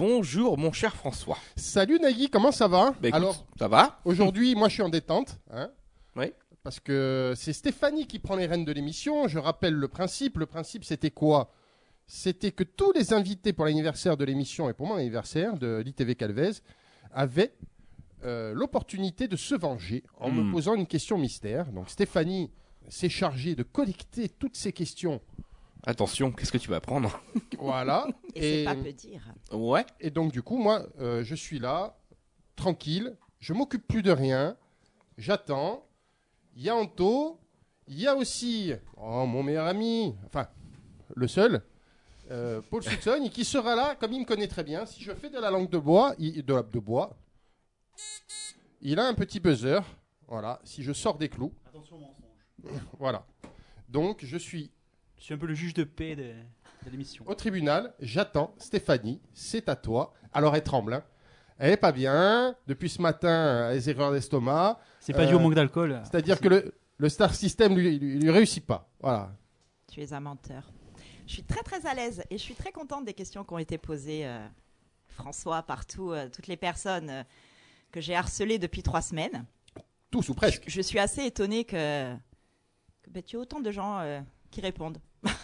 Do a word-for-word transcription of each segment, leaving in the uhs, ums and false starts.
Bonjour mon cher François. Salut Nagui, comment ça va? Bah, écoute, Alors, ça va? aujourd'hui, moi je suis en détente. Hein, Oui. parce que c'est Stéphanie qui prend les rênes de l'émission. Je rappelle le principe. Le principe, c'était quoi? C'était que tous les invités pour l'anniversaire de l'émission et pour mon anniversaire de l'I T V Calvez avaient euh, l'opportunité de se venger en Mm. me posant une question mystère. Donc Stéphanie s'est chargée de collecter toutes ces questions. Attention, qu'est-ce que tu vas apprendre? Voilà. Et, c'est pas peu dire. Ouais. Et donc, du coup, moi, euh, je suis là, tranquille, je m'occupe plus de rien, j'attends. Il y a Anto, il y a aussi oh, mon meilleur ami, enfin, le seul, euh, Paul Soutson, qui sera là, comme il me connaît très bien. Si je fais de la langue de bois, il, de, de bois, il a un petit buzzer. Voilà, si je sors des clous. Attention au mensonge. Voilà. Donc, je suis Je suis un peu le juge de paix de, de l'émission. au tribunal, j'attends. Stéphanie, c'est à toi. Alors, elle tremble, hein. Elle est pas bien. Depuis ce matin, elle a des erreurs d'estomac. C'est pas Euh, dû au manque d'alcool. C'est-à-dire que le, le Star System lui, lui, lui réussit pas. Voilà. Tu es un menteur. Je suis très très à l'aise et je suis très contente des questions qui ont été posées, euh, François, partout, euh, toutes les personnes euh, que j'ai harcelées depuis trois semaines. Tous ou presque. Je, je suis assez étonnée que, que ben, tu aies autant de gens euh, qui répondent.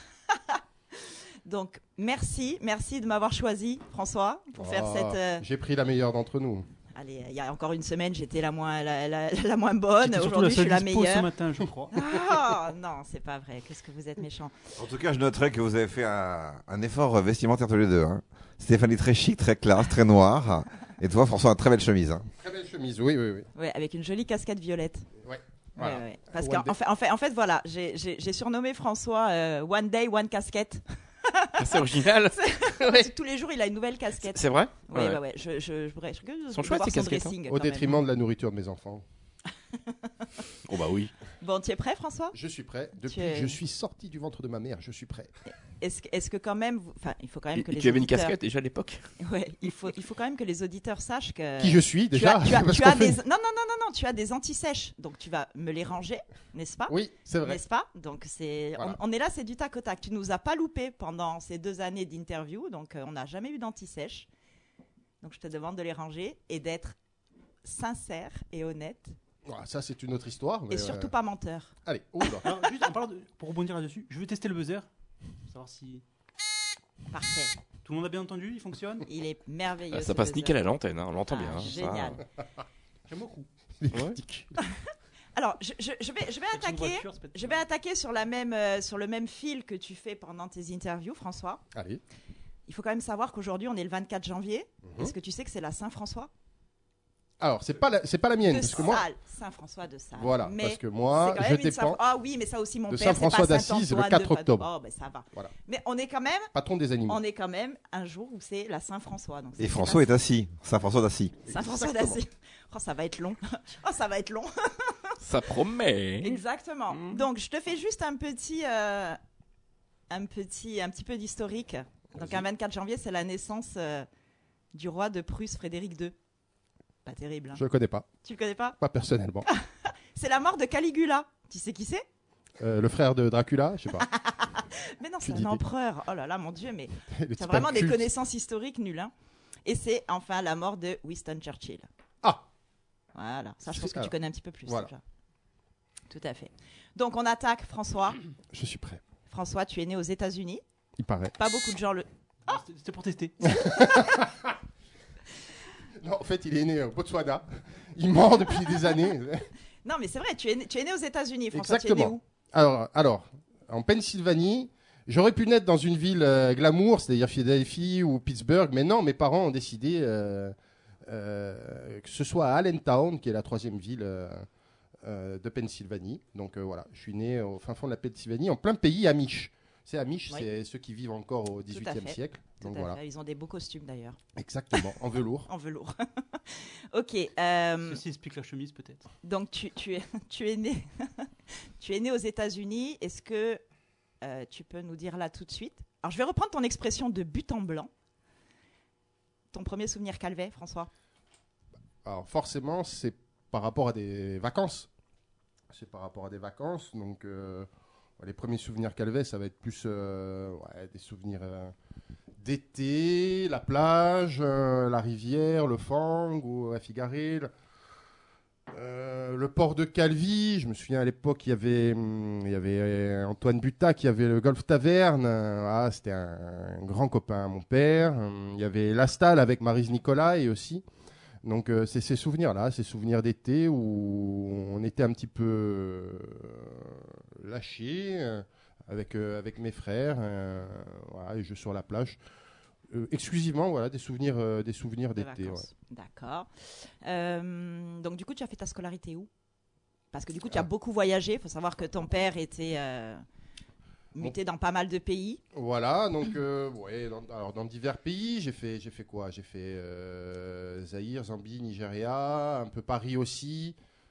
Donc, merci, merci de m'avoir choisi, François, pour faire Oh, cette... euh, J'ai pris la meilleure d'entre nous. Allez, il y a encore une semaine, j'étais la moins, la, la- la moins bonne. C'était surtout Aujourd'hui, je suis seule la dispo meilleure. ce matin, je crois. Ah, non, c'est pas vrai. Qu'est-ce que vous êtes méchant. En tout cas, je noterai que vous avez fait un, un effort vestimentaire tous les deux. Hein. Stéphanie très chic, très classe, très noire. Et toi, François, une très belle chemise. Hein. Très belle chemise, oui, oui, oui. Ouais, avec une jolie casquette violette. Ouais, Ouais, voilà. ouais, ouais. Parce One qu'en day. en fait, en fait, en fait, voilà, j'ai- j'ai j'ai surnommé François euh, One Day, One Casquette. C'est original. Tous les jours, il a une nouvelle casquette. C'est vrai? Oui, ouais, ouais. Je, je, je, voudrais- je, je, Sont je chouettes, voir ces son casquettes, hein. dressing, Au quand même. détriment de la nourriture de mes enfants. Oh bah oui. Bon, tu es prêt, François? Je suis prêt. Depuis Tu es- que je suis sorti du ventre de ma mère, je suis prêt. Est-ce que, est-ce que quand même, vous- enfin, il faut quand même Et, que et les tu avais une auditeurs- casquette déjà à l'époque? Ouais, il faut, il faut quand même que les auditeurs sachent que. Qui je suis, tu déjà as, tu as, parce tu qu'on as fait- des, non, non, non, non, non, tu as des anti-sèches, donc tu vas me les ranger, n'est-ce pas? Oui, c'est vrai. N'est-ce pas? Donc c'est, Voilà. on, on est là, c'est du tac au tac. Tu nous as pas loupé pendant ces deux années d'interview, donc euh, on n'a jamais eu d'anti-sèche. Donc je te demande de les ranger et d'être sincère et honnête Ah, ça, c'est une autre histoire. mais, et surtout euh, pas menteur. Allez, oh là. Alors, juste, en parlant de- pour rebondir là-dessus, je veux tester le buzzer. Pour savoir si Parfait. tout le monde a bien entendu, il fonctionne. Il est merveilleux. Ah, ce ça passe buzzer. nickel à l'antenne, hein, on l'entend Ah, bien. hein, ça. génial. J'aime beaucoup. Il est Ouais. critique. Alors je, je, je vais, je vais Avec une attaquer. voiture, c'est pas- Je vais attaquer sur, la même, euh, sur le même fil que tu fais pendant tes interviews, François. Allez. Il faut quand même savoir qu'aujourd'hui, on est le vingt-quatre janvier. Mhm. Est-ce que tu sais que c'est la Saint-François Alors, c'est pas la, c'est pas la mienne, de parce que moi, Sales. Saint-François de Sales. voilà, Mais parce que moi, c'est quand je même une Saint- dépends Ah oui, mais ça aussi, mon de père, c'est Saint-François pas d'Assise, le Saint-Antoine quatre de Padoue. octobre. Oh, ben ça va. Voilà. Mais on est quand même, patron des animaux. on est quand même un jour où c'est la Saint-François. Donc Et c'est- François c'est est assis. Saint-François d'Assis. pas- Saint-François Exactement. d'Assise. Oh, ça va être long. Oh, ça va être long. Ça promet. Exactement. Mhm. Donc, je te fais juste un petit, euh, un petit, un petit peu d'historique. Donc, un vingt-quatre janvier, c'est la naissance euh, du roi de Prusse, Frédéric deux. Pas terrible. Hein. Je le connais pas, Tu le connais pas? pas personnellement. C'est la mort de Caligula. Tu sais qui c'est? Euh, le frère de Dracula, je sais pas. Mais non, Tu c'est dis un des- empereur. Oh là là, mon Dieu, mais Le tu as type vraiment des inculte. connaissances historiques nulles. Hein. Et c'est enfin la mort de Winston Churchill. Ah, Voilà. Ça, je C'est- pense que ah. tu connais un petit peu plus. Voilà. déjà. Tout à fait. Donc, on attaque François. je suis prêt. François, tu es né aux États-Unis. Il paraît. Pas beaucoup de gens le. C'était- C'était pour tester. Non, en fait, il est né au Botswana. Il mord depuis des années. Non, mais c'est vrai, tu es, né, tu es né aux États-Unis, François. Tu es né Exactement. où? Alors, alors, en Pennsylvanie, j'aurais pu naître dans une ville euh, glamour, c'est-à-dire Philadelphie ou Pittsburgh, mais non, mes parents ont décidé euh, euh, que ce soit à Allentown, qui est la troisième ville euh, euh, de Pennsylvanie. Donc euh, voilà, je suis né au fin fond de la Pennsylvanie, en plein pays Amish. C'est Amish, Oui. c'est ceux qui vivent encore au dix-huitième fait. siècle. Tout Donc à voilà, fait. Ils ont des beaux costumes d'ailleurs, exactement, en velours. en velours. Ok. euh, Ceci explique la chemise peut-être. donc tu, tu es, tu es né, tu es né aux États-Unis. Est-ce que euh, tu peux nous dire là tout de suite? Alors je vais reprendre ton expression de but en blanc. Ton premier souvenir Calvet, François? Alors forcément, c'est par rapport à des vacances. C'est par rapport à des vacances, donc euh, Les premiers souvenirs Calvet, ça va être plus euh, ouais, des souvenirs euh, d'été, la plage, euh, la rivière, le Fang ou la Figaré, le, euh, le port de Calvi. Je me souviens à l'époque, il y avait, hum, il y avait Antoine Butat qui avait le Golf Taverne. Ah, c'était un, un grand copain à mon père. Hum, Il y avait Lastal avec Maryse Nicolai aussi. Donc euh, c'est ces souvenirs-là, ces souvenirs d'été où on était un petit peu euh, lâchés euh, avec, euh, avec mes frères, euh, voilà, les jeux sur la plage. Euh, exclusivement voilà, des souvenirs, euh, des souvenirs De d'été. Ouais. vacances. D'accord. Euh, donc, du coup, tu as fait ta scolarité où? Parce que du coup, tu as Ah. beaucoup voyagé. Il faut savoir que ton père était euh, muté dans pas mal de pays. Voilà, donc euh, ouais, dans, alors dans divers pays, j'ai fait, j'ai fait quoi? J'ai fait euh, Zaïre, Zambie, Nigeria, un peu Paris aussi,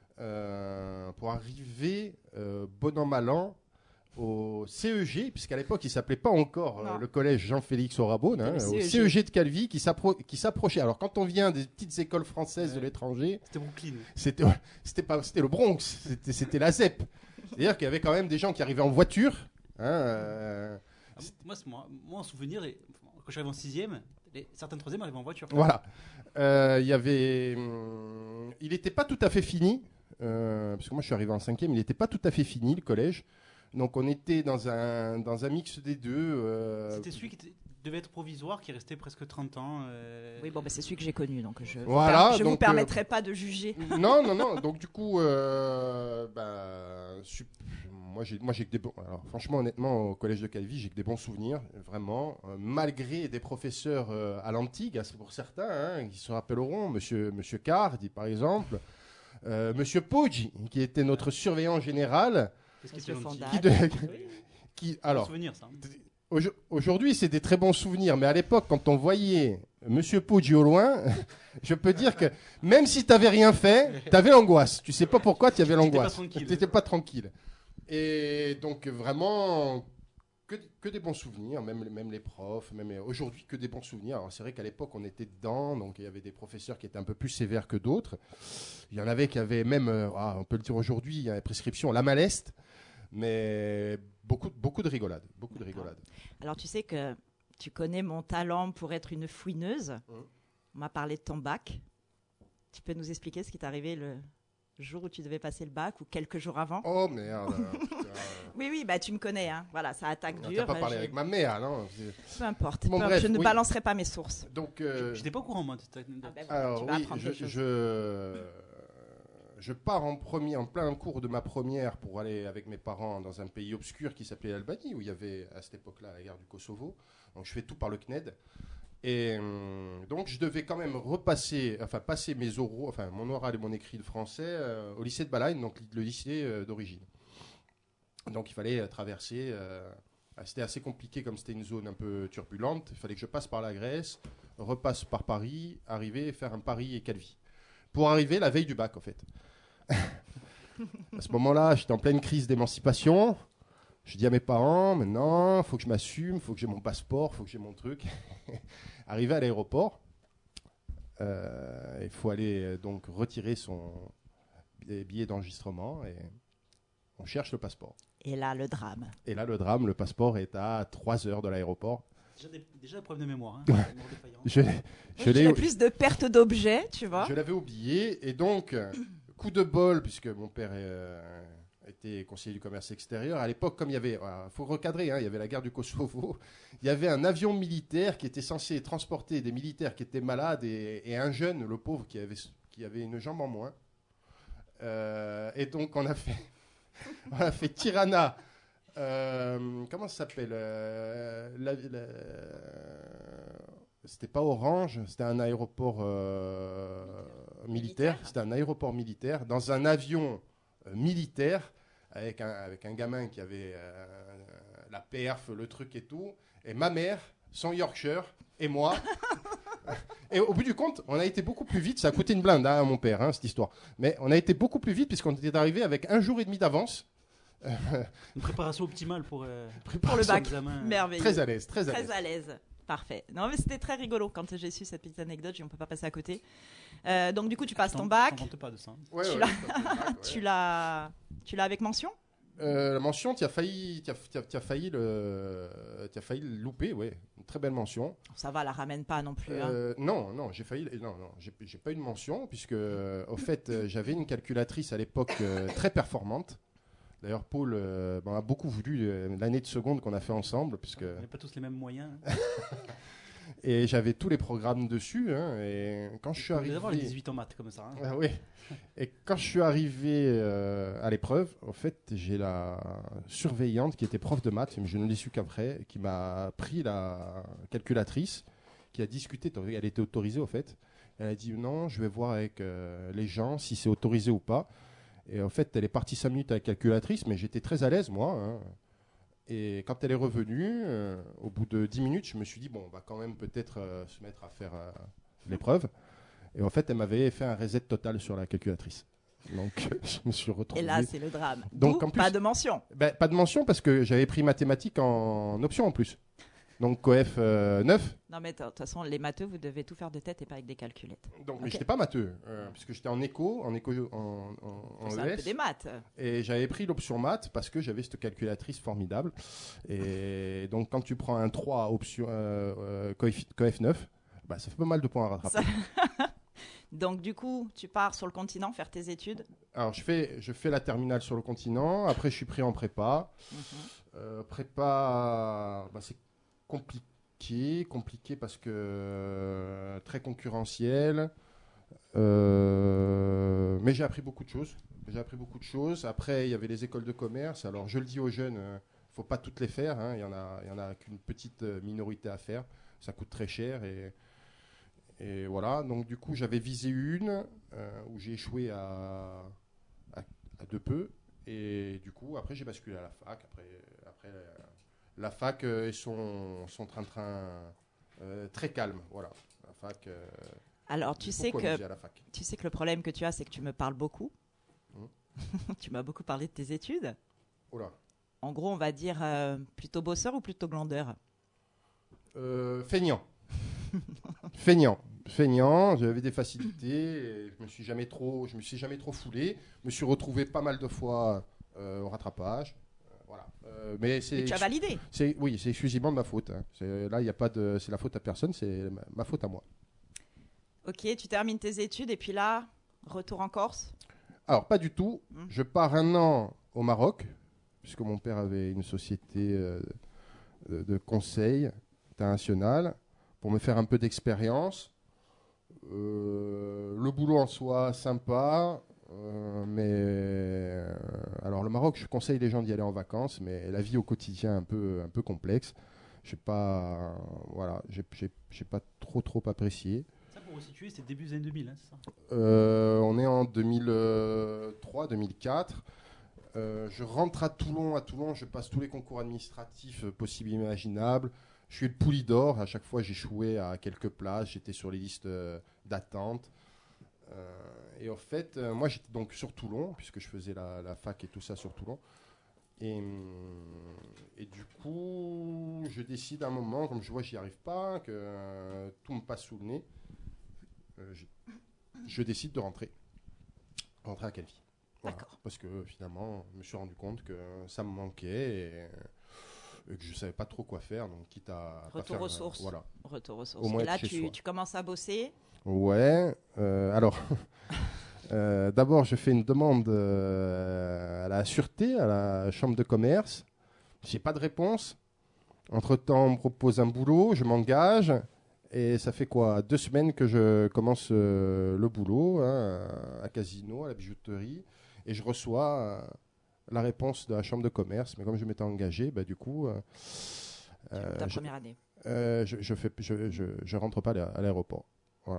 euh, pour arriver, euh, bon an mal an, au C E G, puisqu'à l'époque il s'appelait pas encore euh, Non. le collège Jean-Félix Aurabone, hein, C'était le au C E G. C E G de Calvi qui s'appro- qui s'approchait. Alors quand on vient des petites écoles françaises de Ouais. l'étranger, C'était Brooklyn. c'était ouais, c'était pas c'était le Bronx, c'était c'était la Z E P. C'est-à-dire qu'il y avait quand même des gens qui arrivaient en voiture. Hein, euh, Ah, moi, c'est moi, moi, en souvenir, les- quand j'arrive en sixième, les, certaines troisièmes arrivaient en voiture. Voilà. Euh, Il y avait. hum, il n'était pas tout à fait fini. euh, parce que moi, je suis arrivé en cinquième. Il n'était pas tout à fait fini, le collège. Donc, on était dans un, dans un mix des deux. euh, C'était celui qui était- devait être provisoire, qui restait presque trente ans. euh, Oui, bon, bah, c'est celui que j'ai connu. Donc, je ne Voilà, vous donc, permettrai pas de juger. non, non, non. Donc, du coup, euh, bah, sup- moi, j'ai, moi, j'ai que des bons. Alors, franchement, honnêtement, au collège de Calvi, j'ai que des bons souvenirs, vraiment. euh, malgré des professeurs euh, à l'antique, c'est pour certains, hein, qui se rappelleront, Monsieur, Monsieur Cardi, par exemple, euh, Monsieur Poggi, qui était notre surveillant général, Qu'est-ce qui Monsieur était gentil. Fonda. qui, de- Oui. qui, Alors, alors, souvenir, ça. Aujo- Aujourd'hui, c'est des très bons souvenirs, mais à l'époque, quand on voyait Monsieur Poggi au loin, je peux dire que même si tu n'avais rien fait, tu avais l'angoisse. Tu sais pas pourquoi tu avais T'étais pas l'angoisse. tranquille. Tu n'étais pas tranquille. Et donc, vraiment, que, que des bons souvenirs, même, même les profs, même aujourd'hui, que des bons souvenirs. Alors, c'est vrai qu'à l'époque, on était dedans, donc il y avait des professeurs qui étaient un peu plus sévères que d'autres. Il y en avait qui avaient même, euh, ah, on peut le dire aujourd'hui, il y a la prescription, la maleste, mais beaucoup, beaucoup de rigolades. Beaucoup de rigolades. Alors, tu sais que tu connais mon talent pour être une fouineuse. On m'a parlé de ton bac. Tu peux nous expliquer ce qui t'est arrivé le jour où tu devais passer le bac ou quelques jours avant? Oh merde. putain. Oui, oui, bah tu me connais, hein. Voilà, ça attaque On dur. t'a pas parlé j'ai- avec ma mère, non C'est- Peu importe. Bon, peu- bref, je ne oui. balancerai pas mes sources. Donc, euh, J'étais pas au courant, moi, de cette anecdote. Ah ben voilà, alors tu vas oui, apprendre je, quelque chose. je, je pars en premier, en plein cours de ma première pour aller avec mes parents dans un pays obscur qui s'appelait l'Albanie, où il y avait à cette époque-là la guerre du Kosovo. Donc je fais tout par le C N E D. Et hum, donc je devais quand même repasser, enfin passer mes oraux, enfin mon oral et mon écrit de français euh, au lycée de Balagne, donc le lycée euh, d'origine. Donc il fallait euh, traverser. euh, c'était assez compliqué comme c'était une zone un peu turbulente. Il fallait que je passe par la Grèce, repasse par Paris, arriver et faire un Paris et Calvi. Pour arriver la veille du bac, en fait. À ce moment-là, j'étais en pleine crise d'émancipation. Je dis à mes parents, maintenant, il faut que je m'assume, il faut que j'ai mon passeport, il faut que j'ai mon truc. Arrivé à l'aéroport, euh, il faut aller euh, donc retirer son bi- billet d'enregistrement et on cherche le passeport. Et là, le drame. Et là, le drame, le passeport est à trois heures de l'aéroport. Déjà des, déjà des problèmes de mémoire. Hein. Mémoire défaillante. Je, l'ai- Moi, je je l'ai- dirais plus de perte d'objets, tu vois. Je l'avais oublié et donc euh, coup de bol puisque mon père euh, était conseiller du commerce extérieur à l'époque, comme il y avait, il faut recadrer, hein, il y avait la guerre du Kosovo, il y avait un avion militaire qui était censé transporter des militaires qui étaient malades et, et un jeune, le pauvre, qui avait qui avait une jambe en moins. Euh, et donc on a fait on a fait Tirana. Euh, comment ça s'appelle euh, la- la- C'était pas Orange, c'était un aéroport euh, militaire. Militaire. C'était un aéroport militaire dans un avion euh, militaire avec un, avec un gamin qui avait euh, la perf, le truc et tout. Et ma mère, son Yorkshire, et moi. Et au bout du compte, on a été beaucoup plus vite. Ça a coûté une blinde hein, à mon père, hein, cette histoire. Mais on a été beaucoup plus vite puisqu'on était arrivé avec un jour et demi d'avance. Une préparation optimale pour, euh, Pour le bac. l'examen. Merveilleux. Très à l'aise, très à Très l'aise. à l'aise. Parfait. Non, mais c'était très rigolo quand j'ai su cette petite anecdote. On ne peut pas passer à côté. Euh, donc, du coup, tu passes T'en- ton bac. t'en vantes pas de ça. hein. Ouais, Tu ouais, l'as- ouais, ouais. Tu l'as tu l'as avec mention? Euh, la mention, tu as failli, t'as, t'as, t'as failli le, t'as failli le louper, ouais. Une très belle mention. Ça va, la ramène pas non plus. Hein. Euh, non, non, j'ai failli, non, non, j'ai, j'ai pas eu de mention puisque, euh, au fait, euh, j'avais une calculatrice à l'époque euh, très performante. D'ailleurs, Paul euh, m'en a beaucoup voulu euh, l'année de seconde qu'on a fait ensemble, puisque On n'a pas tous les mêmes moyens. hein. et j'avais tous les programmes dessus. Hein, et quand je suis On arrivé, devait avoir les dix-huit en maths comme ça. hein. Ah oui. Et quand je suis arrivé euh, à l'épreuve, en fait, j'ai la surveillante qui était prof de maths, mais je ne l'ai su qu'après, qui m'a pris la calculatrice, qui a discuté. Elle était autorisée, au fait. Elle a dit non, je vais voir avec euh, les gens si c'est autorisé ou pas. Et en fait, elle est partie cinq minutes à la calculatrice, mais j'étais très à l'aise, moi. hein. Et quand elle est revenue, euh, au bout de dix minutes, je me suis dit, bon, on va quand même peut-être euh, se mettre à faire euh, l'épreuve. Et en fait, elle m'avait fait un reset total sur la calculatrice. Donc, je me suis retrouvé... Et là, c'est le drame. Donc, D'où en plus- pas de mention. Ben, pas de mention parce que j'avais pris mathématiques en option en plus. Donc, coef euh, neuf. Non, mais de toute façon, les matheux, vous devez tout faire de tête et pas avec des calculettes. Donc, mais Ok. j'étais pas matheux, euh, puisque j'étais en éco, en éco, en, en, en C'est un E S. peu des maths. Et j'avais pris l'option maths parce que j'avais cette calculatrice formidable. Et donc, quand tu prends un trois option euh, euh, coef, coef neuf, bah, ça fait pas mal de points à rattraper. Ça- Donc, du coup, tu pars sur le continent faire tes études. Alors, je fais, je fais la terminale sur le continent. Après, je suis pris en prépa. Mhm. Euh, prépa, bah, c'est compliqué. Compliqué parce que euh, très concurrentiel. Euh, mais j'ai appris beaucoup de choses. J'ai appris beaucoup de choses. Après, il y avait les écoles de commerce. Alors, je le dis aux jeunes, il ne faut pas toutes les faire. hein. Il y en a, il y en a qu'une petite euh, minorité à faire. Ça coûte très cher. Et, et voilà. Donc, du coup, j'avais visé une euh, où j'ai échoué à, à, à de peu. Et du coup, après, j'ai basculé à la fac. Après, après euh, la fac euh, et son, son train-train euh, très calme. Voilà. La fac. euh, Alors, tu j'ai sais beaucoup que amusé à la fac. tu sais que le problème que tu as, c'est que tu me parles beaucoup. Mhm. Tu m'as beaucoup parlé de tes études. Oh là. En gros, on va dire euh, plutôt bosseur ou plutôt glandeur. Euh, feignant. feignant. Feignant, j'avais des facilités, et je me suis jamais trop, je me suis jamais trop foulé. Je me suis retrouvé pas mal de fois euh, au rattrapage. Euh, voilà. Euh, mais c'est, Et tu as validé. c'est, oui, c'est exclusivement de ma faute. hein. C'est, là, il y a pas de, c'est la faute à personne, c'est ma, ma faute à moi. Ok, tu termines tes études et puis là, retour en Corse. Alors, pas du tout. Mhm. Je pars un an au Maroc, puisque mon père avait une société euh, de, de conseil international, pour me faire un peu d'expérience. Euh, le boulot en soi, sympa, euh, mais euh, alors le Maroc, je conseille les gens d'y aller en vacances, mais la vie au quotidien un peu, un peu complexe. J'ai pas, voilà, j'ai, j'ai, j'ai pas trop, trop apprécié. Ça, pour resituer, c'est début des années deux mille, hein, c'est ça. Euh, on est en deux mille trois, deux mille quatre. Euh, je rentre à Toulon. À Toulon, je passe tous les concours administratifs euh, possibles et imaginables. Je suis le pouli d'or. À chaque fois, j'échouais à quelques places. J'étais sur les listes euh, d'attente. Euh, et en fait, euh, moi, j'étais donc sur Toulon, puisque je faisais la, la fac et tout ça sur Toulon. Et, hum, et du coup, je décide à un moment, comme je vois que j'y arrive pas, que euh, tout me passe sous le nez, euh, je, je décide de rentrer. Rentrer à Calvi. Voilà. D'accord. Parce que finalement, je me suis rendu compte que ça me manquait et, et que je savais pas trop quoi faire. Donc, quitte à. à pas Retour faire, aux euh, sources. Voilà. Retour aux sources. Au moins Et là, être chez tu, soi. tu commences à bosser. Ouais. euh, alors, euh, d'abord, je fais une demande euh, à la sûreté, à la chambre de commerce. J'ai pas de réponse. Entre-temps, on me propose un boulot, je m'engage. Et ça fait quoi? Deux semaines que je commence euh, le boulot hein, à Casino, à la bijouterie. Et je reçois euh, la réponse de la chambre de commerce. Mais comme je m'étais engagé, bah, du coup, euh, euh, Ta je, première année. euh, je, je, fais, je, je, je rentre pas à l'aé- à l'aéroport. Voilà.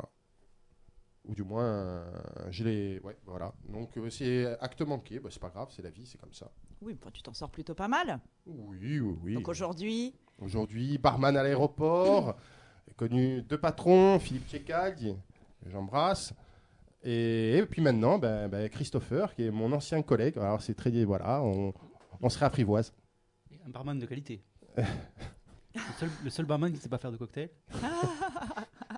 Ou du moins, euh, je l'ai. Ouais, voilà. Donc, euh, c'est acte manqué. Bah, c'est pas grave, c'est la vie, c'est comme ça. Oui, bon, tu t'en sors plutôt pas mal. Oui, oui, oui. Donc aujourd'hui, Aujourd'hui, barman à l'aéroport. J'ai connu deux patrons, Philippe Tchécaldi, que j'embrasse. Et, et puis maintenant, ben, ben, Christopher, qui est mon ancien collègue. Alors, c'est très. Voilà, on, on se réapprivoise. Et un barman de qualité. le, seul, le seul barman qui ne sait pas faire de cocktail.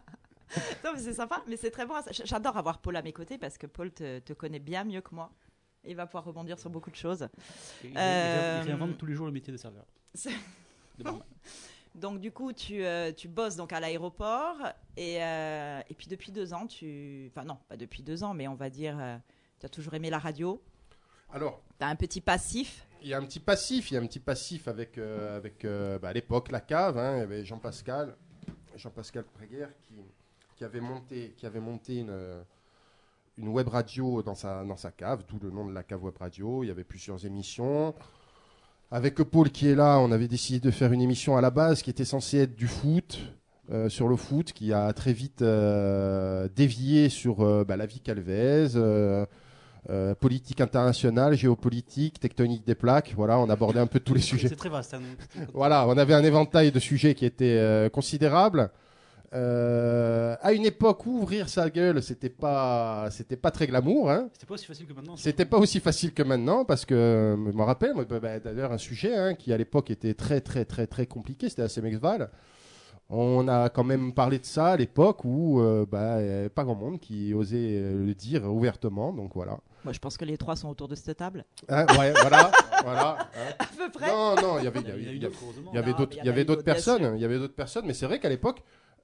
non, mais c'est sympa, mais c'est très bon. J- J'adore avoir Paul à mes côtés parce que Paul te, te connaît bien mieux que moi. Il va pouvoir rebondir sur beaucoup de choses. Il, il- Euh, il réinvente tous les jours le métier de serveur. C'est- De barman. Donc du coup, tu, euh, tu bosses donc à l'aéroport et, euh, et puis depuis deux ans, tu... Enfin non, pas depuis deux ans, mais on va dire, euh, tu as toujours aimé la radio. Alors, Tu as un petit passif. il y a un petit passif, il y a un petit passif avec, euh, avec euh, bah, à l'époque la cave. Hein, il y avait Jean-Pascal, Jean-Pascal Préguerre qui, qui avait monté, qui avait monté une, euh, une web radio dans sa, dans sa cave, d'où le nom de la cave web radio. Il y avait plusieurs émissions. Avec Paul qui est là, on avait décidé de faire une émission à la base qui était censée être du foot, euh, sur le foot, qui a très vite euh, dévié sur euh, bah, la vie calvaise, euh, euh, politique internationale, géopolitique, tectonique des plaques. Voilà, on abordait un peu tous les sujets. C'est très vaste. Hein, donc- Voilà, on avait un éventail de sujets qui était euh, considérable. Euh, à une époque où ouvrir sa gueule, c'était pas, c'était pas très glamour. Hein. C'était pas aussi facile que maintenant. C'était pas aussi facile que maintenant parce que euh, je me rappelle, moi, bah, bah, d'ailleurs un sujet hein, qui à l'époque était très très très très compliqué, c'était la Semexval. On a quand même parlé de ça à l'époque où euh, bah, il y avait pas grand monde qui osait euh, le dire ouvertement, donc voilà. Moi, je pense que les trois sont autour de cette table. Hein, ouais, voilà, voilà. hein. À peu près. Non, non, il y avait, Il y a eu- il y a eu il y avait- d'autres, heureusement. il y avait Non, d'autres, mais il y il y en a avait eu d'autres d'autres, bien personnes, sûr. il y avait d'autres personnes, mais c'est vrai qu'à l'époque,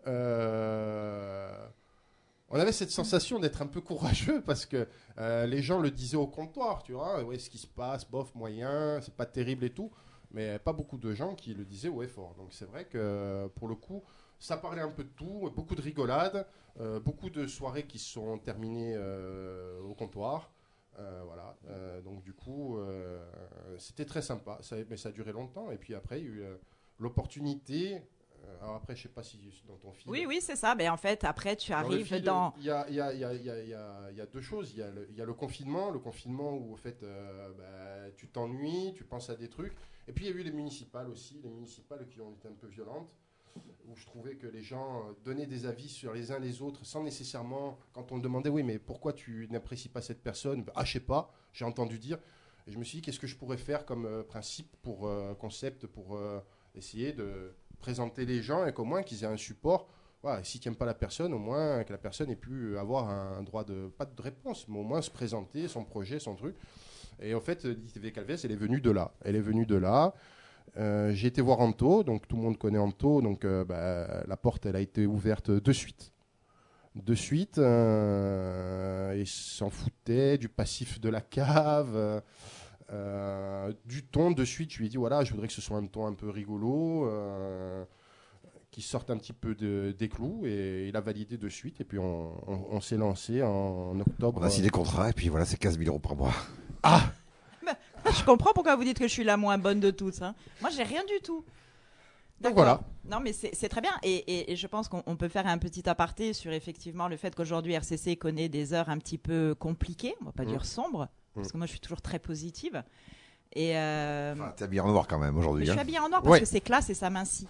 euh, on avait cette sensation d'être un peu courageux parce que euh, les gens le disaient au comptoir, tu vois, ouais, ce qui se passe, bof, moyen, c'est pas terrible et tout, mais pas beaucoup de gens qui le disaient haut et fort. Donc c'est vrai que pour le coup, ça parlait un peu de tout, beaucoup de rigolades, euh, beaucoup de soirées qui se sont terminées euh, au comptoir. Euh, voilà, Euh, donc du coup, euh, c'était très sympa, ça, mais ça a duré longtemps. Et puis après, il y a eu euh, l'opportunité. euh, alors après, je sais pas si dans ton film. Oui, oui, c'est ça. Mais en fait, après, tu Dans le arrives fil, dans... Il y a, il y, a, il y, a, il y, a, il y, a, il y a deux choses. Il y a le, il y a le confinement, le confinement où en fait, euh, bah, tu t'ennuies, tu penses à des trucs. Et puis il y a eu les municipales aussi, les municipales qui ont été un peu violentes, où je trouvais que les gens euh, donnaient des avis sur les uns les autres sans nécessairement, quand on le demandait, oui, mais pourquoi tu n'apprécies pas cette personne? Ah, je sais pas, j'ai entendu dire. Et je me suis dit, qu'est-ce que je pourrais faire comme euh, principe, pour euh, concept, pour euh, essayer de présenter les gens et qu'au moins qu'ils aient un support. Voilà, si tu n'aimes pas la personne, au moins que la personne ait pu avoir un droit de, pas de réponse, mais au moins se présenter son projet, son truc. Et en fait, l'I T V Calvez, elle est venue de là. Elle est venue de là. Euh, j'ai été voir Anto, donc tout le monde connaît Anto, donc euh, bah, la porte elle a été ouverte de suite. De suite, euh, ils s'en foutaient du passif de la cave, euh, du ton de suite. Je lui ai dit voilà, je voudrais que ce soit un ton un peu rigolo, euh, qui sorte un petit peu de, des clous, et il a validé de suite. Et puis on, on, on s'est lancé en octobre. On a signé des contrats et puis voilà, c'est quinze mille euros par mois. Ah, Je comprends pourquoi vous dites que je suis la moins bonne de tous. Hein. Moi, j'ai rien du tout. donc D'accord. voilà. Non, mais c'est c'est très bien. Et, et- et je pense qu'on on peut faire un petit aparté sur effectivement le fait qu'aujourd'hui R C C connaît des heures un petit peu compliquées, on va pas Mmh. dire sombres, parce que moi je suis toujours très positive. Et euh, Enfin, t'es habillé en noir quand même mais aujourd'hui. je suis Hein. habillée en noir parce Ouais. que c'est classe et ça mincit.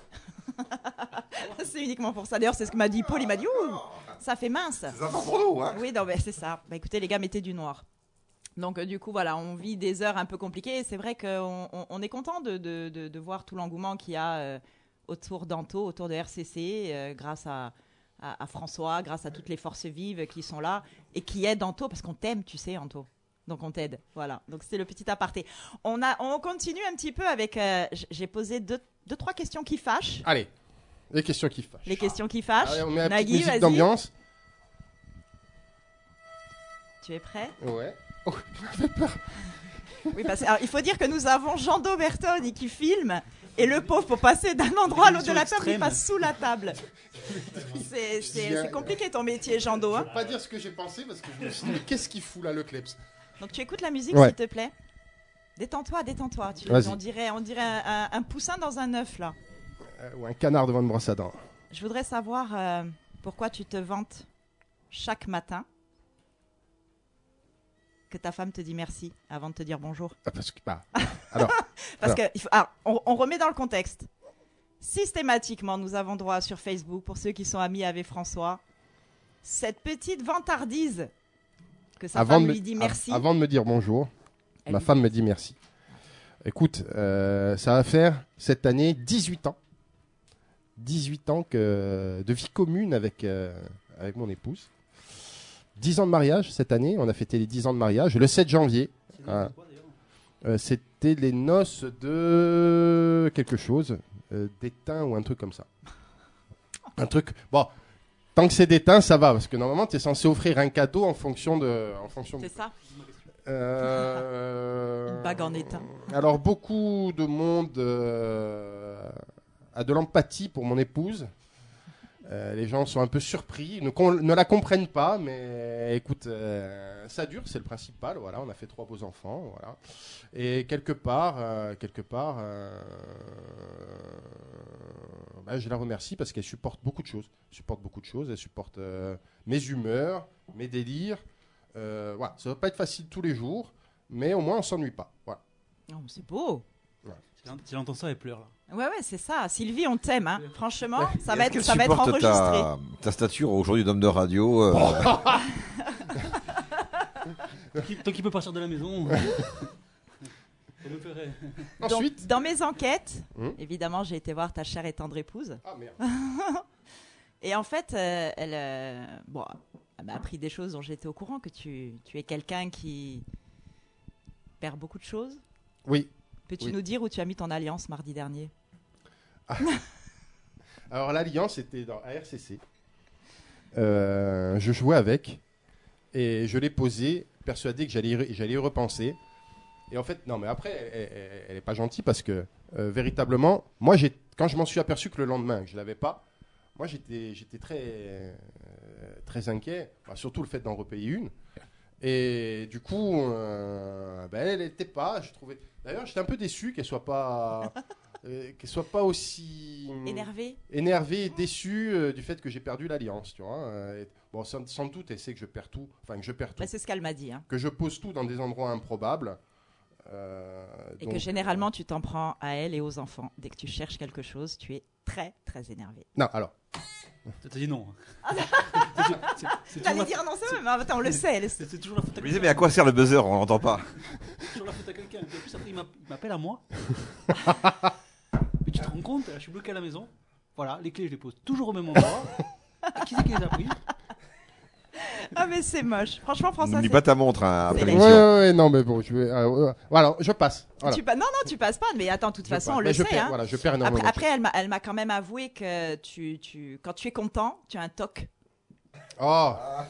C'est uniquement pour ça. D'ailleurs, c'est ce que m'a dit Paul. Il m'a dit ouh, ça fait mince. C'est sympa pour nous, hein. Oui, non, mais c'est ça. Bah, écoutez, les gars, mettez du noir. Donc, euh, du coup, voilà, on vit des heures un peu compliquées. Et c'est vrai qu'on on, on est content de, de, de, de voir tout l'engouement qu'il y a euh, autour d'Anto, autour de R C C, euh, grâce à, à, à François, grâce à toutes les forces vives qui sont là et qui aident Anto, parce qu'on t'aime, tu sais, Anto. Donc, on t'aide. Voilà. Donc, c'était le petit aparté. On, a, on continue un petit peu avec. euh, j- J'ai posé deux, deux, trois questions qui fâchent. Allez, les questions qui fâchent. Les questions qui fâchent. Allez, on met la petite Nagui, musique vas-y. d'ambiance. Tu es prêt? Ouais. Oui, parce que, alors, il faut dire que nous avons Jean-Do Bertoni qui filme, et le pauvre, pour passer d'un endroit à l'autre de la table, il Extrême. passe sous la table. C'est c'est- c'est compliqué ton métier, Jean-Do. Je Hein. ne vais pas dire ce que j'ai pensé parce que je me suis dit, mais qu'est-ce qu'il fout là, le Klebs? Donc tu écoutes la musique, Ouais. s'il te plaît. Détends-toi, détends-toi. Tu- Vas-y. On dirait, on dirait un, un- un poussin dans un œuf, là. Euh, Ou un canard devant une brosse à dents. Je voudrais savoir euh, pourquoi tu te vantes chaque matin que ta femme te dit merci avant de te dire bonjour. Ah, parce que, bah, alors, Parce Alors. que, il faut- alors, on, on remet dans le contexte. Systématiquement, nous avons droit sur Facebook, pour ceux qui sont amis avec François, cette petite vantardise que sa avant femme de, me, lui dit av- merci. avant de me dire bonjour, Elle ma lui femme me dit merci. Écoute, euh, ça va faire cette année dix-huit ans. dix-huit ans que, de vie commune avec, euh, avec mon épouse. dix ans de mariage cette année. On a fêté les dix ans de mariage le sept janvier. C'est Ah. Euh, c'était les noces de quelque chose, euh, d'étain ou un truc comme ça. Un truc. Bon, tant que c'est d'étain, ça va, parce que normalement, tu es censé offrir un cadeau en fonction de. En fonction de... C'est ça. Euh... Une bague en étain. Alors, beaucoup de monde euh, a de l'empathie pour mon épouse. Euh, les gens sont un peu surpris, ne, con- ne la comprennent pas, mais écoute, euh, ça dure, c'est le principal. Voilà, on a fait trois beaux enfants, voilà. Et quelque part, euh, quelque part, euh, bah, je la remercie parce qu'elle supporte beaucoup de choses. Elle supporte beaucoup de choses. Elle supporte euh, mes humeurs, mes délires. Euh, voilà, ça va pas être facile tous les jours, mais au moins on s'ennuie pas. Voilà. Oh, c'est beau. Si j'entends ça, elle pleure là. Ouais, ouais, c'est ça. Sylvie, on t'aime. Hein. Franchement, ça va Est-ce être, qu'elle ça va être supporte enregistré. ta, ta stature aujourd'hui d'homme de radio euh, Qui- Tant qu'il peut partir de la maison. Ça me ferait. Ensuite, Donc, dans mes enquêtes, Hum. évidemment, j'ai été voir ta chère et tendre épouse. ah merde. Et en fait, euh, elle, euh, bon, elle m'a appris des choses dont j'étais au courant, que tu, tu es quelqu'un qui perd beaucoup de choses. Oui. Peux-tu Oui. nous dire où tu as mis ton alliance mardi dernier? Alors l'alliance était dans A R C C. Euh, je jouais avec et je l'ai posée, persuadé que j'allais y, re- j'allais y repenser. Et en fait, non, mais après, elle, elle- elle est pas gentille parce que euh, véritablement, moi, j'ai, quand je m'en suis aperçu que le lendemain, que je l'avais pas, moi, j'étais, j'étais très, euh, très inquiet, bah, surtout le fait d'en repayer une. Et du coup, euh, ben, elle n'était pas, je trouvais. D'ailleurs, j'étais un peu déçu qu'elle soit pas, euh, qu'elle soit pas aussi Énervé? énervé et déçu euh, du fait que j'ai perdu l'alliance, tu vois. Euh, et- bon, sans, sans doute, elle sait que je perds tout, enfin que je perds tout, Bah, c'est ce qu'elle m'a dit. Hein. que je pose tout dans des endroits improbables. Euh, Et donc, que généralement, tu t'en prends à elle et aux enfants. Dès que tu cherches quelque chose, tu es très, très énervé. Non, alors, T'as dit non. C'est- c'est T'allais toujours la- dire non, c'est vrai, mais attends, on le sait. elle est- C'est c'est toujours la faute à Je me disais, quelqu'un. mais à quoi sert le buzzer? On l'entend pas. C'est toujours la faute à quelqu'un. Et puis en plus, après, il m'app- il m'appelle à moi. Mais tu te rends compte, là, je suis bloqué à la maison. Voilà, les clés, je les pose toujours au même endroit. Qui c'est qui les a pris? Ah, mais c'est moche. Franchement, François, N'oublie c'est- pas ta montre hein, après C'est ouais, l'émission. ouais, ouais, non, mais bon, je vais, euh, euh, voilà, je passe. Voilà. Tu pa- Non, non, tu passes pas. Mais attends, de toute Je façon, passe. on Mais le je sait. perds, Hein. voilà, je perds énormément. Après, après, elle m'a, elle m'a quand même avoué que tu, tu, quand tu es content, tu as un toc. Oh,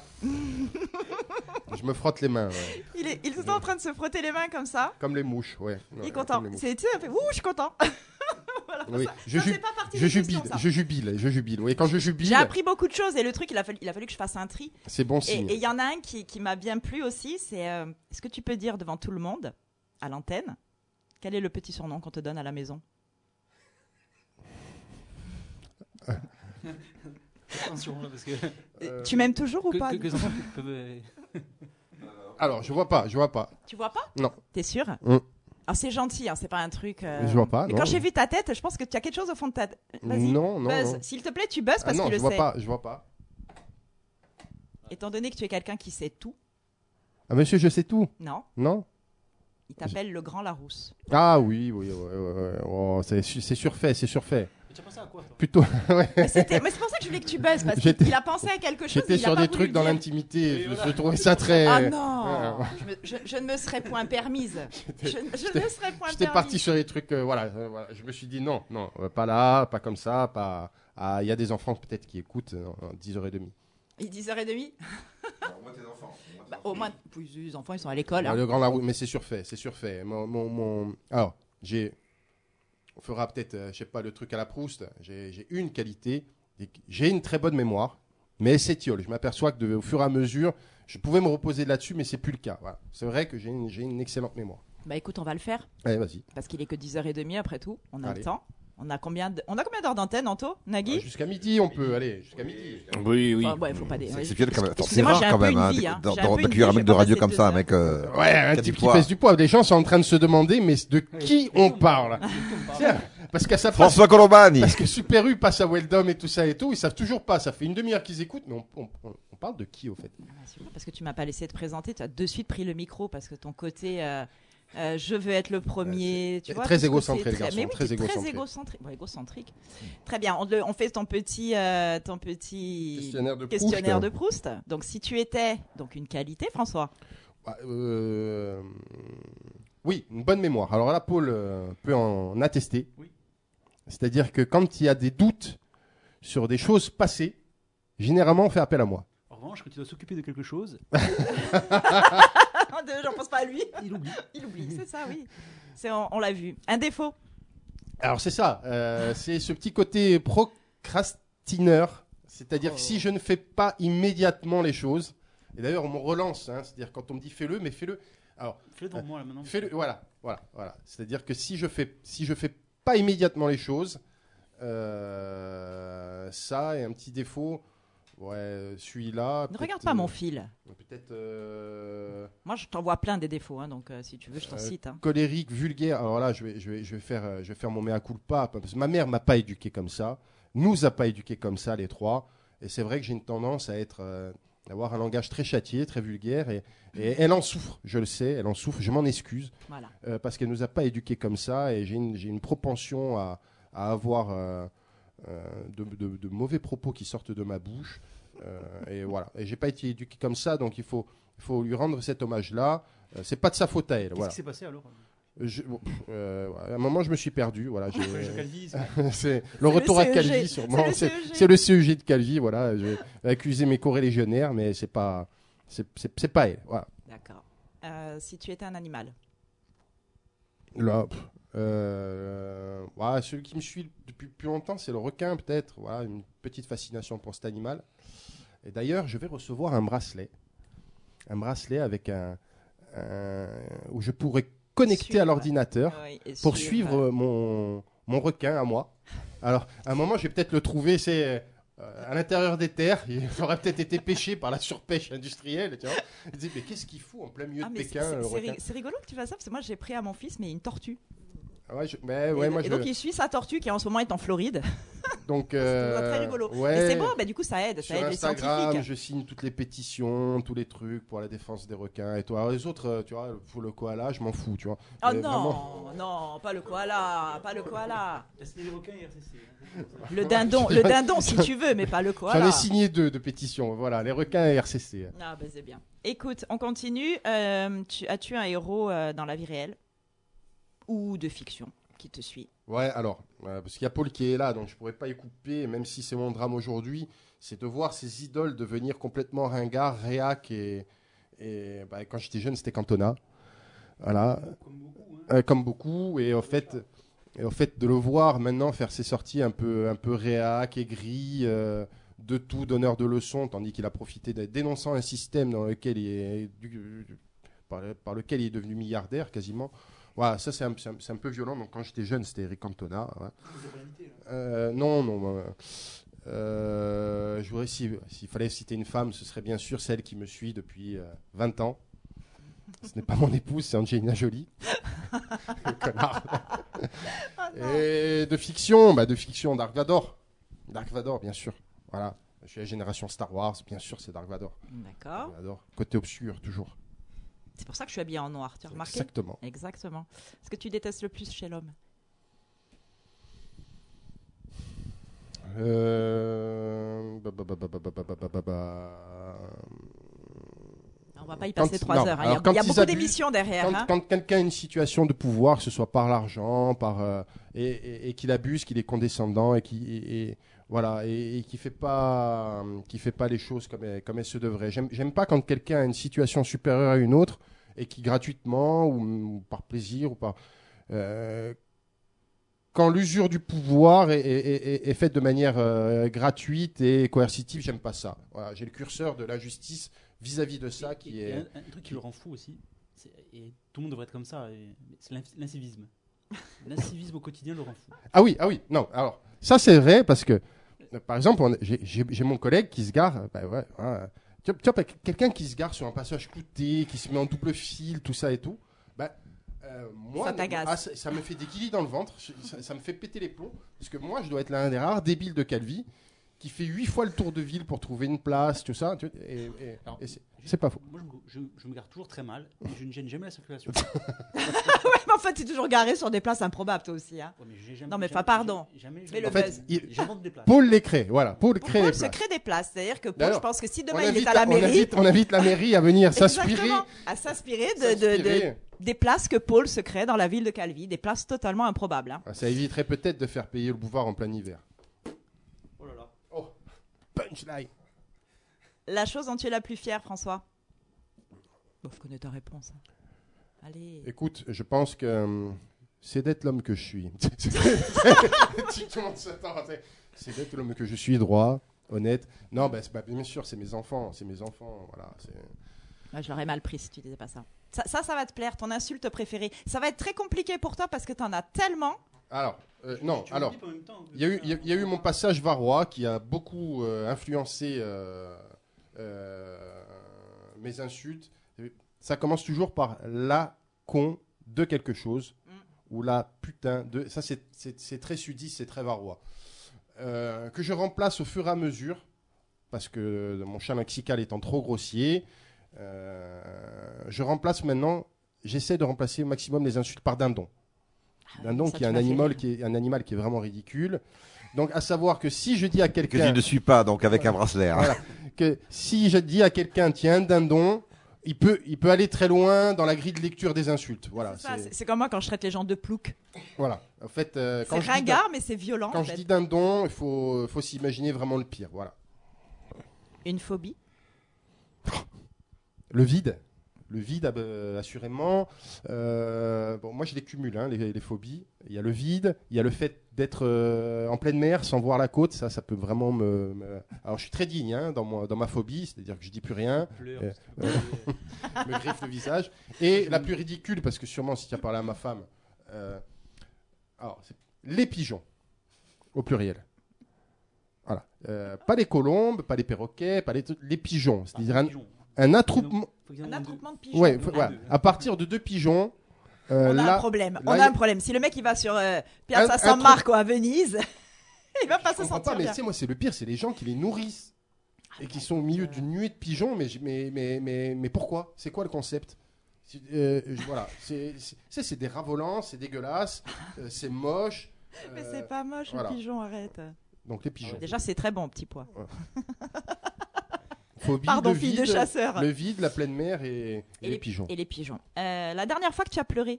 je me frotte les mains, ouais. Il est, il est en train de se frotter les mains comme ça. Comme les mouches, ouais. Il Ouais, est content. comme les mouches. C'est, tu sais, elle fait, ouh, je suis content. Voilà, Oui, ça- je, ça, ju- c'est pas partie je des questions, jubile, ça. je jubile, je jubile. Oui, quand je jubile, J'ai appris beaucoup de choses et le truc, il a fallu, il a fallu que je fasse un tri. c'est bon Et signe. et il y en a un qui, qui m'a bien plu aussi, c'est euh, est-ce que tu peux dire devant tout le monde, à l'antenne, quel est le petit surnom qu'on te donne à la maison? Attention, là, parce que, Euh, Tu m'aimes toujours ou que, pas? que- que les enfants peuvent. euh, Alors, je vois pas, je vois pas. Tu vois pas? Non. T'es sûr? Mm. Ah, c'est gentil, hein, c'est pas un truc. euh, Je vois pas, Mais non. quand j'ai vu ta tête, je pense que tu as quelque chose au fond de ta tête. Vas-y. Non, non, Buzz. non. S'il te plaît, tu buzzes Ah parce non, qu'il je le vois sait. pas, je vois pas. Étant donné que tu es quelqu'un qui sait tout, Ah, monsieur, je sais tout. non, Non? il t'appelle le grand Larousse. Ah oui, oui, ouais, ouais, ouais. Oh, c'est, su- c'est surfait, c'est surfait. Mais tu as pensé à quoi, toi? Plutôt, ouais. Mais, c'était- mais c'est pour ça que je voulais que tu buzzes parce J'étais- qu'il a pensé à quelque chose. J'étais il a sur pas des voulu trucs dans dire. l'intimité. Oui, Je, voilà. je trouvais ça très. Ah non, Ouais. je, me- je- je ne me serais point permise. Je, je ne serais point J'étais permise. parti sur des trucs, euh, voilà, euh, voilà. Je me suis dit non, non, euh, pas là, pas comme ça, pas. Ah, il y a des enfants peut-être qui écoutent, euh, dix heures trente. Il est dix heures trente. Bah, au moins, oui, les enfants ils sont à l'école. Ah, hein. le grand Larousse, mais c'est surfait, c'est surfait. Mon, mon, mon- Alors, j'ai. On fera peut-être, euh, je sais pas, le truc à la Proust. J'ai j'ai une qualité, et- j'ai une très bonne mémoire, mais elle s'étiole. Je m'aperçois que de- au fur et à mesure, je pouvais me reposer là-dessus, mais c'est plus le cas. Voilà. C'est vrai que j'ai une, j'ai une excellente mémoire. Bah écoute, on va le faire Allez, vas-y. parce qu'il est que dix heures trente après tout. On a Allez. le temps. On a combien de- on a combien d'heures d'antenne, Anto? Nagui? Ah, jusqu'à midi, on peut aller. Jusqu'à midi. Oui, oui. Enfin, ouais, faut pas des. C'est exceptionnel quand même. Attends, c'est Excusez-moi, rare j'ai un quand peu même une hein, vie, hein. d'en- J'ai un peu une d'accueillir un vie, mec je de vais radio pas comme passer ça, un deux mec. euh, Ouais, un Qui a type du qui poids. pèse du poids. Les gens sont en train de se demander, mais de qui on parle? Tiens, parce qu'à sa place, François Colombani. parce que Super U passe à Weldom et tout ça et tout, ils savent toujours pas. Ça fait une demi-heure qu'ils écoutent, mais on, on- on- on parle de qui au fait? Ah, super, parce que tu m'as pas laissé te présenter, tu as de suite pris le micro parce que ton côté euh, euh, je veux être le premier, tu c'est vois. très tout ce égocentré, côté le garçon, mais oui, très t'es égocentré. Très égocentrique. Bon, égocentrique. Très bien, on, le- on fait ton petit, euh, ton petit Questionnaire de Proust. questionnaire de Proust. Donc si tu étais donc une qualité, François. Bah, euh, Oui, une bonne mémoire. Alors là, Paul euh, peut en attester. Oui. C'est-à-dire que quand il y a des doutes sur des choses passées, généralement, on fait appel à moi. En revanche, quand il doit s'occuper de quelque chose, J'en pense pas à lui. il oublie. Il oublie, c'est ça, oui. C'est, on, on l'a vu. Un défaut. Alors c'est ça, euh, c'est ce petit côté procrastineur. C'est-à-dire que si je ne fais pas immédiatement les choses, et d'ailleurs on me relance, hein, c'est-à-dire quand on me dit fais-le, mais fais-le. Alors Fais-le devant moi là maintenant. fais-le, voilà, voilà, voilà. C'est-à-dire que si je fais, si je fais pas immédiatement les choses, euh, ça est un petit défaut. Ouais, celui-là. Ne peut-être, regarde pas euh, mon fil. Peut-être euh, Moi, je t'envoie plein des défauts, hein, donc euh, si tu veux, je t'en Euh, cite. Hein. colérique, vulgaire. Alors là, je vais, je vais, je vais faire, euh, je vais faire mon mea culpa parce que ma mère m'a pas éduqué comme ça, nous a pas éduqué comme ça les trois. Et c'est vrai que j'ai une tendance à être, euh, avoir un langage très châtié, très vulgaire, et, et elle en souffre. Je le sais, elle en souffre. Je m'en excuse Voilà. euh, parce qu'elle nous a pas éduqué comme ça, et j'ai une, j'ai une propension à, à avoir euh, euh, de, de- de mauvais propos qui sortent de ma bouche. Euh, et voilà. Et j'ai pas été éduqué comme ça, donc il faut, il faut lui rendre cet hommage-là. Euh, c'est pas de sa faute à elle. Qu'est-ce Voilà. qui s'est passé alors Je- bon, pff, euh, ouais, à un moment, je me suis perdu. Voilà, j'ai- Collège de Calvi, c'est- c'est le retour à C E G. Calvi, sûrement. C'est C'est le C E G. c'est le C E G de Calvi. Voilà, je vais accuser mes corélégionnaires, mais c'est pas, c'est c'est- c'est pas elle. Voilà. D'accord. Euh, si tu étais un animal. Là, pff, euh, voilà, celui qui me suit depuis plus longtemps, c'est le requin, peut-être. Voilà, une petite fascination pour cet animal. Et d'ailleurs, je vais recevoir un bracelet, un bracelet avec un, un- où je pourrais connecter Suivre. à l'ordinateur. Oui, et Pour suivre euh, mon, mon requin à moi. Alors, à un moment, je vais peut-être le trouver, c'est euh, à l'intérieur des terres. Il aurait peut-être été pêché par la surpêche industrielle. Tu vois. Il dit, mais qu'est-ce qu'il fout en plein milieu Ah, de mais c'est, Pékin, c'est- le c'est requin ri- c'est rigolo que tu fasses ça, parce que moi, j'ai pris à mon fils, mais une tortue. Ah ouais, je- mais, ouais, et moi, et je- donc, il suit sa tortue qui, en ce moment, est en Floride. donc, C'est euh, très rigolo. ouais, Et c'est beau, bah, du coup, ça aide. sur Ça aide les Instagram, scientifiques. je signe toutes les pétitions, tous les trucs pour la défense des requins et tout. Alors, les autres, euh, tu vois, pour le koala, je m'en fous, tu vois. Oh Mais non, vraiment- non, pas le koala, pas le koala. La signé les requins et R C C. hein. Le dindon, le dindon si tu veux, mais pas le koala. J'en ai signé deux de pétitions. Voilà, les requins et R C C. Ah ben c'est bien. Écoute, on continue. Euh, tu, as-tu un héros euh, dans la vie réelle ou de fiction qui te suit? Ouais, alors, euh, parce qu'il y a Paul qui est là, donc je pourrais pas y couper, même si c'est mon drame aujourd'hui, c'est de voir ces idoles devenir complètement ringards, réac, et, et bah, quand j'étais jeune, c'était Cantona. Voilà, Comme beaucoup. Hein. Euh, comme beaucoup, et au fait, et au fait de le voir maintenant faire ses sorties un peu, un peu réac, aigri, euh, de tout, donneur de leçons, tandis qu'il a profité d'être dénonçant un système dans lequel il est, du- du- par, par lequel il est devenu milliardaire quasiment. Voilà, ça c'est un, c'est un- c'est un peu violent. Donc quand j'étais jeune, c'était Eric Cantona. Ouais. Vous avez pas invité, là. Euh, non, non. euh, euh, je voudrais, si- s'il fallait citer une femme, ce serait bien sûr celle qui me suit depuis euh, vingt ans. Ce n'est pas mon épouse, c'est Angelina Jolie. Le connard. Et de fiction, bah de fiction, Dark Vador. Dark Vador, bien sûr. Voilà. Je suis la génération Star Wars, bien sûr, c'est Dark Vador. D'accord. Dark Vador. Côté obscur, toujours. C'est pour ça que je suis habillée en noir, tu as remarqué? Exactement. Exactement. Ce que tu détestes le plus chez l'homme? Euh... bah, bah, bah, bah, bah, bah, bah, bah, bah, bah. On va pas y Quand- passer trois non, heures. hein. alors Il y a, quand il y a ils beaucoup abusent- d'émissions derrière. Quand, hein. quand quelqu'un a une situation de pouvoir, que ce soit par l'argent, par euh, et, et- et qu'il abuse, qu'il est condescendant et qui et, et- voilà et, et qui fait pas euh, qui fait pas les choses comme elles, comme elles se devraient. J'aime j'aime pas quand quelqu'un a une situation supérieure à une autre et qui gratuitement ou, ou par plaisir ou par euh, quand l'usure du pouvoir est, est- est- est faite de manière euh, gratuite et coercitive, j'aime pas ça. Voilà, j'ai le curseur de l'injustice vis-à-vis de ça Et- qui et est. un, un truc qui le rend fou aussi, c'est- et tout le monde devrait être comme ça, et- c'est l'inf- l'incivisme. L'incivisme au quotidien le rend fou. Ah oui, ah oui, non. Alors, ça c'est vrai parce que, euh, par exemple, on- j'ai- j'ai j'ai mon collègue qui se gare. euh, bah ouais, hein, tu vois, tu vois, quelqu'un qui se gare sur un passage clouté, qui se met en double fil, tout ça et tout. Bah, euh, moi, Ça t'agace. ah, ça, ça me fait des guillis dans le ventre. je- Ça, ça me fait péter les plombs parce que moi, je dois être l'un des rares débiles de Calvi qui fait huit fois le tour de ville pour trouver une place, tout ça. tu- Et, et- Alors, et c'est, je- c'est pas faux. Moi, je, me- je- je me garde toujours très mal et je ne gêne jamais la circulation. Ouais, mais en fait, tu es toujours garé sur des places improbables, toi aussi. Hein. Ouais, mais j'ai jamais- Non, mais jamais- enfin, pardon. j'ai- Jamais, Mais le En fait, buzz. il- J'invente des places. Paul les crée, voilà. Paul Pour crée Paul les se places. crée des places. C'est-à-dire que Paul, D'ailleurs, je pense que si On demain il est invite, à la on, mairie, invite, on invite la mairie à venir s'inspirer. exactement, à s'inspirer de, de- de- s'inspirer. des places que Paul se crée dans la ville de Calvi, des places totalement improbables. Hein. Ah, Ça éviterait peut-être de faire payer le boulevard en plein hiver. Oh là là. Oh, punchline. La chose dont tu es la plus fière, François. Bon, je connais ta réponse. hein. Allez. Écoute, je pense que euh, c'est d'être l'homme que je suis. Tout le monde s'attend, c'est- C'est d'être l'homme que je suis, droit, honnête. Non, bah, c'est pas- bien sûr, c'est mes enfants, c'est mes enfants. Voilà, c'est... Ouais, je l'aurais mal pris si tu disais pas ça. ça. Ça, ça va te plaire, ton insulte préférée. Ça va être très compliqué pour toi parce que tu en as tellement. Alors, euh, non, Tu me alors, dis en même temps. il y, a eu- il y a- il y a eu mon passage varois qui a beaucoup euh, influencé euh, euh, mes insultes. Ça commence toujours par la con de quelque chose Mm. ou la putain de. Ça, c'est- c'est c'est très sudiste, c'est très varois. Euh, que je remplace au fur et à mesure parce que mon champ lexical étant trop grossier. euh, je remplace maintenant, j'essaie de remplacer au maximum les insultes par dindon. Ah, Dindon ça, qui tu est un m'as fait animal rire. qui est un animal qui est vraiment ridicule. Donc à savoir que si je dis à Que tu quelqu'un ne suis pas, donc avec un bracelet. hein. Voilà. que si je dis à quelqu'un tiens un dindon, il peut il peut aller très loin dans la grille de lecture des insultes. Voilà, C'est ça, c'est- c'est- c'est comme moi quand je traite les gens de plouc. voilà. En fait euh, quand C'est je dis ringard, mais c'est violent. Quand en je fait. dis dindon, il faut, faut s'imaginer vraiment le pire. Voilà. Une phobie. Le vide. Le vide, euh, assurément. Euh, bon, moi, je les cumule, hein, les, les phobies. Il y a le vide, il y a le fait d'être euh, en pleine mer sans voir la côte. Ça, ça peut vraiment me. me- Alors, je suis très digne hein, dans, moi, dans ma phobie, c'est-à-dire que je dis plus rien, Pleure, Euh, parce que- je me griffe le visage. Et la plus ridicule, parce que sûrement, si tu as parlé à ma femme, euh, alors, c'est les pigeons, au pluriel. Voilà. Euh, pas les colombes, pas les perroquets, pas les, les pigeons. C'est-à-dire un, Pigeon. un attroupement. Faut qu'il y en Un ait deux. attroupement de pigeons. Ouais, On faut- a voilà. deux. À partir de deux pigeons, euh, On a là, un problème. là, On il y a a- un problème. Si le mec il va sur euh, Piazza Un- un San trou- Marco à Venise, il va pas je se comprends sentir pas, mais bien. tu sais, moi, c'est le pire, c'est les gens qui les nourrissent et qui sont au milieu d'une nuée de pigeons. Mais, je- mais, mais, mais, mais pourquoi? C'est quoi le concept? C'est- euh, je- Voilà, c'est c'est- c'est- c'est des ravolants, c'est dégueulasse, euh, c'est moche. Mais euh, c'est pas moche, voilà. le pigeon, arrête. Donc les pigeons. Déjà, c'est très bon, petit pois. Phobie, Pardon, le fille vide, de chasseur. Le vide, la pleine mer et, et Et les pigeons. Et les pigeons. Euh, la dernière fois que tu as pleuré,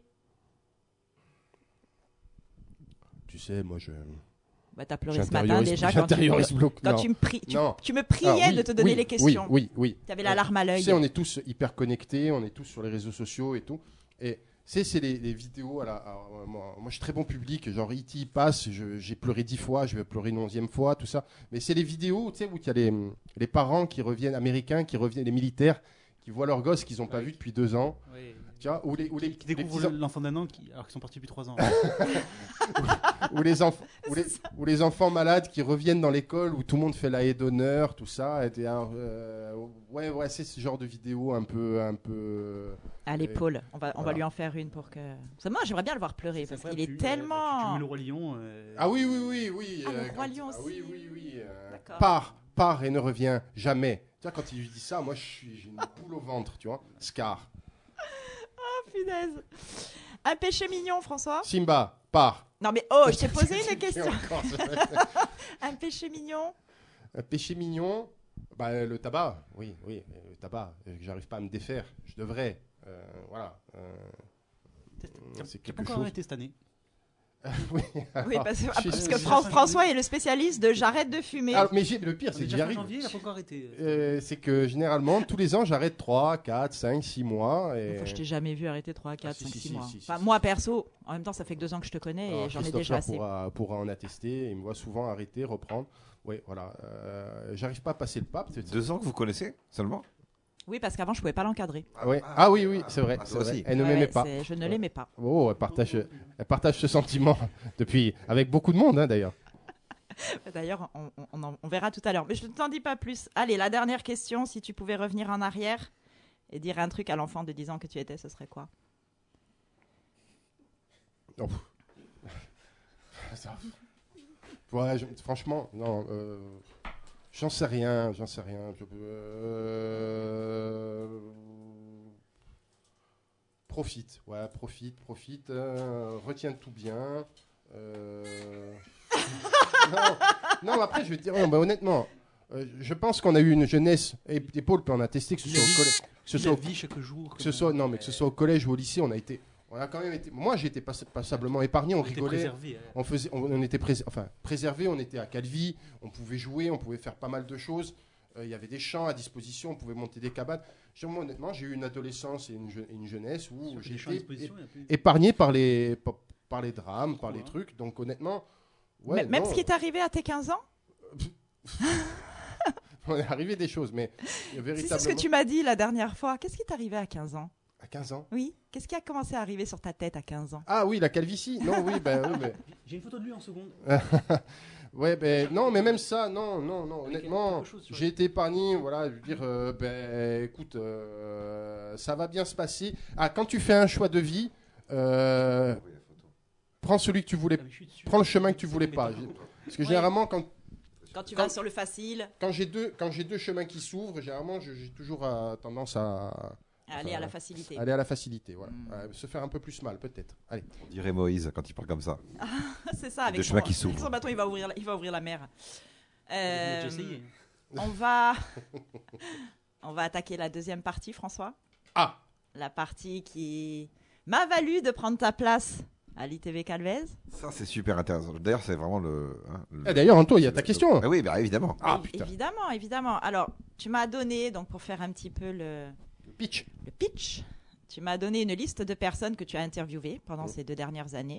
Tu sais, moi, je. bah, tu as pleuré ce matin j'intériorise- déjà quand, tu, j'intériorise beaucoup. quand non. tu me, pri- tu, Non. tu me priais Alors, oui, de te donner oui, les questions. Oui, oui, oui. Tu avais la larme à l'œil. Tu sais, on est tous hyper connectés, on est tous sur les réseaux sociaux et tout. Et c'est c'est les, les vidéos. À la, à- moi, moi, je suis très bon public. Genre, E T passe, je- j'ai pleuré dix fois, je vais pleurer une onzième fois, tout ça. Mais c'est les vidéos, tu sais, où il y a les, les parents qui reviennent, américains, qui reviennent, les militaires, qui voient leurs gosses qu'ils n'ont pas Ouais. vu depuis deux ans. Ouais. Tu vois, ou les, ou les, Qui, qui découvrent les petits- l'enfant d'un an qui- alors qu'ils sont partis depuis trois ans. ou les, enf- ou, les, ou les enfants malades qui reviennent dans l'école où tout le monde fait la haie d'honneur, tout ça. Et t'es un- euh, ouais, ouais, c'est ce genre de vidéo un peu, un peu. Allez, Et- Paul, on va, on va voilà. lui en faire une pour que. Parce que moi, j'aimerais bien le voir pleurer parce C'est qu'il vrai, est tu- euh, tellement. Tu, tu mets le roi lion. euh, Ah oui, oui, oui, oui. Ah, le euh, Roi quand- Lion ah oui, aussi. oui, oui. euh, D'accord. Part, part et ne revient jamais. Tu vois, quand il lui dit ça, moi, je suis, j'ai une boule au ventre, tu vois. Scar. Oh, punaise. Un péché mignon, François. Simba, part. Non, mais oh, je t'ai posé une Et question. encore, Un péché mignon. Un péché mignon, bah, le tabac. Oui, oui, le tabac. euh, J'arrive pas à me défaire. Je devrais. Euh, voilà. euh, T'as c'est t'as quelque pas encore chose. arrêté cette année. oui, Oui, alors, parce, je suis- parce que je- Fran- François est le spécialiste de j'arrête de fumer. Alors, mais j'ai- le pire, On c'est est que déjà j'y fin arrive. janvier, il a pas encore arrêté. Euh, c'est que généralement, tous les ans, j'arrête trois, quatre, cinq, six mois. Et... Enfin, je t'ai jamais vu arrêter trois, quatre, si, cinq, si, six si, mois. si, si, Enfin, si. moi, perso, en même temps, ça fait que deux ans que je te connais Alors, et j'en ai Christopher déjà assez. Pourra, pourra en attester. Il me voit souvent arrêter, reprendre. Oui, voilà. Euh, J'arrive pas à passer le pape. c'est- Deux ans que vous connaissez seulement? Oui, parce qu'avant, je pouvais pas l'encadrer. Ah, ouais. Ah oui, oui, c'est vrai. Ah, c'est toi vrai. aussi. Elle ne Ouais, m'aimait pas. c'est- Je ne l'aimais pas. Oh, elle partage, elle partage ce sentiment depuis, avec beaucoup de monde, hein, d'ailleurs. D'ailleurs, on, on- on en- on verra tout à l'heure. Mais je ne t'en dis pas plus. Allez, la dernière question. Si tu pouvais revenir en arrière et dire un truc à l'enfant de dix ans que tu étais, ce serait quoi? Oh, pff. Ça- Ouais, je- franchement, non. euh, J'en sais rien, j'en sais rien. Je peux, euh, Profite, ouais, profite, profite. euh, retiens tout bien. euh, non, non, après, je vais te dire, non, bah, honnêtement, euh, je pense qu'on a eu une jeunesse, et, et Paul peut en attester, que ce La soit au vie. collège. Que ce La soit au vie chaque jour. que ce soit non mais que ce soit au collège ou au lycée, on a été on a quand même été moi j'ai été pass- passablement épargné, on rigolait, Préservé. on faisait on, on était prés- enfin préservé, on était à Calvi, on pouvait jouer, on pouvait faire pas mal de choses. Euh, il y avait des champs à disposition, on pouvait monter des cabanes. Je- moi, honnêtement, j'ai eu une adolescence et une, je- une jeunesse où j'ai été é- épargné par les par, par les drames, par les trucs. Donc honnêtement, ouais, M- Même non, ce qui est arrivé à tes quinze ans. on est arrivé des choses, mais Si, véritablement c'est ce que tu m'as dit la dernière fois. Qu'est-ce qui t'est arrivé à quinze ans? à quinze ans. Oui. Qu'est-ce qui a commencé à arriver sur ta tête à quinze ans? Ah oui, la calvitie. Non, oui, ben oui, ben. J'ai une photo de lui en seconde. Ouais, ben non, mais même ça, non, non, non, Avec honnêtement, quelque chose sur j'ai été épargné, voilà, je veux dire, euh, ben écoute, euh, ça va bien se passer. Ah, quand tu fais un choix de vie, euh, prends celui que tu voulais, Ah, mais je suis dessus. prends le chemin que tu voulais pas. Parce que Ouais. généralement, quand, Quand tu Quand- vas sur le facile, quand j'ai deux, quand j'ai deux chemins qui s'ouvrent, généralement, je- j'ai toujours euh, tendance à aller Enfin, à la facilité. aller à la facilité, voilà. Mm. Euh, se faire un peu plus mal, peut-être. Allez. On dirait Moïse quand il parle comme ça. C'est ça, avec Deux son, chemins qui avec s'ouvrent. son bâton, il va ouvrir, la- il va ouvrir la mer. On a Euh, déjà essayé. on va, on va attaquer la deuxième partie, François. Ah. La partie qui m'a valu de prendre ta place à l'I T V Calvez. Ça, c'est super intéressant. D'ailleurs, c'est vraiment le. hein, le- Eh, D'ailleurs, Anto, il y a ta le- question. Ah oui, bah, évidemment. Ah, Évi- putain. Évidemment, évidemment. Alors, tu m'as donné, donc pour faire un petit peu le, Pitch. le pitch, tu m'as donné une liste de personnes que tu as interviewées pendant Mm. ces deux dernières années.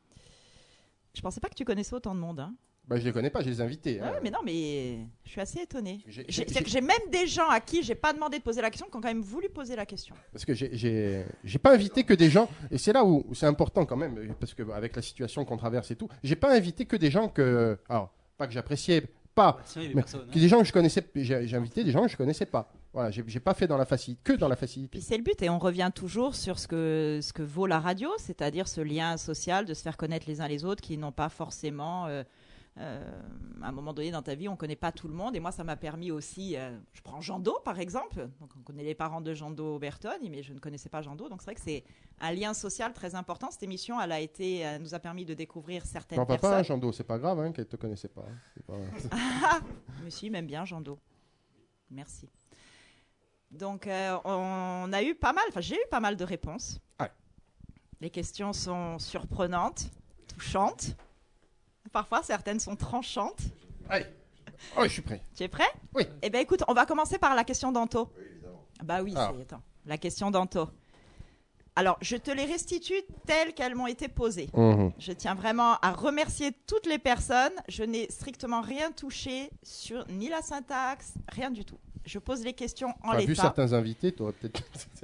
Je pensais pas que tu connaissais autant de monde. Hein. Bah, je les connais pas, je les ai invités. Ah hein. ouais, mais non, mais je suis assez étonnée. J'ai- J'ai- j'ai- c'est-à-dire que J'ai même des gens à qui j'ai pas demandé de poser la question qui ont quand même voulu poser la question. Parce que j'ai- j'ai j'ai pas invité que des gens, et c'est là où, où c'est important quand même, parce que avec la situation qu'on traverse et tout, j'ai pas invité que des gens que, alors pas que j'appréciais pas, Sinon, il y avait mais personne. que des gens que je connaissais, j'ai j'ai invité des gens que je connaissais pas. Voilà, j'ai j'ai pas fait dans la facilité, que dans la facilité. Puis c'est le but, et on revient toujours sur ce que, ce que vaut la radio, c'est-à-dire ce lien social, de se faire connaître les uns les autres qui n'ont pas forcément... euh, euh, à un moment donné dans ta vie, on ne connaît pas tout le monde. Et moi, ça m'a permis aussi... euh, je prends Jean Do, par exemple. Donc, on connaît les parents de Jean Do Bertoni, mais je ne connaissais pas Jean Do. Donc, c'est vrai que c'est un lien social très important. Cette émission, elle, a été, elle nous a permis de découvrir certaines Non, papa, personnes. hein, Jean Do, c'est pas grave hein, qu'elle te connaissait pas. hein. C'est pas- Ah, monsieur m'aime bien Jean Do. Merci. Donc, euh, on a eu pas mal, enfin, j'ai eu pas mal de réponses. Ouais. Les questions sont surprenantes, touchantes. Parfois, certaines sont tranchantes. Allez, oh, je suis prêt. Tu es prêt? Oui. Eh bien, écoute, on va commencer par la question d'Anto. Bah oui, Ah. c'est... Attends, la question d'Anto. Alors, je te les restitue telles qu'elles m'ont été posées. Mhm. Je tiens vraiment à remercier toutes les personnes. Je n'ai strictement rien touché sur ni la syntaxe, rien du tout. Je pose les questions en Enfin, vu l'état. certains invités, tu aurais peut-être.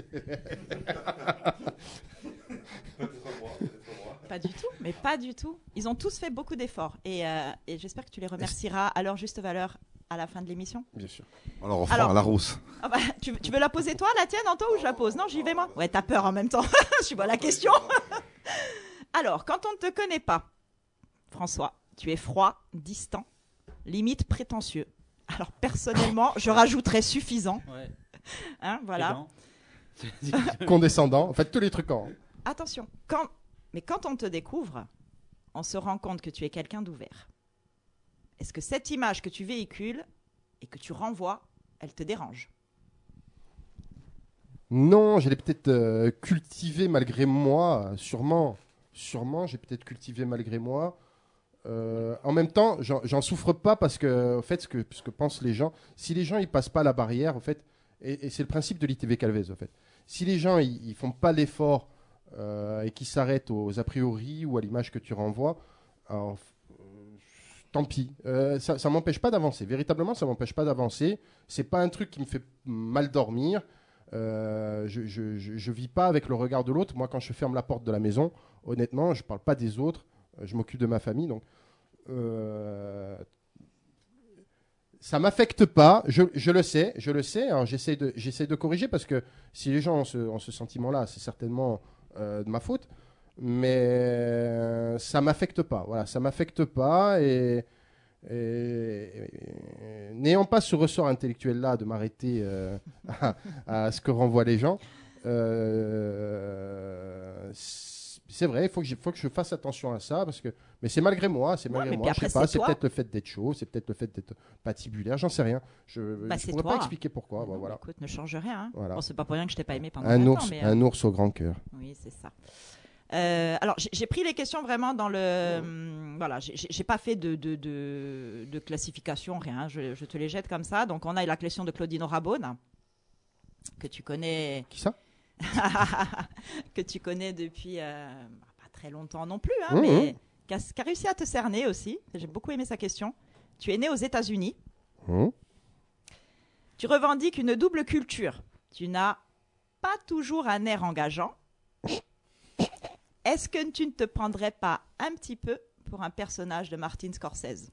Pas du tout, mais pas du tout. Ils ont tous fait beaucoup d'efforts. Et, euh, et j'espère que tu les remercieras à leur juste valeur à la fin de l'émission. Bien sûr. Alors, on fera Alors- à la rousse. Ah bah, tu, tu veux la poser toi, la tienne, Anto, ou je la pose? Non, j'y vais moi. Ouais, t'as peur en même temps. Je vois la question. Alors, quand on ne te connaît pas, François, tu es froid, distant, limite prétentieux. Alors, personnellement, je rajouterais suffisant. Ouais. Hein, voilà. Aidant. Condescendant, en fait, tous les trucs en. Attention, quand... mais quand on te découvre, on se rend compte que tu es quelqu'un d'ouvert. Est-ce que cette image que tu véhicules et que tu renvoies, elle te dérange? Non, je l'ai peut-être euh, cultivé malgré moi, euh, sûrement. Sûrement, j'ai peut-être cultivé malgré moi. Euh, en même temps, j'en j'en souffre pas parce que, en fait, ce que, ce que pensent les gens, si les gens ils passent pas la barrière, en fait, et, et c'est le principe de l'I T V Calvez, en fait. Si les gens ils, ils font pas l'effort euh, et qu'ils s'arrêtent aux a priori ou à l'image que tu renvoies, alors, euh, tant pis. Euh, ça, ça m'empêche pas d'avancer. Véritablement, ça m'empêche pas d'avancer. C'est pas un truc qui me fait mal dormir. Euh, je, je, je, je vis pas avec le regard de l'autre. Moi, quand je ferme la porte de la maison, honnêtement, je parle pas des autres. Euh, Je m'occupe de ma famille, donc euh, ça m'affecte pas. Je, je le sais, je le sais. hein, J'essaie de, j'essaie de corriger parce que si les gens ont ce, ont ce sentiment-là, c'est certainement euh, de ma faute. Mais euh, ça m'affecte pas. Voilà, ça m'affecte pas et Et, et- et- n'ayant pas ce ressort intellectuel-là de m'arrêter euh, à, à ce que renvoient les gens, euh, c'est vrai, il faut que, j'ai- faut que je fasse attention à ça, parce que, mais c'est malgré moi, c'est Ouais, malgré mais moi, puis je sais après, pas, c'est c'est toi. peut-être le fait d'être chaud, c'est peut-être le fait d'être patibulaire, j'en sais rien. Je Bah, ne c'est pourrais toi. pas expliquer pourquoi. Bah, Non, voilà. Écoute, ne change rien. Hein. Voilà. Bon, c'est pas pour rien que je t'ai pas aimé pendant Un vingt ours, ans. Mais, euh, un ours au grand cœur. Oui, c'est ça. Euh, alors, j'ai j'ai pris les questions vraiment dans le. hum, voilà, j'ai- j'ai j'ai pas fait de, de, de, de classification, rien. Je, je te les jette comme ça. Donc, on a la question de Claudine Rabone, que tu connais. Qui ça? que tu connais depuis euh, pas très longtemps non plus, hein, Mmh, mais qui a, qui a réussi à te cerner aussi. J'ai beaucoup aimé sa question. Tu es né aux États-Unis. Hum. Tu revendiques une double culture. Tu n'as pas toujours un air engageant. Est-ce que tu ne te prendrais pas un petit peu pour un personnage de Martin Scorsese?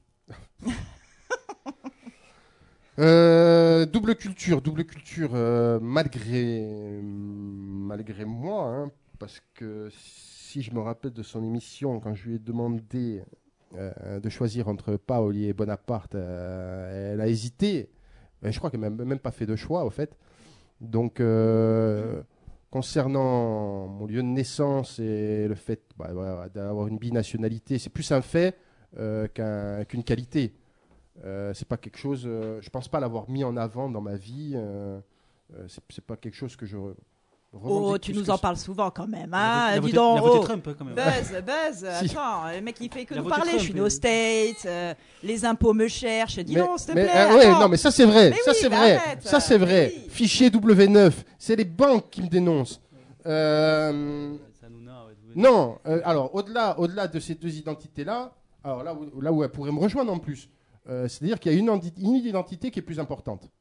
Euh, double culture, double culture, euh, malgré, malgré moi, hein, parce que si je me rappelle de son émission, quand je lui ai demandé euh, de choisir entre Paoli et Bonaparte, euh, elle a hésité. Et je crois qu'elle n'a même, même pas fait de choix, au fait. Donc, euh, concernant mon lieu de naissance et le fait bah, voilà, d'avoir une binationalité, c'est plus un fait euh, qu'un- qu'une qualité. Euh, c'est pas quelque chose. Euh, je pense pas l'avoir mis en avant dans ma vie. Euh, euh, c'est, c'est pas quelque chose que je. re- Oh, revendique tu plus nous que en ça. parles souvent quand même. Il a Hein? voté- il a Dis voté- donc, il a voté oh. Trump hein, quand même. Buzz, buzz, Si. attends, le mec il fait que Il a nous voté parler, Trump, je suis né aux et- States, euh, les impôts me cherchent, dis Mais- donc s'il te mais, plaît. euh, ouais, attends. non, mais ça c'est vrai. Mais ça oui, c'est mais vrai. arrête, ça c'est mais vrai. oui. Fichier W neuf, c'est les banques qui me dénoncent. Euh, C'est Hanouna, ouais, vous- non, euh, alors au-delà, au-delà de ces deux identités-là, alors là où, là où elle pourrait me rejoindre en plus, euh, c'est-à-dire qu'il y a une, indi- une identité qui est plus importante.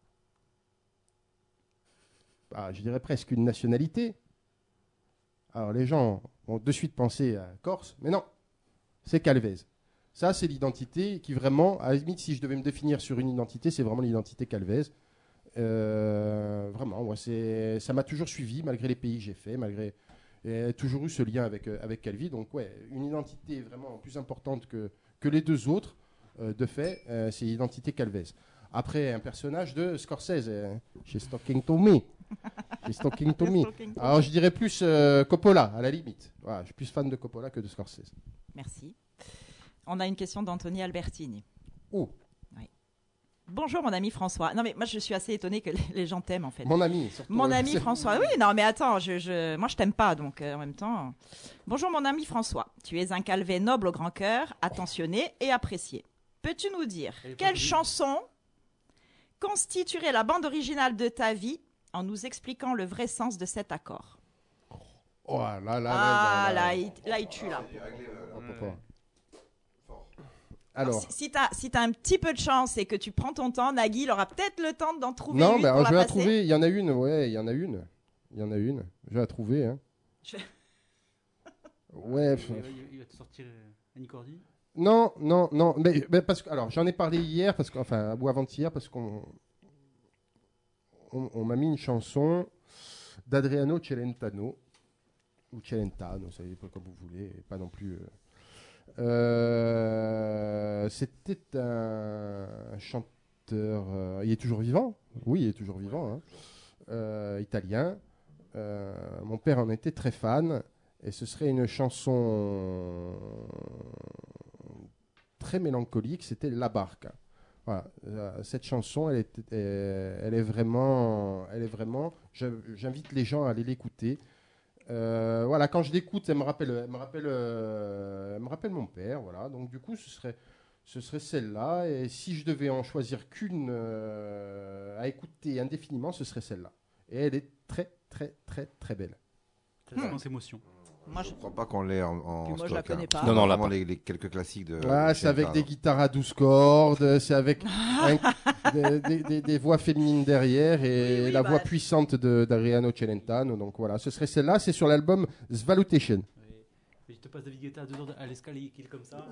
Bah, je dirais presque une nationalité. Alors les gens vont de suite penser à Corse, mais non, c'est Calvez. Ça, c'est l'identité qui vraiment, à la limite, si je devais me définir sur une identité, c'est vraiment l'identité Calvez. Euh, vraiment, moi, c'est, ça m'a toujours suivi, malgré les pays que j'ai fait, malgré et toujours eu ce lien avec, euh, avec Calvi. Donc, ouais, une identité vraiment plus importante que, que les deux autres, euh, de fait, euh, c'est l'identité Calvez. Après, un personnage de Scorsese, euh, chez Stalking Tommy. Chez Stalking Tommy. Alors, je dirais plus euh, Coppola, à la limite. Voilà, je suis plus fan de Coppola que de Scorsese. Merci. On a une question d'Anthony Albertini. Oh, Bonjour mon ami François. Non mais moi je suis assez étonnée que les- les gens t'aiment en fait. mon ami, surtout. Mon euh, ami c'est- François. Oui, non, mais attends, je, je- moi je t'aime pas, donc euh, en même temps. Bonjour mon ami François. Tu es un Calvet noble au grand cœur, attentionné et apprécié. Peux-tu nous dire Elle est pas quelle jolie. chanson constituerait la bande originale de ta vie en nous expliquant le vrai sens de cet accord? Oh là là là Ah, là. là, il, là, il tue là. Hop, hop, hop. Alors, Si, si t'as si t'as un petit peu de chance et que tu prends ton temps, Nagui, il aura peut-être le temps d'en trouver non, une mais pour alors, je vais la la passer. trouver. Il y en a une, ouais, il y en a une. Il y en a une. Je vais la trouver. Hein. Je- Ouais. Il f- va- il va te sortir euh, Annie Cordy. Non, non, non. Mais, mais parce que, alors, j'en ai parlé hier, parce que, enfin, ou avant-hier, parce qu'on on, on m'a mis une chanson d'Adriano Celentano, ou Celentano, ça y est, pas comme vous voulez, et pas non plus. euh, euh, C'était un chanteur. euh, il est toujours vivant. Oui, il est toujours vivant. Hein. Euh, italien. Euh, mon père en était très fan. Et ce serait une chanson très mélancolique, c'était La Barca. Voilà. Euh, cette chanson, elle est, euh, elle est vraiment, elle est vraiment. je- J'invite les gens à aller l'écouter. Euh, voilà, quand je l'écoute, elle me rappelle, elle me rappelle, euh, elle me rappelle mon père. Voilà, donc du coup, ce serait, ce serait celle-là. Et si je devais en choisir qu'une euh, à écouter indéfiniment, ce serait celle-là. Et elle est très, très, très, très belle. Ça séquence émotion. Moi, je... Je crois pas qu'on l'ait en, en Puis moi, je stock, la connais hein. pas. Non, non, là, Vraiment pas. les, les quelques classiques de. Ah, de c'est avec Celentano. des guitares à douze cordes, c'est avec un- des, des- des- des voix féminines derrière et Oui, oui, la bah, voix c'est- puissante de d'Adriano Celentano. Donc voilà, ce serait celle-là, c'est sur l'album Svalutation. Ouais. Et je te passe David Guetta à deux heures de- à l'escalier qui est comme ça.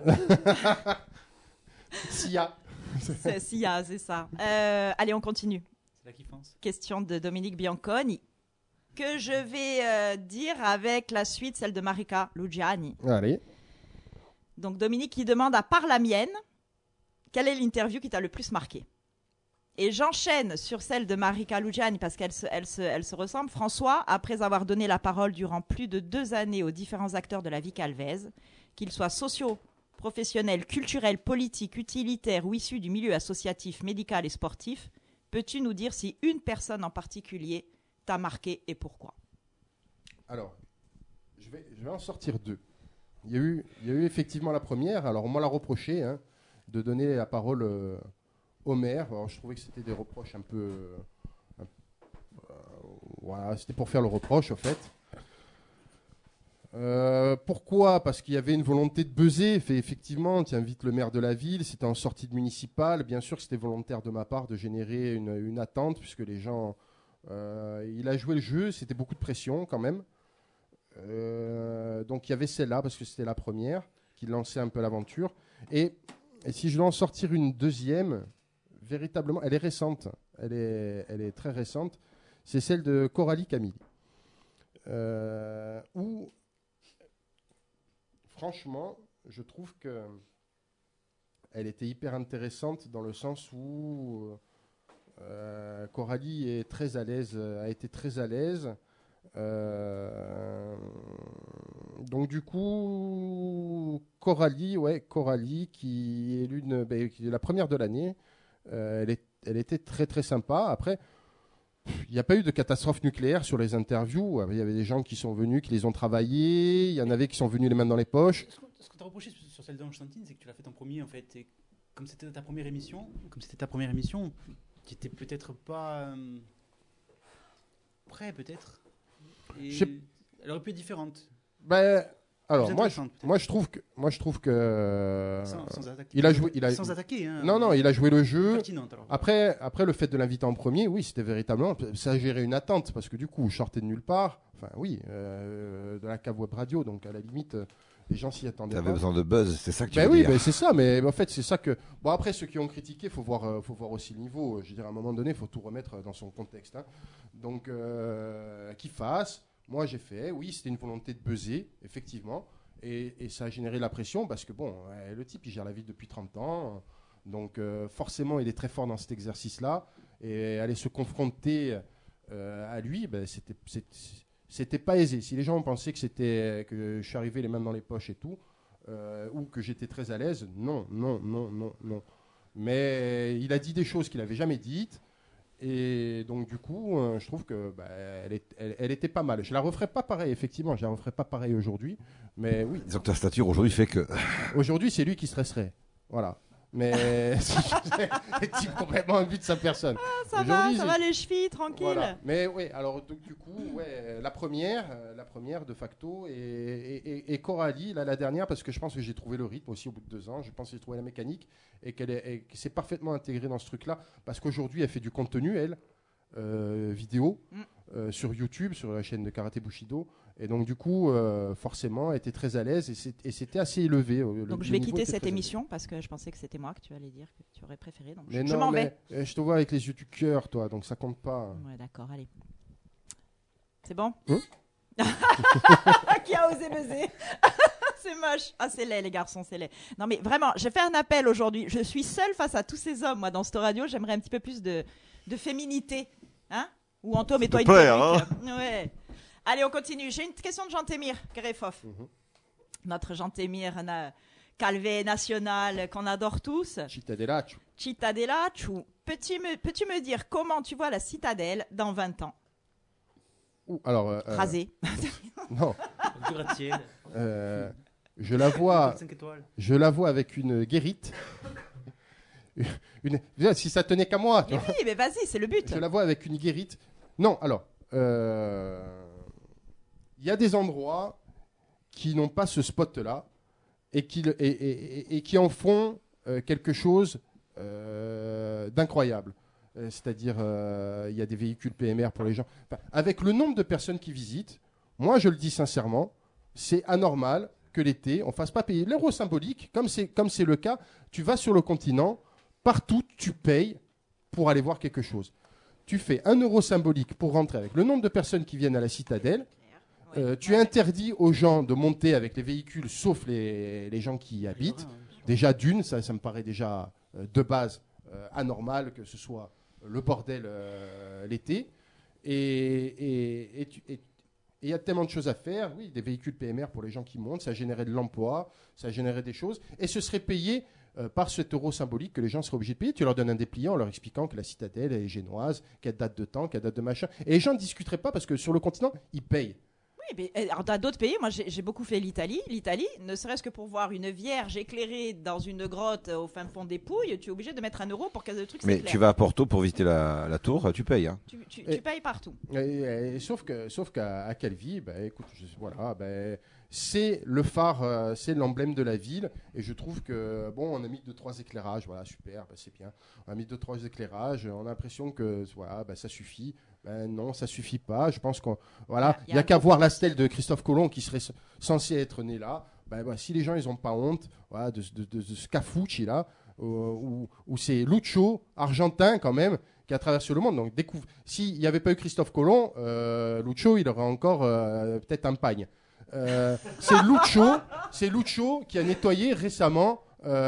Sia. c'est Sia, c'est ça. Euh, allez, on continue. C'est la kiffance. Question de Dominique Bianconi, que je vais euh, dire avec la suite, celle de Marika Lugiani. Allez. Donc Dominique qui demande, à part la mienne, quelle est l'interview qui t'a le plus marqué? Et j'enchaîne sur celle de Marika Lugiani parce qu'elle se, elle se, elle se ressemble. François, après avoir donné la parole durant plus de deux années aux différents acteurs de la vie calvaise, qu'ils soient sociaux, professionnels, culturels, politiques, utilitaires ou issus du milieu associatif, médical et sportif, peux-tu nous dire si une personne en particulier t'a marqué et pourquoi? Alors, je vais, je vais en sortir deux. Il y a eu, il y a eu effectivement la première. Alors, on m'a la reproché hein, de donner la parole euh, au maire. Alors, je trouvais que c'était des reproches un peu... Euh, un- euh, voilà, c'était pour faire le reproche, au fait. Euh, pourquoi? Parce qu'il y avait une volonté de buzzer. Fait, effectivement, tu invites le maire de la ville, c'était en sortie de municipale. Bien sûr que c'était volontaire de ma part de générer une, une attente, puisque les gens... euh, il a joué le jeu, c'était beaucoup de pression quand même. Euh, donc il y avait celle-là, parce que c'était la première, qui lançait un peu l'aventure. Et, et si je dois en sortir une deuxième, véritablement, elle est récente. Elle est, elle est très récente. C'est celle de Coralie Camille. Euh, où... Franchement, je trouve que elle était hyper intéressante dans le sens où euh, Coralie est très à l'aise, a été très à l'aise. Euh, donc du coup, Coralie, ouais, Coralie qui est l'une, ben, qui est la première de l'année. Euh, elle, est, elle était très très sympa. Après, il n'y a pas eu de catastrophe nucléaire sur les interviews. Il y avait des gens qui sont venus, qui les ont travaillés. Il y en avait qui sont venus les mains dans les poches. Ce qu'on ce qu'on t'a reproché sur sur celle d'Ange-Santine, c'est que tu l'as faite en premier en fait. Et comme c'était ta première émission, comme c'était ta première émission, tu étais peut-être pas euh, prêt peut-être. Et Je sais- elle aurait pu être différente. Ben, alors Plus moi, je, intéressante, peut-être. moi je trouve que, moi je trouve que Sans, sans attaquer. il a joué, il a, Sans attaquer. Hein, non non, il a joué le jeu. pertinente alors. Après, après le fait de l'inviter en premier, oui, c'était véritablement, ça a géré une attente parce que du coup, je sortais de nulle part. Enfin, oui, euh, de la cave web radio, donc à la limite, euh, les gens s'y attendaient T'avais pas. besoin de buzz, c'est ça que tu Ben veux oui, dire. ben c'est ça, mais en fait, c'est ça que. Bon, après, ceux qui ont critiqué, faut voir, euh, faut voir aussi le niveau. Je veux dire, à un moment donné, il faut tout remettre dans son contexte. hein. Donc, euh, qu'il fasse. Moi, j'ai fait. Oui, c'était une volonté de buzzer, effectivement. Et, et ça a généré la pression parce que, bon, ouais, le type, il gère la ville depuis trente ans. Donc, euh, forcément, il est très fort dans cet exercice-là. Et aller se confronter euh, à lui, ben, c'était, c'est- c'était pas aisé. Si les gens ont pensé que, c'était, que je suis arrivé les mains dans les poches et tout, euh, ou que j'étais très à l'aise, non, non, non, non, non. Mais il a dit des choses qu'il n'avait jamais dites. Et donc, du coup, euh, je trouve que bah, elle, est- elle- elle était pas mal. Je la referai pas pareil, effectivement. Je la referai pas pareil aujourd'hui. Mais oui, Disons que ta stature aujourd'hui fait que. aujourd'hui, c'est lui qui stresserait. Voilà. Mais c'est complètement un but de sa personne. Ça va, Aujourd'hui, ça j'ai- va les chevilles, tranquille. Voilà. Mais oui, alors donc, du coup, ouais, la première, euh, la première de facto, et, et, et- et Coralie, là, la dernière, parce que je pense que j'ai trouvé le rythme aussi au bout de deux ans. Je pense que j'ai trouvé la mécanique et qu'elle est, et que c'est parfaitement intégrée dans ce truc-là, parce qu'aujourd'hui, elle fait du contenu, elle, euh, vidéo, Mm. euh, sur YouTube, sur la chaîne de Karaté Bushido. Et donc, du coup, euh, forcément, elle était très à l'aise et c'est- et c'était assez élevé. euh, le- Donc je le vais niveau quitter était cette très élevé. émission parce que je pensais que c'était moi que tu allais dire que tu aurais préféré. Donc Mais je, je non, m'en vais. mais euh, je te vois avec les yeux du cœur, toi, donc ça compte pas. Ouais, d'accord, allez. C'est bon Hein Qui a osé buzzer C'est moche. Ah, c'est laid, les garçons, c'est laid. Non, mais vraiment, j'ai fait un appel aujourd'hui. Je suis seule face à tous ces hommes, moi, dans cette radio. J'aimerais un petit peu plus de, de féminité. Hein Ou Anto, mets-toi une plaît, perruque. Ouais. Allez, on continue. J'ai une question de Jean-Témir Greffoff. Mhm. Notre Jean-Témir na- Calvé national qu'on adore tous. Cittadella, tu- Cittadella, Chou. Peux-tu me, peux-tu me dire comment tu vois la citadelle dans vingt ans Ouh, alors, euh, euh, Rasée. non, Du gratte-ciel. euh, je la vois, cinq étoiles. je la vois avec une guérite. Une, une- si ça tenait qu'à moi, tu Mais vois. oui, mais vas-y, c'est le but. Je la vois avec une guérite. Non, alors, euh, il y a des endroits qui n'ont pas ce spot-là et qui, le- et, et- et- et qui en font euh, quelque chose euh, d'incroyable. Euh, C'est-à-dire, euh, il y a des véhicules P M R pour les gens. Enfin, avec le nombre de personnes qui visitent, moi, je le dis sincèrement, c'est anormal que l'été, on ne fasse pas payer l'euro symbolique, comme c'est comme c'est le cas. Tu vas sur le continent, partout, tu payes pour aller voir quelque chose. Tu fais un euro symbolique pour rentrer avec le nombre de personnes qui viennent à la citadelle. Ouais. Euh, tu interdis aux gens de monter avec les véhicules, sauf les, les gens qui y habitent. Déjà d'une, ça, ça me paraît déjà euh, de base euh, anormal, que ce soit le bordel euh, l'été. Et et- et tu- et- et il y a tellement de choses à faire. Oui, des véhicules P M R pour les gens qui montent, ça générait de l'emploi, ça générait des choses. Et ce serait payé euh, par cet euro symbolique que les gens seraient obligés de payer. Tu leur donnes un dépliant en leur expliquant que la citadelle elle est génoise, qu'elle date de temps, qu'elle date de machin. Et les gens ne discuteraient pas parce que sur le continent, ils payent. Oui, mais euh, alors, dans d'autres pays, moi j'ai j'ai beaucoup fait l'Italie. L'Italie, ne serait-ce que pour voir une vierge éclairée dans une grotte euh, au fin fond des Pouilles, tu es obligé de mettre un euro pour que le truc Mais s'éclaire. tu vas à Porto pour visiter la, la tour, tu payes. Hein. Tu, tu- Et- tu payes partout. Et- et- sauf que, sauf qu'à à Calvi, bah, écoute, je- voilà, bah, c'est le phare, euh, c'est l'emblème de la ville. Et je trouve que bon, on a mis deux trois éclairages, voilà, super, bah, c'est bien. On a mis deux trois éclairages. On a l'impression que voilà, bah, ça suffit. Ben non, ça suffit pas. Je pense qu'on voilà, Il y a- il y il y a a un qu'à gros voir la stèle de Christophe Colomb qui serait c- censé être né là. Ben, voilà, si les gens ils ont pas honte, voilà, de, de, de, de ce Cafucci là, euh, où, où c'est Lucho, argentin quand même, qui a traversé le monde. Donc découvre. S'il n'y avait pas eu Christophe Colomb, euh, Lucho il aurait encore euh, peut-être un pagne. Euh, c'est Lucho, c'est Lucho qui a nettoyé récemment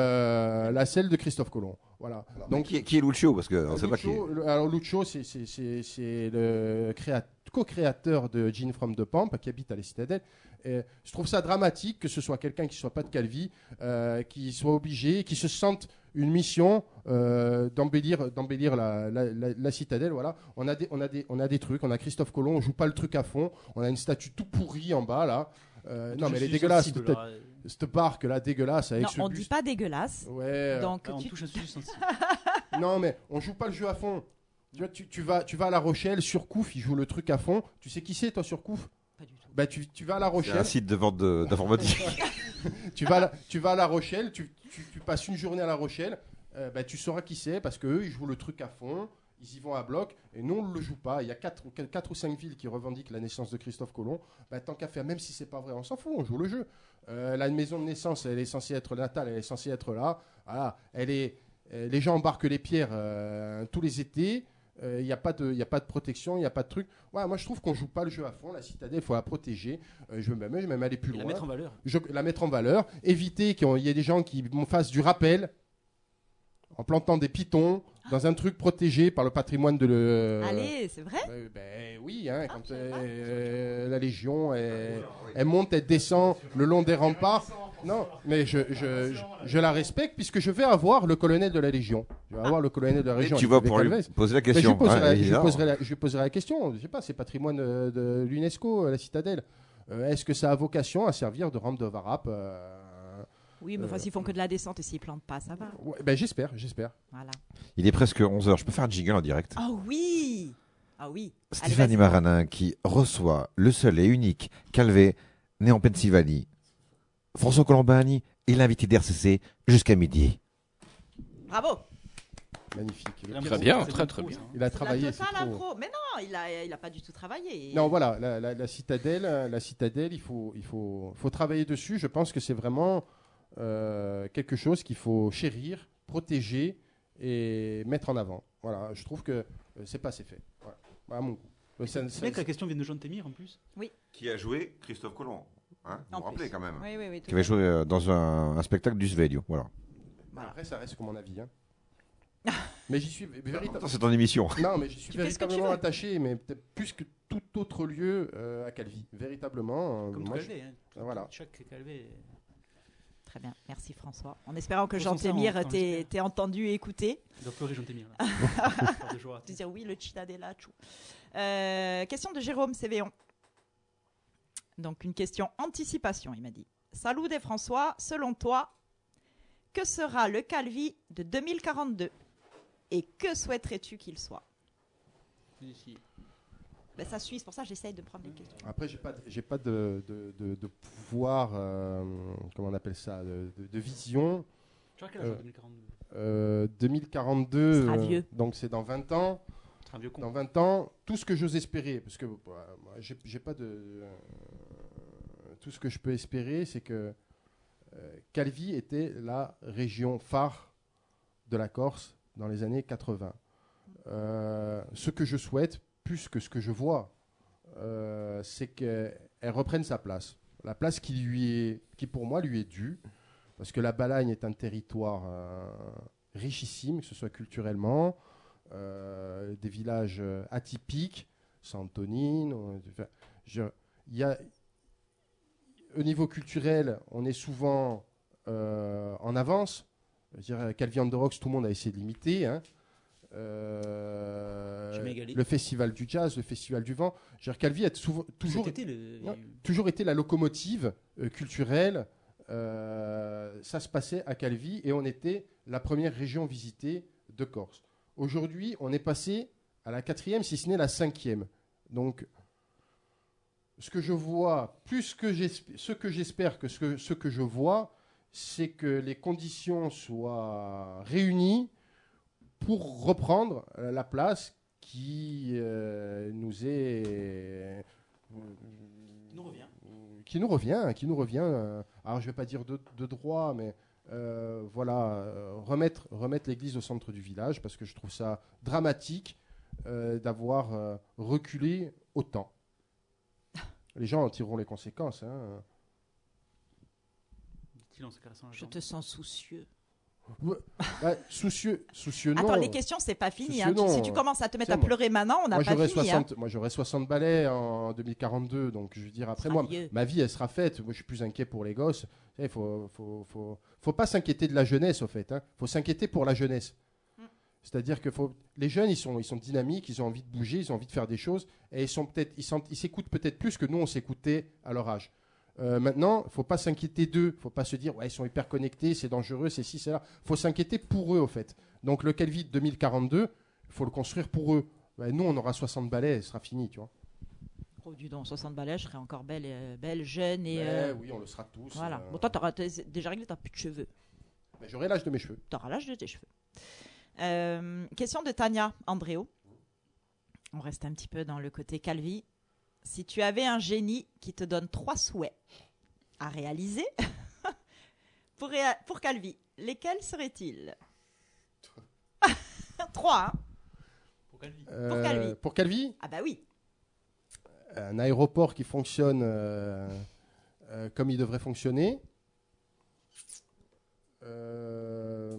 euh, la selle de Christophe Colomb. Voilà. Donc, Donc qui, est- qui est Lucio? Parce qu'on sait pas qui est. Lucho, le- alors Lucho, c'est, c'est, c'est, c'est le créa- co-créateur de Gene from the Pampa qui habite à la Citadelle. Et je trouve ça dramatique que ce soit quelqu'un qui ne soit pas de Calvi, euh, qui soit obligé, qui se sente une mission euh, d'embellir, d'embellir la, la, la, la Citadelle. Voilà. On a des, on a des, on a des trucs. On a Christophe Colomb. On joue pas le truc à fond. On a une statue tout pourrie en bas là. Euh, non Je mais elle est suis dégueulasse. sensible, Cette, alors, euh, cette barque là dégueulasse avec Non, ce on dit buste. pas dégueulasse. Ouais. Donc ah, on tu- touche un sujet sensible. Non, mais on joue pas le jeu à fond. Tu, vois, tu, tu vas, tu vas à La Rochelle, Surcouf, il joue le truc à fond. Tu sais qui c'est, toi, Surcouf? Pas du tout. Bah, tu, tu vas à La C'est Rochelle, un site de vente de- d'informatique. tu, vas à la, tu vas à La Rochelle, tu, tu, tu passes une journée à La Rochelle, euh, bah, tu sauras qui c'est parce qu'eux, ils jouent le truc à fond, ils y vont à bloc, et nous, on ne le joue pas. Il y a quatre ou cinq villes qui revendiquent la naissance de Christophe Colomb. Bah, tant qu'à faire, même si c'est pas vrai, on s'en fout, on joue le jeu. Euh, la maison de naissance, elle est censée être natale, elle est censée être là. Voilà, elle est, euh, les gens embarquent les pierres euh, tous les étés. Il n'y a, pas de- y a pas de protection, il n'y a pas de truc. Ouais, moi, je trouve qu'on joue pas le jeu à fond. La citadelle, il faut la protéger. Euh, je veux même, je veux même aller plus Et la loin. mettre en valeur. Je- la mettre en valeur. Éviter qu'il y ait des gens qui me fassent du rappel en plantant des pitons dans un truc protégé par le patrimoine de le. Allez, c'est vrai. Euh, ben oui, hein, quand je savais pas. euh, la Légion, elle, elle monte, elle descend le long des remparts. Non, mais je, je, je, je la respecte puisque je vais avoir le colonel de la Légion. Je vais avoir le colonel de la Légion. Tu avec vas les pour lui Calvez. poser la Ben, je, lui question. poserai, hein, je, lui évidemment. poserai la, je lui poserai la question. Je sais pas, c'est patrimoine euh, de l'UNESCO, euh, la citadelle. Euh, Est-ce que ça a vocation à servir de rampe de varap euh, Oui, mais enfin, Euh, s'ils font que de la descente et s'ils plantent pas, ça va. ouais, ben, j'espère, j'espère. Voilà. Il est presque onze heures. Je peux faire un jingle en direct. Ah oui. Ah oui. Allez, Stéphanie vas-y. Maranin qui reçoit le seul et unique Calvé, né en Pennsylvanie. François Colombani est l'invité d'R C C jusqu'à midi. Bravo. Magnifique. J'ai l'impression Très bien, que c'est très, de très trop, bien. ça, hein. Il a C'est la travaillé. c'est totale trop. impro. Mais non, il a, il a pas du tout travaillé. Non, voilà, la, la- la citadelle, euh, la citadelle, il faut, il faut, faut travailler dessus. Je pense que c'est vraiment euh, quelque chose qu'il faut chérir, protéger et mettre en avant. Voilà, je trouve que euh, c'est pas assez fait. Voilà, à mon goût. Euh, ça- C'est ça- bien que la question vienne de Jean Témir en plus. Qui a joué Christophe Colomb. Hein, vous En vous rappelez plus. quand même. Oui, oui, oui. tout Qui avait à fait. joué euh, dans un, un spectacle du Svelio. Voilà. Voilà. Après, ça reste que mon avis. hein. mais j'y suis véritablement. C'est ton émission. Non, mais j'y suis Tu fais ce que tu véritablement veux. attaché, mais peut-être plus que tout autre lieu euh, à Calvi. Véritablement. euh, Comme tout moi, je- Calvé. Hein. voilà. Chaque Calvé. Très bien. Merci François. En espérant que Pour Jean son sang, Témir on- on t'ait l'espère. t'ait entendu et écouté. Il doit pleurer Jean Témir. là. Faire des jours à Tu dire oui, le Cittadella, tchou. Euh, question de Jérôme Cévéon. Donc une question anticipation, il m'a dit. Salut des François, selon toi, que sera le Calvi de deux mille quarante-deux et que souhaiterais-tu qu'il soit? Ici. Ben, ça suit, c'est pour ça que j'essaye de prendre les questions. Après, j'ai pas, de- j'ai pas de, de, de- de pouvoir, euh, comment on appelle ça, de, de- de vision. Tu vois quel âge en Euh, deux mille quarante-deux? Euh, deux mille quarante-deux, Ce sera euh, vieux. donc c'est dans vingt ans. C'est un vieux con. Dans vingt ans, tout ce que j'ose espérer, parce que euh, moi, j'ai j'ai pas de. euh, tout ce que je peux espérer, c'est que euh, Calvi était la région phare de la Corse dans les années quatre-vingts. Euh, ce que je souhaite, plus que ce que je vois, euh, c'est qu'elle reprenne sa place. La place qui, lui est, qui pour moi lui est due, parce que la Balagne est un territoire euh, richissimes, que ce soit culturellement, euh, des villages euh, atypiques, Santonine. on- enfin, je- il y a, au niveau culturel, on est souvent euh, en avance. Je dirais, Calvi on the Rocks, tout le monde a essayé de l'imiter. Hein. Euh, J'ai égalé. le festival du jazz, le festival du vent. Je veux dire, Calvi a souvent- toujours, Cet été, le- non, toujours été la locomotive euh, culturelle. Euh, ça se passait à Calvi et on était la première région visitée de Corse. Aujourd'hui, on est passé à la quatrième, si ce n'est la cinquième. Donc, ce que je vois, plus que j'esp- ce que j'espère que ce, que ce que je vois, c'est que les conditions soient réunies pour reprendre euh, la place qui euh, nous est Il nous revient. qui nous revient, qui nous revient. euh, alors je vais pas dire de, de droit, mais euh, voilà, euh, remettre remettre l'église au centre du village parce que je trouve ça dramatique euh, d'avoir euh, reculé autant. Les gens en tireront les conséquences. Hein. Dit-il en se caressant la Je jambe. te sens soucieux. Ouais, bah, soucieux, soucieux non. Attends, les questions, c'est pas fini. Soucieux, hein. Tu- non. si tu commences à te mettre Tiens, à moi- pleurer maintenant, on n'a Moi pas j'aurai, fini. hein. soixante, moi j'aurai soixante balais en deux mille quarante-deux, donc je veux dire, après Sera moi, vieux. ma vie elle sera faite. Moi je suis plus inquiet pour les gosses. Il faut, faut, faut, faut pas s'inquiéter de la jeunesse, au fait. Il hein. faut s'inquiéter pour la jeunesse. Mm. C'est-à-dire que faut... les jeunes, ils sont, ils sont dynamiques, ils ont envie de bouger, ils ont envie de faire des choses, et ils, sont peut-être, ils, sont- ils s'écoutent peut-être plus que nous on s'écoutait à leur âge. Euh, maintenant, il faut pas s'inquiéter d'eux. Il faut pas se dire, ouais, ils sont hyper connectés, c'est dangereux, c'est ci, c'est là. Il faut s'inquiéter pour eux, au fait. Donc le Calvi deux mille quarante-deux, il faut le construire pour eux. Ouais, nous, on aura soixante balais, ce sera fini, tu vois. Oh, dis donc, soixante balais, je serais encore belle, euh, belle jeune et. Mais euh, oui, on le sera tous. Voilà. euh, Bon, toi, t'auras t'as déjà réglé, t'as plus de cheveux. mais j'aurai l'âge de mes cheveux. T'auras l'âge de tes cheveux. Euh, question de Tania Andréo. On reste un petit peu dans le côté Calvi. Si tu avais un génie qui te donne trois souhaits à réaliser pour, réa- pour Calvi, lesquels seraient-ils? Trois, hein? Pour Calvi. Euh, Calvi. Pour Calvi, Ah bah oui. un aéroport qui fonctionne euh, euh, comme il devrait fonctionner. Euh,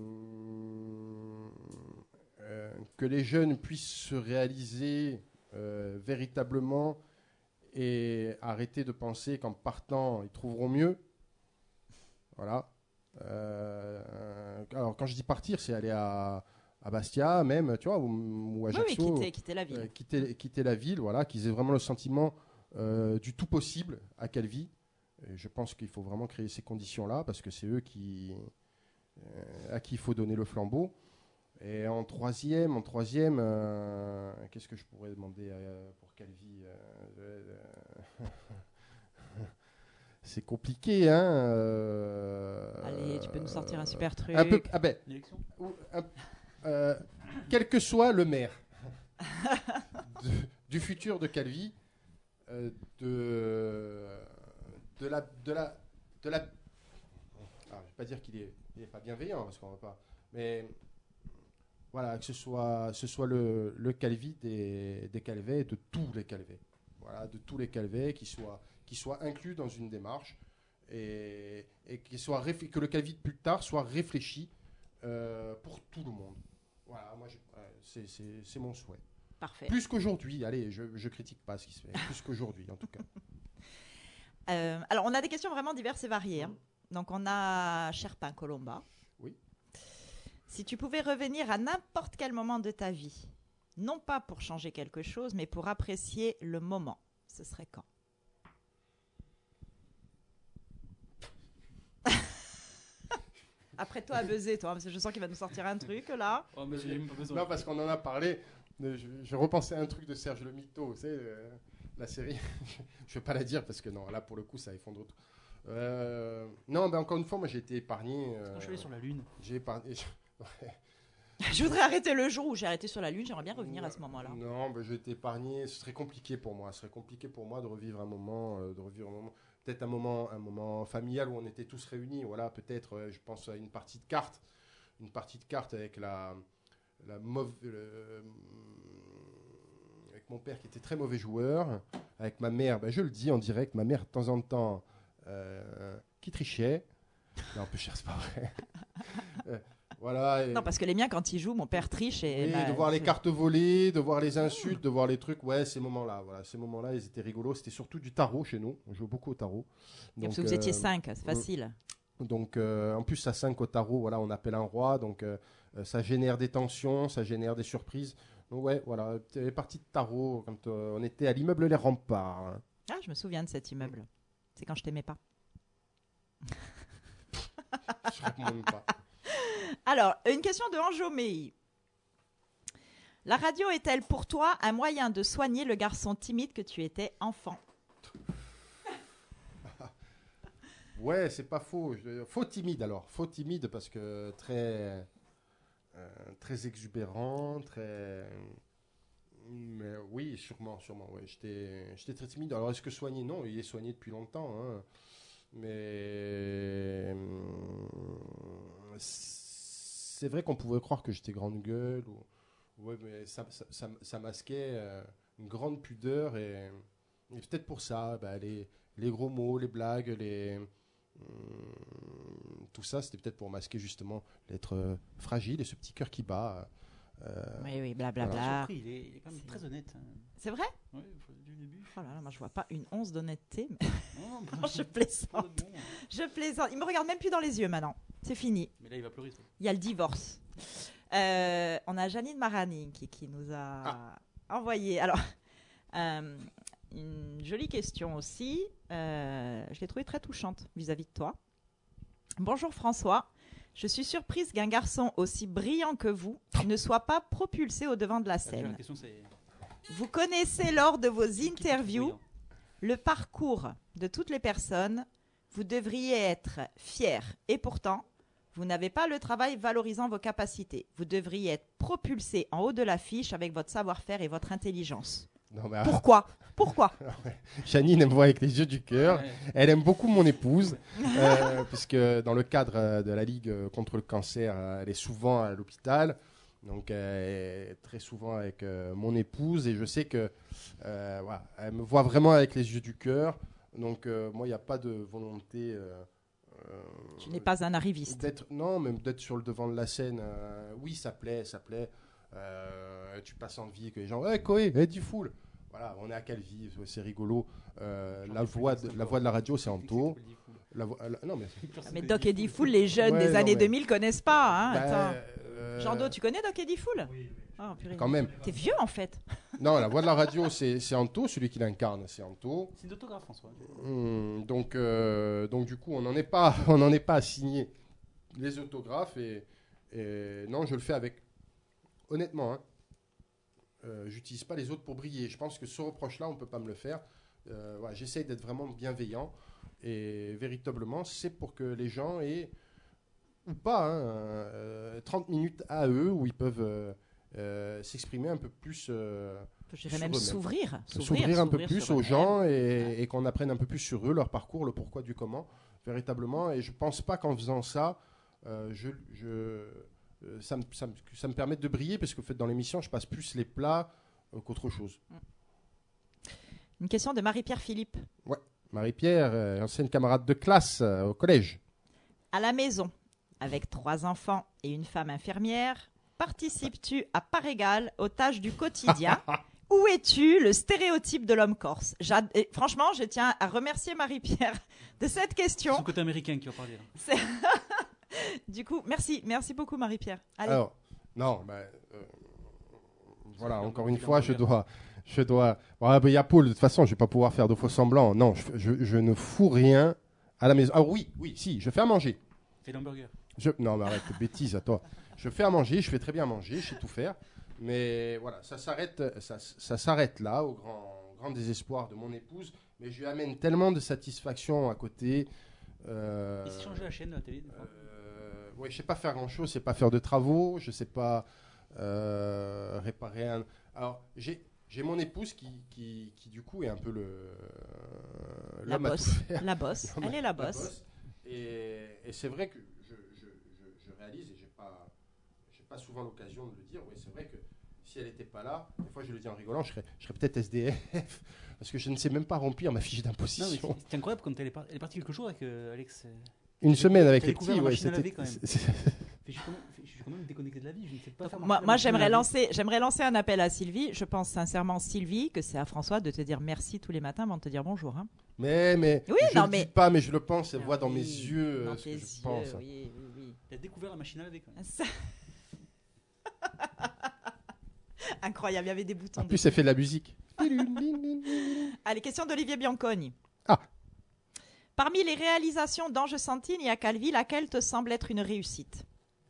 euh, que les jeunes puissent se réaliser euh, véritablement et arrêter de penser qu'en partant, ils trouveront mieux. Voilà. Euh, alors, quand je dis partir, c'est aller à, à Bastia, même, tu vois, ou, ou Oui, oui, Ajaccio. quitter, quitter la ville. Euh, quitter, quitter la ville, voilà, qu'ils aient vraiment le sentiment euh, du tout possible à Calvi. Et je pense qu'il faut vraiment créer ces conditions-là parce que c'est eux qui, euh, à qui il faut donner le flambeau. Et en troisième, en troisième, euh, qu'est-ce que je pourrais demander euh, pour Calvi euh, euh, C'est compliqué, hein. euh, Allez, tu peux nous sortir un super truc. un peu, ah ben, L'élection. ou un- euh, quel que soit le maire de- du futur de Calvi, euh, de, de la, de la, de la. Alors, je ne vais pas dire qu'il est, il est pas bienveillant parce qu'on va pas, mais voilà, que ce soit, ce soit le, le Calvi des, des Calvets, de tous les Calvets, voilà, de tous les Calvets qui soient, qui soient inclus dans une démarche et, et qui soit réfl- que le Calvi de plus tard soit réfléchi euh, pour tout le monde. Voilà, moi, je- ouais, c'est, c'est, c'est mon souhait. Parfait. Plus qu'aujourd'hui, allez, je, je critique pas ce qui se fait, plus qu'aujourd'hui en tout cas. Euh, alors, on a des questions vraiment diverses et variées. hein. Donc, on a Sherpin Colomba. Oui. Si tu pouvais revenir à n'importe quel moment de ta vie, non pas pour changer quelque chose, mais pour apprécier le moment, ce serait quand? Après toi à buzzer, toi, parce que je sens qu'il va nous sortir un truc là. Oh, mais j'ai même pas besoin. Non, parce qu'on en a parlé. euh, Je, je repensais à un truc de Serge Le Mito, tu sais, euh, la série. Je ne vais pas la dire parce que non, là pour le coup, ça effondre tout. Euh, non, ben encore une fois, moi j'ai été épargné. euh, Quand je suis allé sur la Lune. j'ai épargné. Je voudrais arrêter le jour où j'ai arrêté sur la Lune, j'aimerais bien revenir à ce moment-là. Non, ben, j'ai été épargné. Ce serait compliqué pour moi. Ce serait compliqué pour moi de revivre un moment, euh, de revivre un moment. Peut-être un moment, un moment familial où on était tous réunis. Voilà, peut-être. euh, je pense à une partie de cartes, une partie de cartes avec la, la mauve- le- avec mon père qui était très mauvais joueur, avec ma mère. Ben, je le dis en direct, ma mère de temps en temps euh, qui trichait. Non, peu cher, c'est pas vrai. Euh, Voilà. Et, Non, parce que les miens, quand ils jouent, mon père triche et. oui, bah, de voir les c'est- cartes volées, de voir les insultes, de voir les trucs. Ouais, ces moments-là, voilà, ces moments-là, ils étaient rigolos. C'était surtout du tarot chez nous. On jouait beaucoup au tarot. Parce Donc, que vous étiez euh, cinq, c'est facile. Donc, euh, en plus, à cinq au tarot, voilà, on appelle un roi. Donc, euh, euh, ça génère des tensions, ça génère des surprises. Donc, ouais, voilà, les parties de tarot quand euh, on était à l'immeuble Les Remparts. Hein. Ah, je me souviens de cet immeuble. C'est quand je t'aimais pas. Je réponds même pas. Alors, une question de Anjomei. La radio est-elle pour toi un moyen de soigner le garçon timide que tu étais enfant? Ouais, c'est pas faux. Je- Faux timide alors. Faux timide parce que très, euh, très exubérant, très. Mais oui, sûrement, sûrement. Ouais. J'étais, j'étais très timide. Alors est-ce que soigné? Non, il est soigné depuis longtemps. Hein. Mais hum, c'est vrai qu'on pouvait croire que j'étais grande gueule. Ou... Ouais, mais ça, ça, ça- ça masquait euh, une grande pudeur et, et peut-être pour ça, bah, les, les gros mots, les blagues, les hum, tout ça, c'était peut-être pour masquer justement l'être euh, fragile et ce petit cœur qui bat. euh, Oui, oui, Je blablabla. suis surpris, il est, il est quand même C'est- très honnête. hein. C'est vrai? Ouais, faut- du début. Oh là là, moi je vois pas une once d'honnêteté. Mais... Non, Non, je plaisante. pas de bon. Je plaisante. Il me regarde même plus dans les yeux maintenant. C'est fini. Mais là, il va pleurer. ça. Il y a le divorce. Euh, on a Janine Marani qui, qui nous a envoyé. Alors, euh, une jolie question aussi. Euh, je l'ai trouvée très touchante vis-à-vis de toi. Bonjour François. Je suis surprise qu'un garçon aussi brillant que vous ne soit pas propulsé au devant de la Ah, déjà, La scène. question, c'est. Vous connaissez lors de vos qui est le plus interviews brillant le parcours de toutes les personnes. Vous devriez être fier. Et pourtant, vous n'avez pas le travail valorisant vos capacités. Vous devriez être propulsé en haut de l'affiche avec votre savoir-faire et votre intelligence. non, mais, Pourquoi? Pourquoi? Janine, elle me voit avec les yeux du cœur. Ouais. Elle aime beaucoup mon épouse, euh, puisque dans le cadre euh, de la Ligue euh, contre le cancer, euh, elle est souvent à l'hôpital. Donc, euh, elle est très souvent avec euh, mon épouse. Et je sais que euh, voilà, elle me voit vraiment avec les yeux du cœur. Donc, euh, moi, il n'y a pas de volonté. euh, euh, Tu n'es pas un arriviste. d'être, non, même d'être sur le devant de la scène. euh, oui, ça plaît, ça plaît. Euh, tu passes envie que les gens. Hey, Koé, hey, du full. Voilà, on est à Calvi, c'est rigolo. Euh, J'en la, ai plus voix de de, ça la encore. voix de la radio, c'est C'est Anto. que c'est Fool. La voix- la- non, mais, Mais Doc Eddie Fool, les jeunes Ouais, des non, années mais- deux mille connaissent pas. Hein, bah, attends. euh, Jean Do, tu connais Doc Eddie Fool? Oh, purée. quand même. T'es vieux en fait. Non, la voix de la radio, c'est, c'est Anto, celui qui l'incarne, c'est Anto. C'est d'autographe, François. Hum, donc, euh, donc, du coup, on n'en est pas, on n'en est pas à signer les autographes. Et, et non, je le fais avec. Honnêtement, hein, euh, j'utilise pas les autres pour briller. Je pense que ce reproche-là, on peut pas me le faire. Euh, voilà, j'essaye d'être vraiment bienveillant. Et véritablement, c'est pour que les gens aient, ou pas, hein, euh, trente minutes à eux où ils peuvent euh, euh, s'exprimer un peu plus. euh, Je dirais Sur même eux-mêmes. s'ouvrir. s'ouvrir un peu s'ouvrir plus sur aux eux-mêmes. gens et, et qu'on apprenne un peu plus sur eux, leur parcours, le pourquoi du comment, véritablement. Et je pense pas qu'en faisant ça, euh, je, je, euh, ça, me, ça, me, ça me permette de briller, parce que en fait, dans l'émission, je passe plus les plats euh, qu'autre chose. Une question de Marie-Pierre Philippe. Marie-Pierre, euh, ancienne camarade de classe euh, au collège. À la maison, avec trois enfants et une femme infirmière, participes-tu à part égale aux tâches du quotidien? Où es-tu le stéréotype de l'homme corse? J'ad- et franchement, je tiens à remercier Marie-Pierre de cette C'est question. son côté américain qui va parler. Là. Du coup, merci, merci beaucoup Marie-Pierre. Allez, Alors, non, ben, euh, voilà, C'est encore bien, une c'est fois, bien, je bien. dois, je dois. Bon, ah, ben, il y a Paul, de toute façon, je vais pas pouvoir faire de faux semblants. Non, je, je, je ne fous rien à la maison. Ah oui, oui, si, je fais à manger. Fais l'hamburger. Je... Non, mais arrête, bêtise à toi. Je fais à manger, je fais très bien manger, je sais tout faire. Mais voilà, ça s'arrête, ça, ça s'arrête là, au grand, grand désespoir de mon épouse. Mais je lui amène tellement de satisfaction à côté. Euh... Il s'est changé la chaîne, la télé. des fois. Euh, ouais, je sais pas faire grand chose, je sais pas faire de travaux, je sais pas euh, réparer un. Alors, j'ai. J'ai mon épouse qui, qui, qui, du coup, est un peu le. la l'homme à bosse, tout faire. la bosse, Non, elle mais est la bosse. Et, et c'est vrai que je, je, je, je réalise, et j'ai pas, j'ai pas souvent l'occasion de le dire, oui, c'est vrai que si elle n'était pas là, des fois je le dis en rigolant, je serais, je serais peut-être S D F, parce que je ne sais même pas remplir ma fiche Non, mais d'imposition. c'est- c'est incroyable quand elle est, par- elle est partie quelque chose avec euh, Alex. euh, Une T'as semaine avec t'as les découvert petits, la ouais, machine à laver, c'était. quand même. c'est- Félicitations. Je suis, quand même, je suis quand même déconnecté de la vie, je ne sais pas Donc, faire moi, marcher la moi machine à j'aimerais laver. lancer, j'aimerais lancer un appel à Sylvie. Je pense sincèrement, Sylvie, que c'est à François de te dire merci tous les matins avant de te dire bonjour. Hein. Mais, mais, Oui, je non, le mais- dis pas, mais je le pense, elle voit dans Oui, mes yeux dans euh, ce tes que je yeux, pense. oui, oui, oui. Il a découvert la machine à laver quand même. Ça- Incroyable, il y avait des boutons. En plus, dessus. elle fait de la musique. Allez, question d'Olivier Bianconi. Ah. Parmi les réalisations d'Ange Santine et à Calvi, laquelle te semble être une réussite?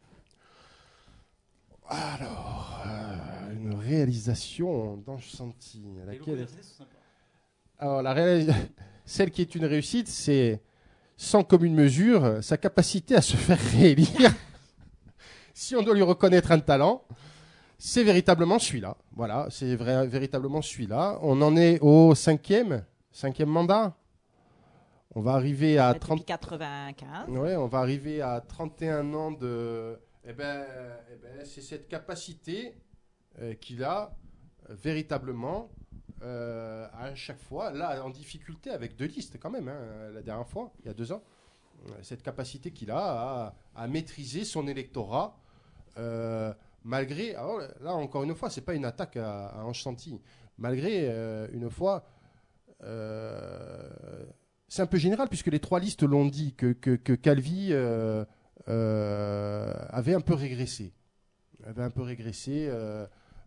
Alors, euh, une réalisation d'Ange Santine. Les locaux Laquelle... d'R C sont sympas. Alors, la réalis- celle qui est une réussite, c'est sans commune mesure sa capacité à se faire réélire. Si on doit lui reconnaître un talent, c'est véritablement celui-là. Voilà, c'est vrai, véritablement celui-là. On en est au cinquième, cinquième mandat. On va arriver à Depuis trente. quatre-vingt-quinze. Ouais, on va arriver à trente et un ans de. Eh ben, eh ben, c'est cette capacité euh, qu'il a euh, véritablement euh, à chaque fois, là en difficulté avec deux listes quand même, hein, la dernière fois, il y a deux ans, euh, cette capacité qu'il a à, à maîtriser son électorat euh, malgré. Alors là encore une fois, c'est pas une attaque à, à Ange Santine, malgré euh, une fois. Euh, c'est un peu général puisque les trois listes l'ont dit que, que, que Calvi euh, euh, avait un peu régressé, avait un peu régressé euh,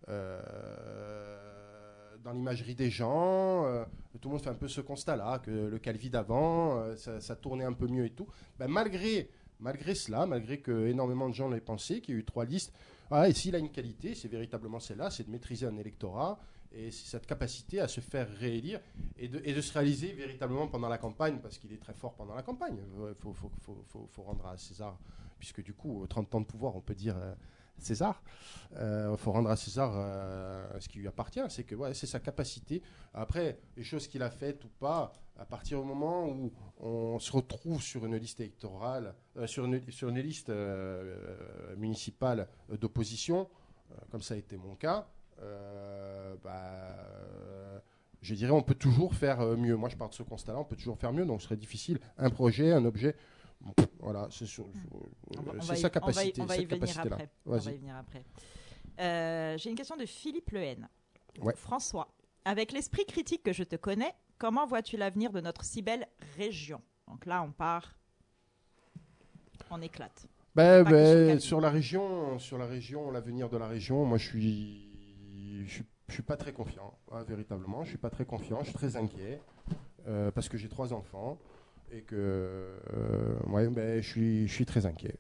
euh, dans l'imagerie des gens. Euh, tout le monde fait un peu ce constat-là que le Calvi d'avant, euh, ça, ça tournait un peu mieux et tout. Ben, malgré malgré cela, malgré que énormément de gens l'aient pensé, qu'il y a eu trois listes, voilà, et s'il a une qualité, c'est véritablement celle-là, c'est de maîtriser un électorat. Et c'est cette capacité à se faire réélire et de, et de se réaliser véritablement pendant la campagne, parce qu'il est très fort pendant la campagne. Il faut, faut, faut, faut, faut rendre à César, puisque du coup, trente ans de pouvoir, on peut dire euh, César. Il euh, faut rendre à César euh, ce qui lui appartient, c'est que ouais, c'est sa capacité. Après, les choses qu'il a faites ou pas, à partir du moment où on se retrouve sur une liste électorale, euh, sur, une, sur une liste euh, euh, municipale d'opposition, euh, comme ça a été mon cas, Euh, bah, euh, je dirais on peut toujours faire euh, mieux. Moi je pars de ce constat-là, on peut toujours faire mieux, donc ce serait difficile. Un projet, un objet, pff, voilà, c'est, sur- euh, On va- on c'est va y- sa capacité. On va y, on va y cette venir capacité-là. après. On va Vas-y. y venir après. Euh, j'ai une question de Philippe Lehen. Ouais. François, avec l'esprit critique que je te connais, comment vois-tu l'avenir de notre si belle région? Donc là, on part, on éclate. Ben, Pas que sur ben, Calvi. sur la région, sur la région, l'avenir de la région, moi je suis, je suis, je suis pas très confiant, hein, véritablement. Je suis pas très confiant, je suis très inquiet euh, parce que j'ai trois enfants et que, euh, ouais, ben, je suis, je suis très inquiet.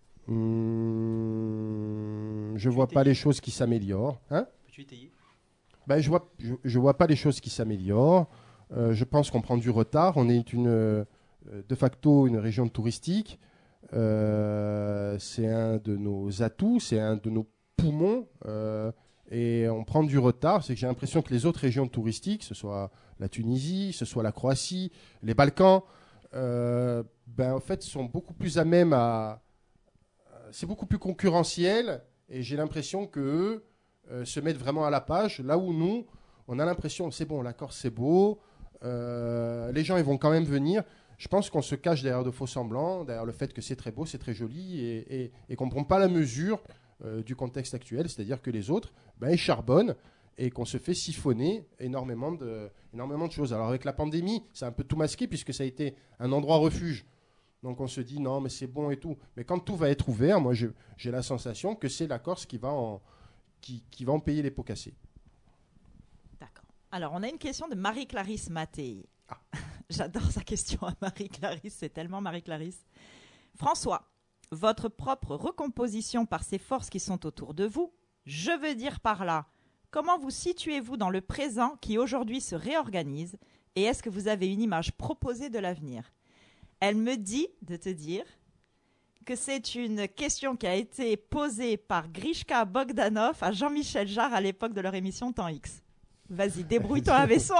Hum, je vois pas les choses qui s'améliorent, hein. Peux-tu étayer? Ben, je vois, je, je vois pas les choses qui s'améliorent. Euh, je pense qu'on prend du retard. On est une, euh, de facto une région touristique. Euh, c'est un de nos atouts, c'est un de nos poumons. Euh, et on prend du retard. C'est que j'ai l'impression que les autres régions touristiques, ce soit la Tunisie, ce soit la Croatie, les Balkans, euh, ben, en fait, sont beaucoup plus à même à. C'est beaucoup plus concurrentiel. Et j'ai l'impression qu'eux euh, se mettent vraiment à la page. Là où nous, on a l'impression, c'est bon, la Corse, c'est beau. Euh, les gens, ils vont quand même venir. Je pense qu'on se cache derrière de faux semblants, derrière le fait que c'est très beau, c'est très joli, et, et, et qu'on ne prend pas la mesure euh, du contexte actuel, c'est-à-dire que les autres, ben, ils charbonnent, et qu'on se fait siphonner énormément de, énormément de choses. Alors avec la pandémie, c'est un peu tout masqué, puisque ça a été un endroit refuge. Donc on se dit, non, mais c'est bon et tout. Mais quand tout va être ouvert, moi, je, j'ai la sensation que c'est la Corse qui va en, qui, qui va en payer les pots cassés. D'accord. Alors, on a une question de Marie-Clarisse Mattei. Ah. J'adore sa question à Marie-Clarisse, c'est tellement Marie-Clarisse. François, votre propre recomposition par ces forces qui sont autour de vous, je veux dire par là, comment vous situez-vous dans le présent qui aujourd'hui se réorganise et est-ce que vous avez une image proposée de l'avenir? Elle me dit de te dire que c'est une question qui a été posée par Grishka Bogdanov à Jean-Michel Jarre à l'époque de leur émission Temps X. Vas-y, débrouille-toi avec soi.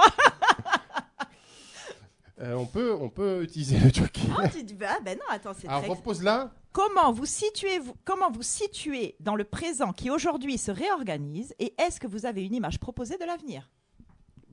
Euh, on, peut, on peut utiliser le truc. Ah, tu dis, ah ben non, attends, c'est Alors très... repose-la. Comment vous situez vous, comment vous situez dans le présent qui aujourd'hui se réorganise et est-ce que vous avez une image proposée de l'avenir?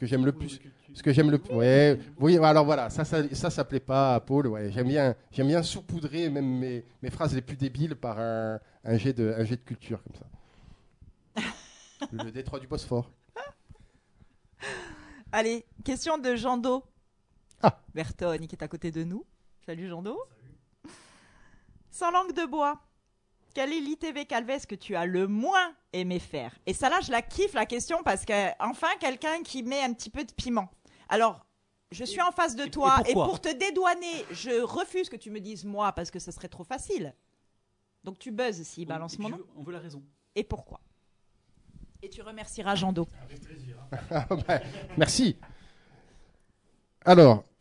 que j'aime le plus. Ce que j'aime le plus. Ouais, oui, alors voilà, ça, ça, ça, ça plaît pas à Paul. Ouais, j'aime bien, j'aime bien saupoudrer même mes, mes phrases les plus débiles par un, un jet de, un jet de culture comme ça. Le détroit du Bosphore. Allez, question de Jean Do. Ah. Bertone, qui est à côté de nous. Salut Jean Do. Sans langue de bois, quel est l'I T V Calvez que tu as le moins aimé faire? Et ça là, je la kiffe la question parce que enfin quelqu'un qui met un petit peu de piment. Alors, je suis en face de et- toi et et, pourquoi pour te dédouaner, je refuse que tu me dises moi parce que ce serait trop facile. Donc tu buzzes s'il balance mon nom. On veut la raison. Et pourquoi? Et tu remercieras Jean Do. Ah, bah, merci. Alors,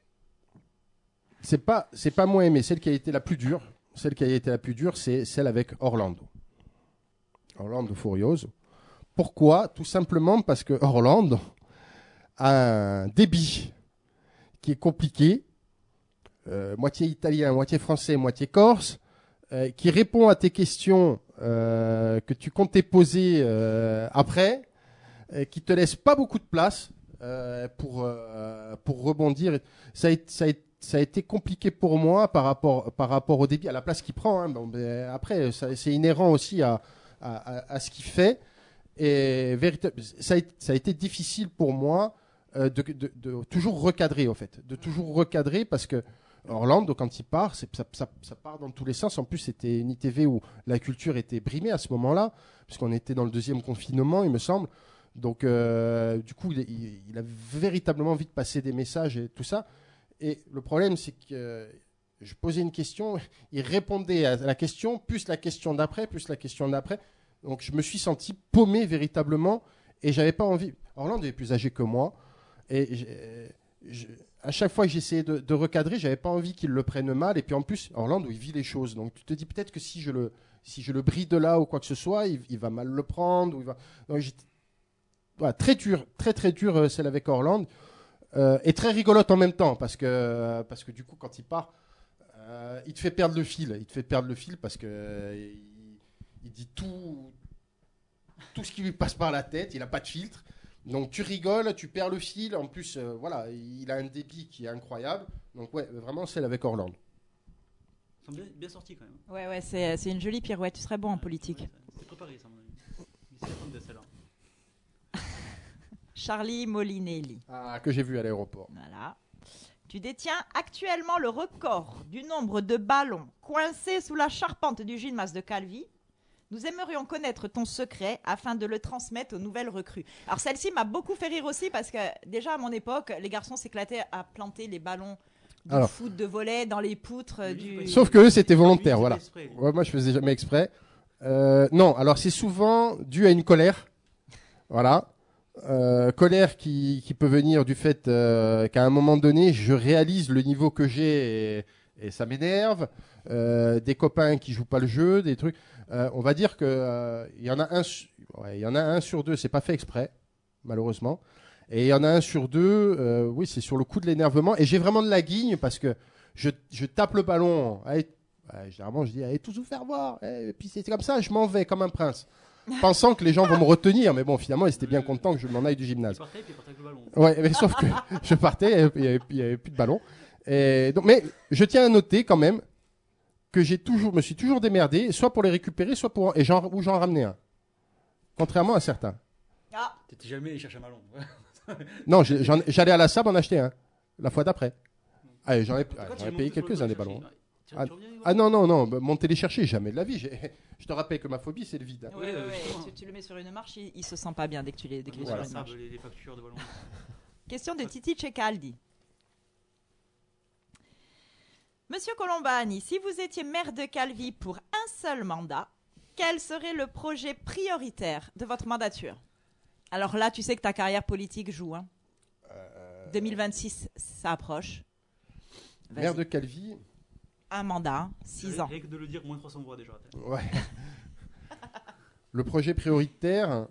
c'est pas, c'est pas moins aimé. Celle qui a été la plus dure, celle qui a été la plus dure, c'est celle avec Orlando. Orlando Furioso. Pourquoi? Tout simplement parce que Orlando a un débit qui est compliqué, euh, moitié italien, moitié français, moitié corse, euh, qui répond à tes questions euh, que tu comptais poser euh, après, euh, qui te laisse pas beaucoup de place euh, pour euh, pour rebondir. Ça a, été- ça, a, été- ça a été compliqué pour moi par rapport par rapport au débit, à la place qu'il prend. Hein. Bon, ben, après, ça- c'est inhérent aussi à à, à- à ce qu'il fait. Et véritable, ça a, été- ça a été difficile pour moi euh, de, de- de toujours recadrer, en fait, de toujours recadrer parce que Orlando, quand il part, c'est- ça, ça- ça part dans tous les sens. En plus, c'était une I T V où la culture était brimée à ce moment-là, puisqu'on était dans le deuxième confinement, il me semble. Donc, euh, du coup, il, il- il a véritablement envie de passer des messages et tout ça. Et le problème, c'est que euh, je posais une question, il répondait à la question, plus la question d'après, plus la question d'après. Donc, je me suis senti paumé véritablement et j'avais pas envie. Orlando est plus âgé que moi et j'ai- je- à chaque fois que j'essayais de, de recadrer, j'avais pas envie qu'il le prenne mal. Et puis en plus, Orlando, il vit les choses. Donc, tu te dis peut-être que si je le, si je le bride là ou quoi que ce soit, il, il va mal le prendre. Ou il va... Donc, j'étais- voilà, très dur, très très dur euh, celle avec Orlando. Euh, et très rigolote en même temps parce que, parce que du coup, quand il part, euh, il te fait perdre le fil. Il te fait perdre le fil parce que euh, il, il dit tout, tout ce qui lui passe par la tête. Il n'a pas de filtre. Donc tu rigoles, tu perds le fil. En plus, euh, voilà, il a un débit qui est incroyable. Donc ouais, vraiment celle avec Orlando. Ils sont bien, bien sortis quand même. Ouais, ouais, c'est c'est une jolie pirouette. Tu serais bon en politique. Ouais, C'était préparé ça, à mon avis. Ils s'y attendaient, celle-là. Charlie Molinelli. Ah, que j'ai vu à l'aéroport. Voilà. Tu détiens actuellement le record du nombre de ballons coincés sous la charpente du gymnase de Calvi. Nous aimerions connaître ton secret afin de le transmettre aux nouvelles recrues. Alors celle-ci m'a beaucoup fait rire aussi parce que déjà à mon époque, les garçons s'éclataient à planter les ballons de Alors. foot, de volley dans les poutres euh, du... Sauf que eux, c'était Lui, volontaire, il voilà. fait exprès, lui. Ouais, moi, je faisais jamais exprès. Euh, non, alors c'est souvent dû à une colère. Voilà. Euh, colère qui, qui peut venir du fait euh, qu'à un moment donné, je réalise le niveau que j'ai et, et ça m'énerve. Euh, des copains qui jouent pas le jeu, des trucs. Euh, on va dire que euh, il y en a un, su- ouais, il y en a un sur deux, c'est pas fait exprès, malheureusement. Et il y en a un sur deux, euh, oui, c'est sur le coup de l'énervement. Et j'ai vraiment de la guigne parce que je, je tape le ballon. Allez, ouais, généralement, je dis, allez tous vous faire voir. Eh, et puis c'est comme ça, je m'en vais comme un prince. Pensant que les gens vont me retenir. Mais bon, finalement, ils étaient bien contents que je m'en aille du Il gymnase. partait et puis il partait avec le ballon. Ouais, mais sauf que je partais et il n'y avait, il y avait plus de ballon. Et donc, mais je tiens à noter quand même que j'ai toujours, me suis toujours démerdé, soit pour les récupérer, soit pour et j'en, ou j'en ramenais un. Contrairement à certains. Ah, T'étais jamais allé chercher un ballon. Non, j'ai- j'en- j'allais à la S A B en acheter un. La fois d'après. Allez, j'en ai, Quand ah, tu j'en ai es payé monté sur le quelques-uns toit des chercher, ballons. tu- Ah, tu reviens les voir. Ah non, non, non, bah, monter les chercher, jamais de la vie. j'ai- Je te rappelle que ma phobie, c'est le vide. hein. ouais, ouais, Ouais, ouais. justement. Tu, tu le mets sur une marche, il, il se sent pas bien dès que tu les, dès qu'il est Voilà. sur une Ça, marche. les, les factures de ballon. Question de Titi Cecaldi. Monsieur Colombani, si vous étiez maire de Calvi pour un seul mandat, quel serait le projet prioritaire de votre mandature? Alors là, tu sais que ta carrière politique joue. Hein. deux mille vingt-six, ça approche. Vas-y. Maire de Calvi. Un mandat, six ans. Rien que de le dire, moins trois cents voix déjà. Ouais. Le projet prioritaire.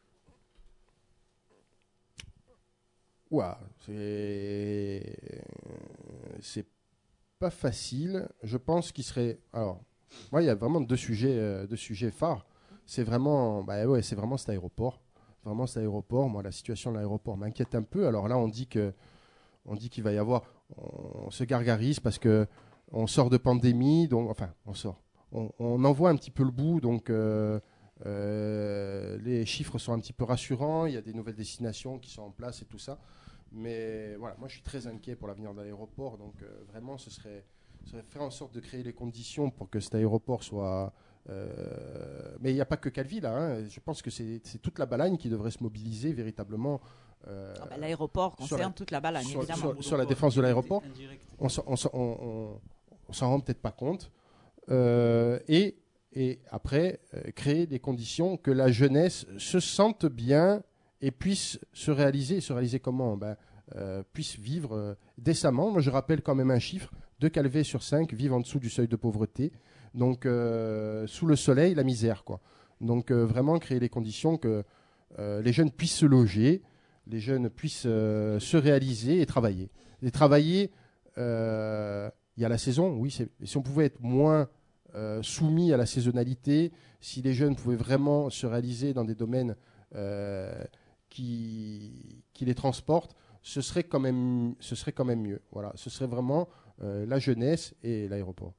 Ouah, c'est. C'est pas facile. Je pense qu'il serait. Alors, moi, il y a vraiment deux sujets, euh, deux sujets phares. C'est vraiment. Bah ouais, c'est vraiment cet aéroport. vraiment cet aéroport. Moi, la situation de l'aéroport m'inquiète un peu. Alors là, on dit que, on dit qu'il va y avoir, on se gargarise parce que on sort de pandémie, donc enfin, on sort. On, on en voit un petit peu le bout, donc euh, euh, les chiffres sont un petit peu rassurants. Il y a des nouvelles destinations qui sont en place et tout ça. Mais voilà, moi, je suis très inquiet pour l'avenir de l'aéroport. Donc euh, vraiment, ce serait, ce serait faire en sorte de créer les conditions pour que cet aéroport soit. Euh, mais il n'y a pas que Calvi là. Hein. Je pense que c'est, c'est toute la Balagne qui devrait se mobiliser véritablement. Euh, Ah bah, l'aéroport sur concerne la- toute la Balagne, sur- évidemment. sur- sur la défense de l'aéroport. Indirect. on s'en, on s'en- on- on- on s'en rend peut-être pas compte. Euh, et, et après, euh, créer des conditions que la jeunesse se sente bien et puisse se réaliser. Se réaliser comment ben, euh, puisse vivre euh, décemment. Moi, je rappelle quand même un chiffre. Deux Calvais sur cinq vivent en dessous du seuil de pauvreté. Donc, euh, sous le soleil, la misère, quoi. Donc, euh, vraiment créer les conditions que euh, les jeunes puissent se loger, les jeunes puissent euh, se réaliser et travailler. Et travailler, euh, il y a la saison, oui. C'est, si on pouvait être moins euh, soumis à la saisonnalité, si les jeunes pouvaient vraiment se réaliser dans des domaines euh, qui, qui les transportent, ce serait quand même, ce serait quand même mieux. Voilà, ce serait vraiment euh, la jeunesse et l'aéroport.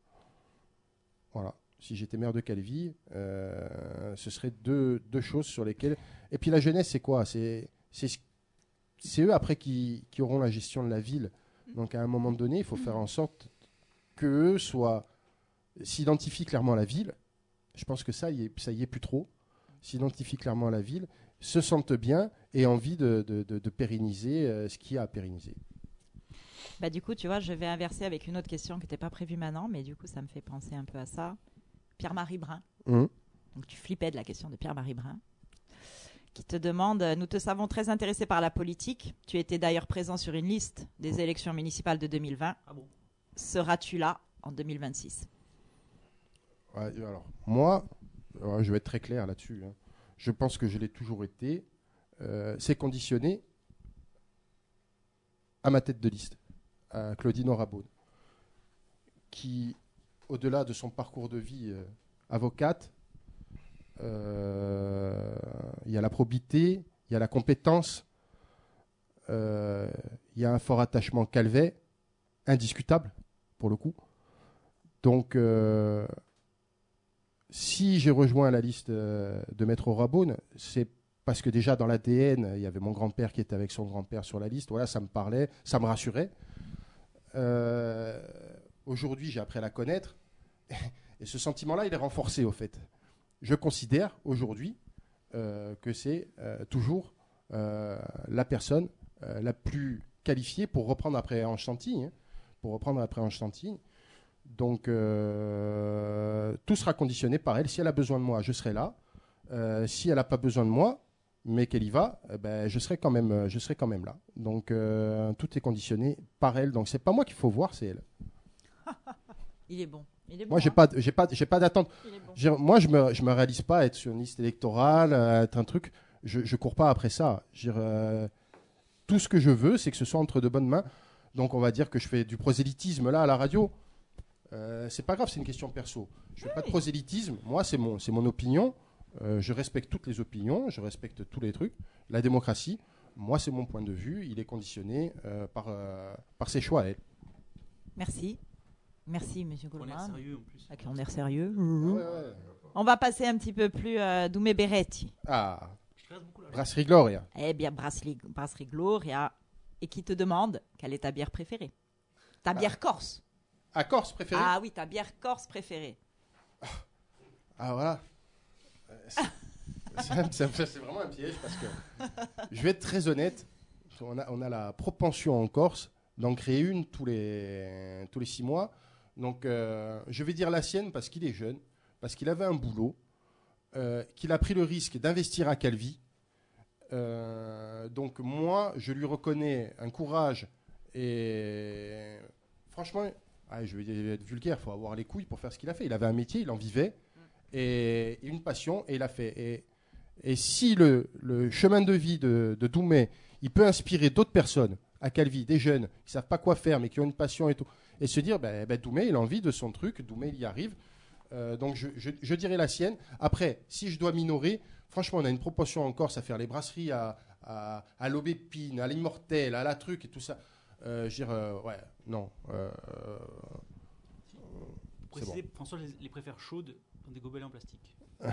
Voilà. Si j'étais maire de Calvi, euh, ce serait deux, deux choses sur lesquelles. Et puis la jeunesse, c'est quoi c'est, c'est, c'est eux après qui, qui auront la gestion de la ville. Donc à un moment donné, il faut faire en sorte qu'eux soient s'identifient clairement à la ville. Je pense que ça y est, ça y est plus trop. S'identifient clairement à la ville, se sentent bien et envie de, de, de, de pérenniser euh, ce qu'il y a à pérenniser. Bah, du coup, tu vois, je vais inverser avec une autre question qui n'était pas prévue maintenant, mais du coup, ça me fait penser un peu à ça. Pierre-Marie Brun. Hum. Donc, tu flippais de la question de Pierre-Marie Brun, qui te demande euh, nous te savons très intéressé par la politique. Tu étais d'ailleurs présent sur une liste des élections municipales de deux mille vingt. Ah bon? Seras-tu là en deux mille vingt-six? Ouais, alors, moi, ouais, je vais être très clair là-dessus. Hein. Je pense que je l'ai toujours été. Euh, c'est conditionné à ma tête de liste, à Claudine Orabaud, qui, au-delà de son parcours de vie euh, avocate, euh, il y a la probité, il y a la compétence, euh, il y a un fort attachement calvet, indiscutable, pour le coup. Donc, euh, si j'ai rejoint la liste euh, de Maître Orabaud, c'est parce que déjà dans l'A D N, il y avait mon grand-père qui était avec son grand-père sur la liste. Voilà, ça me parlait, ça me rassurait. Euh, aujourd'hui, j'ai appris à la connaître. Et ce sentiment-là, il est renforcé, au fait. Je considère aujourd'hui euh, que c'est euh, toujours euh, la personne euh, la plus qualifiée pour reprendre après Ange Chantilly. Hein, pour reprendre après Ange Chantilly. Donc, euh, tout sera conditionné par elle. Si elle a besoin de moi, je serai là. Euh, si elle n'a pas besoin de moi, mais qu'elle y va, eh ben, je, serai quand même, je serai quand même là. Donc, euh, tout est conditionné par elle. Donc, c'est pas moi qu'il faut voir, c'est elle. Il est bon. Il est bon. Moi, j'ai hein. pas, j'ai pas, j'ai pas d'attente. Il est bon. J'ai- Moi, je me, je me réalise pas être sur une liste électorale, euh, être un truc. Je, je cours pas après ça. Je veux dire, euh, tout ce que je veux, c'est que ce soit entre de bonnes mains. Donc, on va dire que je fais du prosélytisme là à la radio. Euh, c'est pas grave, c'est une question perso. Je fais pas de prosélytisme. Moi, c'est mon, c'est mon opinion. Euh, je respecte toutes les opinions, je respecte tous les trucs. La démocratie, moi, c'est mon point de vue. Il est conditionné euh, par, euh, par ses choix à elle. Merci. Merci, monsieur On est Goldman. sérieux en plus. Ok, on est sérieux. Ouais, ouais. On va passer un petit peu plus euh, Doumé Beretti. Ah, Je stresse beaucoup là. Brasserie Gloria. Eh bien, Brasserie, Brasserie Gloria. Et qui te demande quelle est ta bière préférée? Ta bière corse. À Corse préférée. Ah oui, ta bière corse préférée. Ah voilà. Euh, c'est- c'est- c'est c'est vraiment un piège parce que je vais être très honnête. On a, on a la propension en Corse d'en créer une tous les, tous les six mois. Donc euh, je vais dire la sienne parce qu'il est jeune, parce qu'il avait un boulot, euh, qu'il a pris le risque d'investir à Calvi. Euh, donc moi, je lui reconnais un courage et franchement, ah, je vais être vulgaire, il faut avoir les couilles pour faire ce qu'il a fait. Il avait un métier, il en vivait et une passion et il a fait. Et, et si le, le chemin de vie de, de Doumé, il peut inspirer d'autres personnes à Calvi, des jeunes qui ne savent pas quoi faire mais qui ont une passion et tout, et se dire, ben, ben, Doumé, il a envie de son truc, Doumé, il y arrive. Euh, donc je, je, je dirais la sienne. Après, si je dois minorer, franchement, on a une proportion en Corse à faire les brasseries à, à, à l'aubépine, à l'immortel, à la truc et tout ça. Euh, je veux dire, euh, ouais, non. Euh, euh, Pour c'est préciser, bon. François les, les préfère chaudes dans des gobelets en plastique.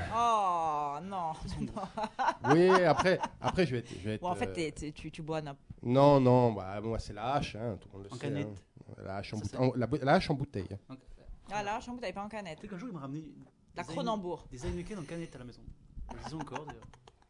Oh non, non. Oui, après, après, je vais être. Je vais être Bon, en fait, euh, t'es- t'es- tu, tu bois n'importe Non, non, bah, moi, c'est la hache, hein, tout le monde le En sait. canette. hein. La hache en, Ça, boute- c'est- en- la, bou- la hache en bouteille. Donc, Ah là, je t'avais pas en canette. tu sais qu'un jour, il m'a ramené La des Cronenbourg. Heine- des Heineken en canette à la maison. Ils ont encore d'ailleurs.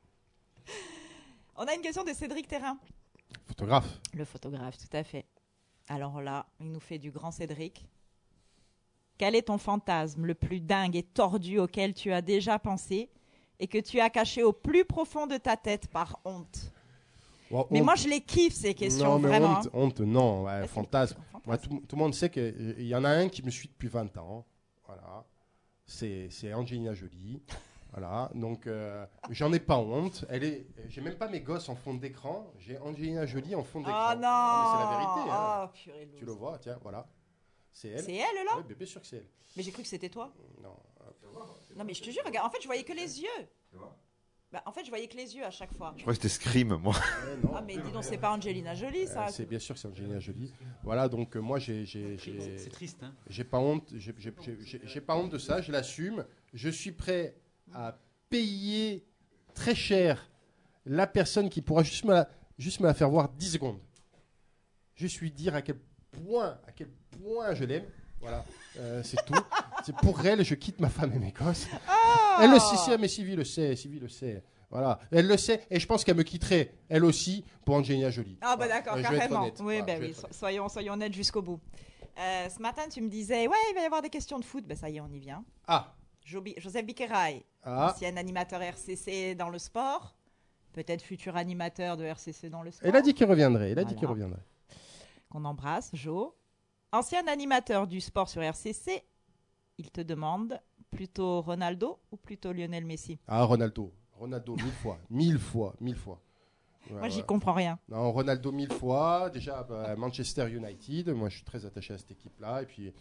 On a une question de Cédric Terrain. Photographe. Le photographe, tout à fait. Alors là, il nous fait du grand Cédric. Quel est ton fantasme le plus dingue et tordu auquel tu as déjà pensé et que tu as caché au plus profond de ta tête par honte? Bon, Mais honte- moi, je les kiffe, ces questions, non, mais vraiment. honte, honte, non, ouais, Ouais, c'est fantasme. les questions Moi, fantasmes. tout, tout le monde sait qu'il y en a un qui me suit depuis vingt ans. Voilà. C'est c'est Angelina Jolie. Voilà. Donc, euh, j'en ai pas honte. Elle est, j'ai même pas mes gosses en fond d'écran. J'ai Angelina Jolie en fond d'écran. Oh non, mais c'est la vérité. hein. Oh, purée de Tu le loose. vois, tiens, voilà. C'est elle. C'est elle, là Oui, bien, bien sûr que c'est elle. Mais j'ai cru que c'était toi. Non. Non, mais je te jure, regarde, en fait, je voyais que les yeux. Bah, en fait, je voyais que les yeux à chaque fois. Je crois que c'était Scream, moi. Ouais, non. Ah, mais dis donc, c'est pas Angelina Jolie, ça. Euh, c'est bien sûr que c'est Angelina Jolie. Voilà, donc euh, moi j'ai j'ai j'ai C'est c'est triste, hein. j'ai pas honte, j'ai j'ai- j'ai- j'ai- j'ai pas honte de ça, je l'assume. Je suis prêt à payer très cher la personne qui pourra juste me la, juste me la faire voir dix secondes. Juste lui dire à quel point, à quel point je l'aime. Voilà, Euh, c'est tout. C'est pour elle, je quitte ma femme et mes gosses. Ah Elle le sait, si, mais Sylvie le sait, Sylvie le sait. Voilà, elle le sait, et je pense qu'elle me quitterait, elle aussi, pour Angelina Jolie. Ah, bah Voilà. d'accord, Euh, je vais être carrément. honnête. Oui, Voilà, bah je vais oui, être so- honnête. soyons, soyons honnêtes jusqu'au bout. Euh, ce matin, tu me disais, ouais, il va y avoir des questions de foot. Ben ça y est, on y vient. Ah, Jobi- Joseph Biqueray, ah. ancien animateur R C C dans le sport, peut-être futur animateur de R C C dans le sport. Elle a dit qu'il reviendrait, elle a dit Voilà. qu'il reviendrait. Qu'on embrasse, Jo. Ancien animateur du sport sur R C C, il te demande plutôt Ronaldo ou plutôt Lionel Messi? Ah, Ronaldo. Ronaldo, mille fois. Mille fois, mille fois. Ouais, Moi, j'y ouais. comprends rien. Non, Ronaldo, mille fois. Déjà, bah, Manchester United. Moi, je suis très attaché à cette équipe-là. Et puis,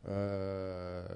euh,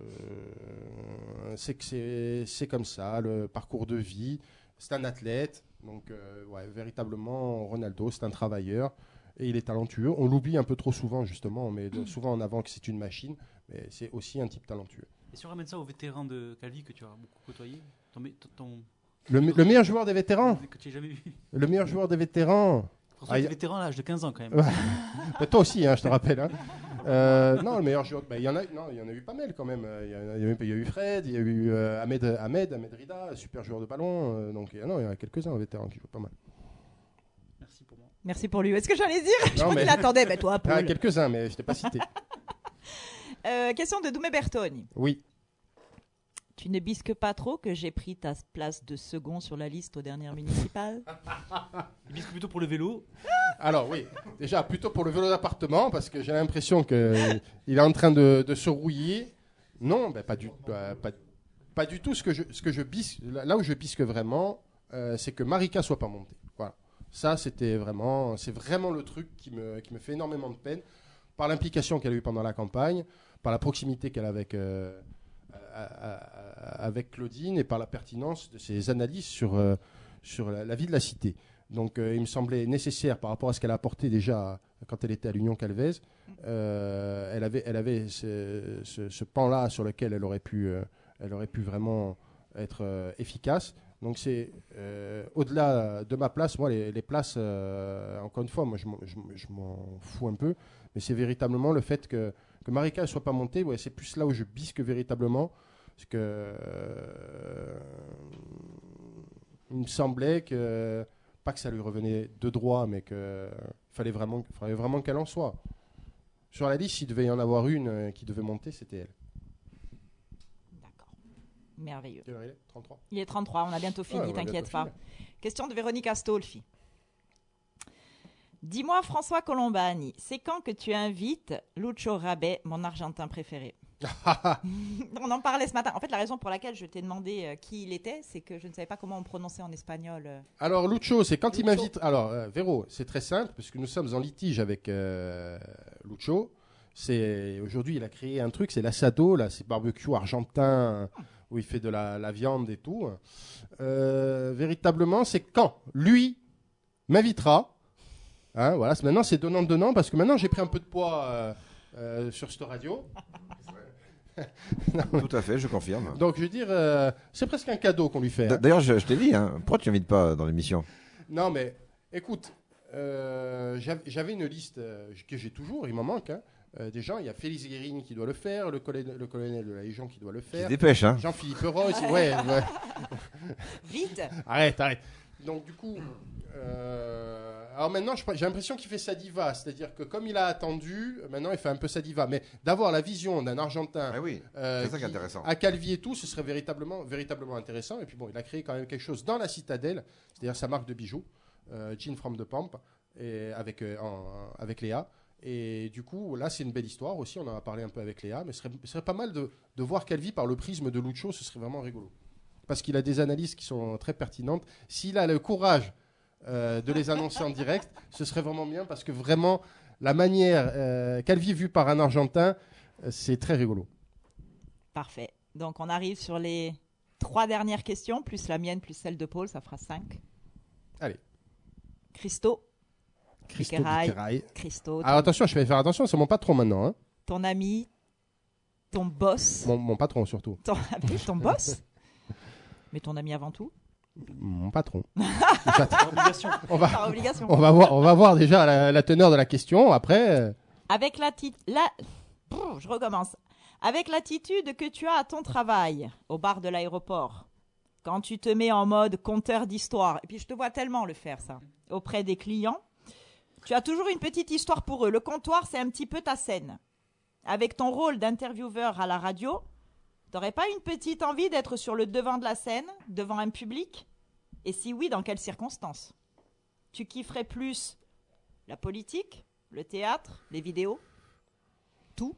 c'est que c'est c'est comme ça, le parcours de vie. C'est un athlète. Donc, euh, ouais, véritablement, Ronaldo, c'est un travailleur. Et il est talentueux. On l'oublie un peu trop souvent, justement. On met de- souvent en avant que c'est une machine. Mais c'est aussi un type talentueux. Et si on ramène ça au vétéran de Calvi que tu as beaucoup côtoyé, ton, mé- ton- ton- Le, me- le meilleur joueur des vétérans. que tu n'as jamais vu. Le meilleur joueur des vétérans. François, Ah, tu il- es vétéran à l'âge de quinze ans quand même. Ouais. Bah, toi aussi, hein, je te rappelle. hein. Euh, non, le meilleur joueur. bah, Il y en a, non, il y en a eu pas mal quand même. Euh, Il y, en a- il y a eu- il y a eu Fred, il y a eu euh, Ahmed, Ahmed, Ahmed Rida, super joueur de ballon. euh, donc euh, non, il y en a quelques-uns en vétéran qui jouent pas mal. Merci pour moi. Merci pour lui. Est-ce que j'allais dire? Je Non, crois mais- qu'il attendait. Mais toi, Ah, Paul. quelques-uns, mais je t'ai pas cité. Euh, question de Doumé Bertoni. Oui. Tu ne bisques pas trop que j'ai pris ta place de second sur la liste aux dernières municipales? Bisque plutôt pour le vélo. Alors oui, déjà plutôt pour le vélo d'appartement parce que j'ai l'impression que il est en train de, de se rouiller. Non, ben, pas du pas, pas, pas du tout. Ce que je ce que je bisque, là là où je bisque vraiment, euh, c'est que Marika soit pas montée. Voilà. Ça, c'était vraiment, c'est vraiment le truc qui me qui me fait énormément de peine par l'implication qu'elle a eue pendant la campagne, par la proximité qu'elle a avec euh, à- à- à- avec Claudine et par la pertinence de ses analyses sur euh, sur la, la vie de la cité. Donc euh, il me semblait nécessaire par rapport à ce qu'elle a apporté déjà quand elle était à l'Union Calvez. Euh, elle avait, elle avait ce, ce- ce pan-là sur lequel elle aurait pu, euh, elle aurait pu vraiment être euh, efficace. Donc c'est euh, au-delà de ma place, moi les, les places, euh, encore une fois, moi je m'en, je m'en- je m'en fous un peu, mais c'est véritablement le fait que, que Marika ne soit pas montée, ouais, c'est plus là où je bisque véritablement, parce que euh, il me semblait que pas que ça lui revenait de droit, mais qu'il fallait vraiment, fallait vraiment qu'elle en soit. Sur la liste, s'il devait y en avoir une euh, qui devait monter, c'était elle. D'accord. Merveilleux. Quelle heure il est trente-trois. Il est trente-trois, on a bientôt fini, Ouais, on a t'inquiète bientôt pas. fini. Question de Véronique Astolfi. Dis-moi, François Colombani, c'est quand que tu invites Lucho Rabé, mon Argentin préféré? On en parlait ce matin. En fait, la raison pour laquelle je t'ai demandé euh, qui il était, c'est que je ne savais pas comment on prononçait en espagnol. euh. Alors, Lucho, c'est quand il Lucho. m'invite. Alors, euh, Véro, c'est très simple, parce que nous sommes en litige avec euh, Lucho. C'est aujourd'hui, il a créé un truc, c'est l'assado, là, c'est barbecue argentin. où il fait de la, la viande et tout. Euh, véritablement, c'est quand lui m'invitera. Hein, voilà, c'est- maintenant c'est donnant-donnant parce que maintenant j'ai pris un peu de poids euh, euh, sur cette radio. Tout à fait, je confirme. Donc je veux dire, euh, c'est presque un cadeau qu'on lui fait. D- hein. D'ailleurs, je, je t'ai dit, hein, pourquoi tu n'invites pas dans l'émission? Non mais écoute, euh, j'av- j'avais une liste euh, que j'ai toujours, il m'en manque. Hein, euh, des gens, il y a Félix Guérini qui doit le faire, le colonel, le colonel de la Légion qui doit le Qui se faire. dépêche, hein. Jean-Philippe Roy, aussi, ouais, ouais. Vite. Arrête, arrête. Donc du coup, euh, alors maintenant, je- j'ai l'impression qu'il fait sa diva, c'est-à-dire que comme il a attendu, maintenant il fait un peu sa diva. Mais d'avoir la vision d'un Argentin Ah oui, euh, c'est ça qui est qui- intéressant. à Calvi et tout, ce serait véritablement, véritablement intéressant. Et puis bon, il a créé quand même quelque chose dans la citadelle, c'est-à-dire sa marque de bijoux, euh, Jean from the Pump, et avec, euh, en- avec Léa. Et du coup, là, c'est une belle histoire aussi. On en a parlé un peu avec Léa, mais ce serait, ce serait pas mal de, de voir Calvi par le prisme de Lucho, ce serait vraiment rigolo. Parce qu'il a des analyses qui sont très pertinentes. S'il a le courage euh, de les annoncer en direct, ce serait vraiment bien parce que vraiment, la manière euh, Calvi vue par un Argentin, euh, c'est très rigolo. Parfait. Donc, on arrive sur les trois dernières questions, plus la mienne, plus celle de Paul, ça fera cinq. Allez. Christo. Christo Biqueray. Biqueray. Christo, ton, Alors attention, je vais faire attention, c'est mon patron maintenant. Hein. ton ami, ton boss. Mon, mon patron surtout. Ton, ah oui, ton boss. Mais ton ami avant tout. Mon patron. Par obligation. on, va, Par obligation. on, va voir, on va voir déjà la, la teneur de la question. Après, euh, Avec l'attitude... La... Brr, je recommence. Avec l'attitude que tu as à ton travail, au bar de l'aéroport, quand tu te mets en mode conteur d'histoire, et puis je te vois tellement le faire, ça, auprès des clients, tu as toujours une petite histoire pour eux. Le comptoir, c'est un petit peu ta scène. Avec ton rôle d'intervieweur à la radio, t'aurais pas une petite envie d'être sur le devant de la scène, devant un public? Et si oui, dans quelles circonstances? Tu kifferais plus la politique, le théâtre, les vidéos? Tout?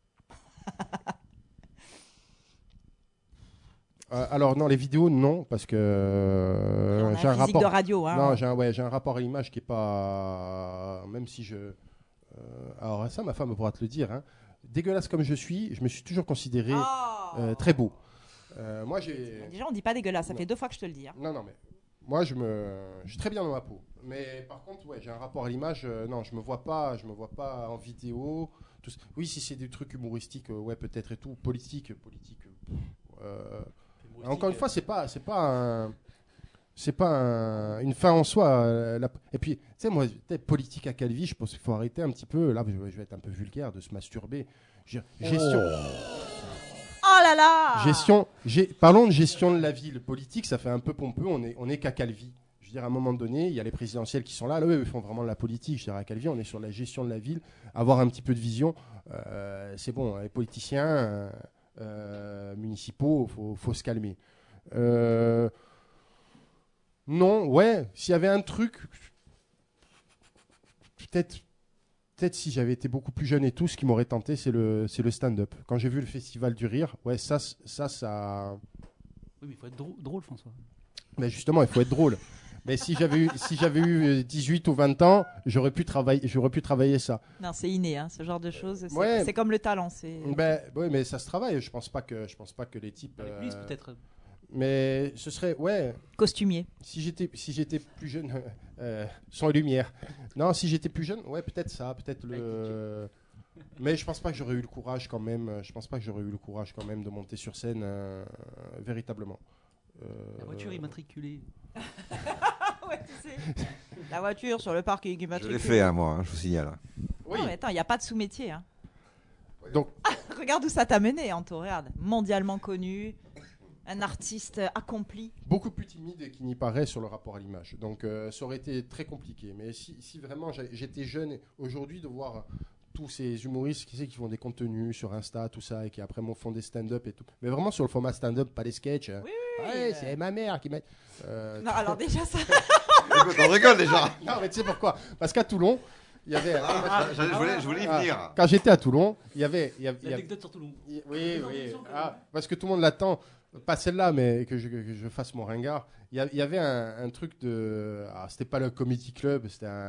euh, alors non, les vidéos non, parce que euh, On a j'ai un un physique rapport. de radio, hein. Non, j'ai un, ouais, j'ai un rapport à l'image qui est pas, même si je, euh, alors ça, ma femme pourra te le dire. Hein. Dégueulasse comme je suis, je me suis toujours considéré Oh. euh, très beau. Euh, moi, j'ai. Déjà, on dit pas dégueulasse, ça Non. fait deux fois que je te le dis. hein. Non, non, mais moi, je me, je suis très bien dans ma peau. Mais par contre, ouais, j'ai un rapport à l'image. euh, non, je me vois pas, je me vois pas en vidéo. Tout ça. Oui, si c'est des trucs humoristiques, euh, ouais, peut-être et tout. Politique, politique. euh, pff, euh, encore une fois, c'est pas, c'est pas un, c'est pas un- une fin en soi. euh, la- Et puis, tu sais, moi, peut-être politique à Calvi, je pense qu'il faut arrêter un petit peu. Là, je vais je vais être un peu vulgaire de se masturber. Je- Gestion. Oh là là. Gestion, gé- parlons de gestion de la ville. Politique, ça fait un peu pompeux. On est, on est qu'à Calvi. Je veux dire, à un moment donné, il y a les présidentielles qui sont là. Là, eux, ils font vraiment de la politique. Je dirais, à Calvi, on est sur la gestion de la ville. Avoir un petit peu de vision, euh, c'est bon. Les politiciens euh, euh, municipaux, faut, faut se calmer. Euh, non, ouais. S'il y avait un truc, peut-être. Peut-être si j'avais été beaucoup plus jeune et tout, ce qui m'aurait tenté, c'est le, c'est le stand-up. Quand j'ai vu le Festival du Rire, ouais, ça, c- ça, ça. Oui, mais il faut être drôle, drôle, François. Mais justement, il faut être drôle. Mais si j'avais eu, si j'avais eu dix-huit ou vingt ans, j'aurais pu travailler, j'aurais pu travailler ça. Non, c'est inné, hein, ce genre de choses. C'est Ouais. c'est comme le talent. C'est... Ben, oui, mais ça se travaille. Je pense pas que, je pense pas que les types. Dans les euh, coulisses, peut-être. Mais ce serait, ouais. Costumier. Si j'étais, si j'étais plus jeune, euh, sans lumière. Non, si j'étais plus jeune, ouais, peut-être ça, peut-être le. Mais je pense pas que j'aurais eu le courage quand même. Je pense pas que j'aurais eu le courage quand même de monter sur scène euh, véritablement. Euh, La voiture immatriculée. Ouais, tu sais. La voiture sur le parking Je immatriculé. l'ai fait, hein, moi, hein, je vous signale. Oui. Non, mais attends, il n'y a pas de sous-métier. hein. Donc, Regarde où ça t'a mené, Anto. Regarde. Mondialement connu, un artiste accompli. beaucoup plus timide qu'il n'y paraît sur le rapport à l'image. Donc, euh, ça aurait été très compliqué. Mais si, si vraiment j'ai- j'étais jeune et aujourd'hui, de voir tous ces humoristes qui, qui font des contenus sur Insta, tout ça, et qui après m'en font des stand-up et tout. Mais vraiment sur le format stand-up, pas les sketchs. hein. Oui, Ouais, euh. c'est ma mère qui m'a. Euh, Non, alors déjà, ça. Écoute, on rigole déjà. Non, mais tu sais pourquoi? Parce qu'à Toulon, il y avait. Ah, je, je voulais, je voulais y Ah, venir. Quand j'étais à Toulon, il y avait. Il y avait, il y avait- L'anecdote sur Toulon. il- oui, oui. Ah, parce que tout le monde l'attend. Pas celle-là, mais que je, que je fasse mon ringard. Il y, a- il y avait un, un truc de. Ah, c'était pas le comedy club, c'était un,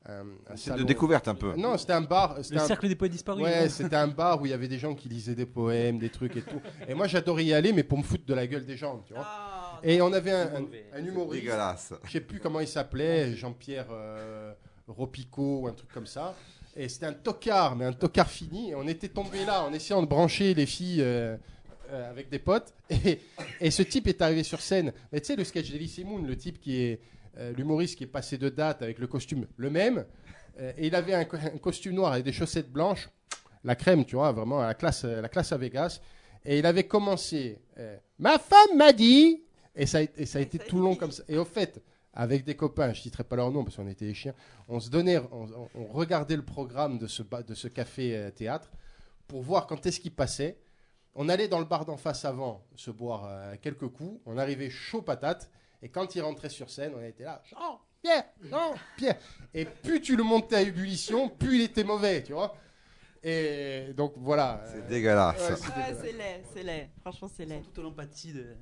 un, un C'est de salon. découverte un peu. Non, c'était un bar. Le C'était un... cercle des poètes disparus. Ouais, hein. c'était un bar où il y avait des gens qui lisaient des poèmes, des trucs et tout. Et moi, j'adorais y aller, mais pour me foutre de la gueule des gens, tu vois. Ah, Et on avait un, C'est un, mauvais. un humoriste, Dégueulasse. je sais plus comment il s'appelait, Jean-Pierre euh, Ropico ou un truc comme ça. Et c'était un tocard, mais un tocard fini. Et on était tombé là en essayant de brancher les filles euh, euh, avec des potes. Et, et ce type est arrivé sur scène. Mais tu sais, le sketch d'Elysée Moon, le type qui est euh, l'humoriste qui est passé de date avec le costume le même. Euh, et il avait un, co- un costume noir avec des chaussettes blanches, la crème, tu vois, vraiment la classe, la classe à Vegas. Et il avait commencé euh, ma femme m'a dit. Et ça, a, et ça a été ça a tout été long fini. comme ça. Et au fait, avec des copains, je ne citerai pas leur nom parce qu'on était des chiens, on se donnait, on, on- on regardait le programme de ce, ba- de ce café euh, théâtre pour voir quand est-ce qu'il passait. On allait dans le bar d'en face avant se boire euh, quelques coups. On arrivait chaud patate. Et quand il rentrait sur scène, on était là. Jean, Pierre, Jean, Pierre. Et plus tu le montais à ébullition, plus il était mauvais, tu vois. Et donc voilà. C'est Euh, dégueulasse. ouais, c'est Ouais, dégueulasse. c'est laid, c'est laid. Franchement, c'est laid. Toute l'empathie de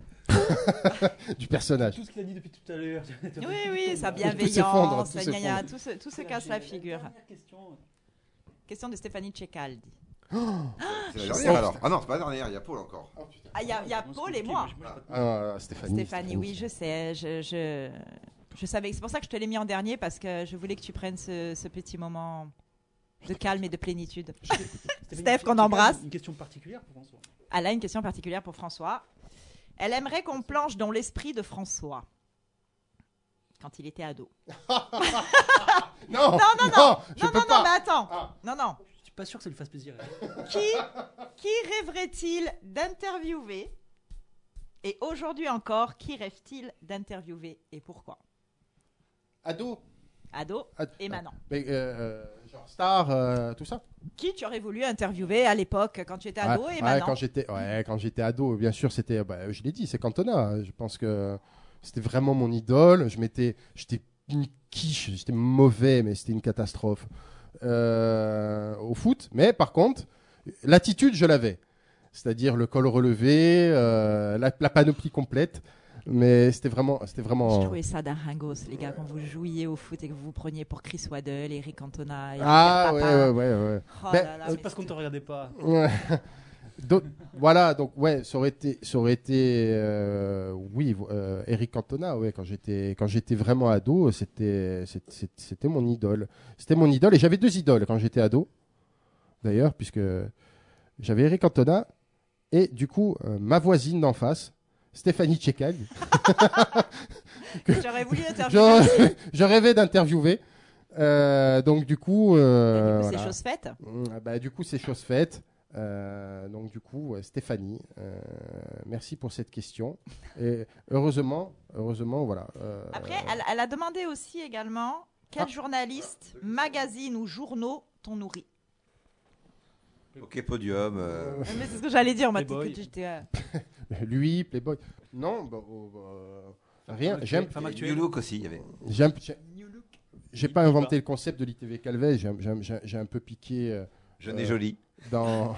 Du personnage. tout ce qu'il a dit depuis tout à l'heure. Oui, oui, sa s'effondre, bienveillance, tout gna, gna, s'effondre. tout se, tout se casse la figure. Dernière question. Question de Stéphanie Tchekal. C'est la dernière alors. Ah non, c'est pas la dernière, il y a Paul encore. Ah, il y a, il y a Moi, Paul c'est et compliqué, moi. mais je- moi, j'ai pas de- Ah, ah, Stéphanie. Stéphanie, oui, je sais. Je, je, je savais. C'est pour ça que je te l'ai mis en dernier parce que je voulais que tu prennes ce, ce petit moment de calme et de plénitude. Stéphanie, Steph, qu'on tu as embrasse. Une question particulière pour François. Elle a une question particulière pour François. Elle aimerait qu'on plonge dans l'esprit de François quand il était ado. Non, non, non, non, je non, peux non, pas. non, mais attends. Ah. Non, non. Je suis pas sûr que ça lui fasse plaisir. Qui, qui rêverait-il d'interviewer? Et aujourd'hui encore, qui rêve-t-il d'interviewer et pourquoi? Ado. Ado Ad- et maintenant. Mais, euh, euh, genre star, euh, tout ça. Qui tu aurais voulu interviewer à l'époque quand tu étais ado Ouais, et ouais, maintenant? quand j'étais, ouais, quand j'étais ado, bien sûr, c'était, bah, je l'ai dit, c'est Cantona. Je pense que c'était vraiment mon idole. Je m'étais, j'étais une quiche, j'étais mauvais, mais c'était une catastrophe euh, au foot. Mais par contre, l'attitude, je l'avais. C'est-à-dire le col relevé, euh, la, la panoplie complète. Mais c'était vraiment, c'était Je vraiment. trouvais ça d'arringos, les gars, quand vous jouiez au foot et que vous vous preniez pour Chris Waddle, Eric Cantona. Et Ah Pierre ouais, Papin. ouais, ouais, ouais. Oh Ben, là là, C'est mais parce qu'on te regardait pas. Ouais. Donc, voilà, donc ouais, ça aurait été, ça aurait été, euh, oui, euh, Eric Cantona, ouais, quand j'étais, quand j'étais vraiment ado, c'était, c'était, c'était- c'était mon idole, c'était mon idole, et j'avais deux idoles quand j'étais ado, d'ailleurs, puisque j'avais Eric Cantona et du coup euh, ma voisine d'en face, Stéphanie Tchekal, J'aurais voulu je, interviewer. je rêvais d'interviewer, euh, donc du coup, euh, Du coup, c'est voilà. chose faite. Mm, bah, du coup, c'est chose faite. Euh, donc du coup, euh, Stéphanie, euh, merci pour cette question. Et heureusement, heureusement, voilà. euh, Après, elle, elle a demandé aussi également quel Ah. journaliste, magazine ou journaux t'ont nourri. Ok, podium. euh, Mais c'est ce que j'allais dire, on m'a dit Playboy. que j'étais. euh, lui, Playboy. Non, bah, oh, bah, rien. Femme J'aime, actuelle, femme New actuelle. Look aussi, il y avait. j'aime, j'ai- j'ai pas Dis- dis inventé le concept de l'I T V Calvet. J'ai, j'ai- j'ai- j'ai un peu piqué euh, Jeune Euh, et jolie. dans.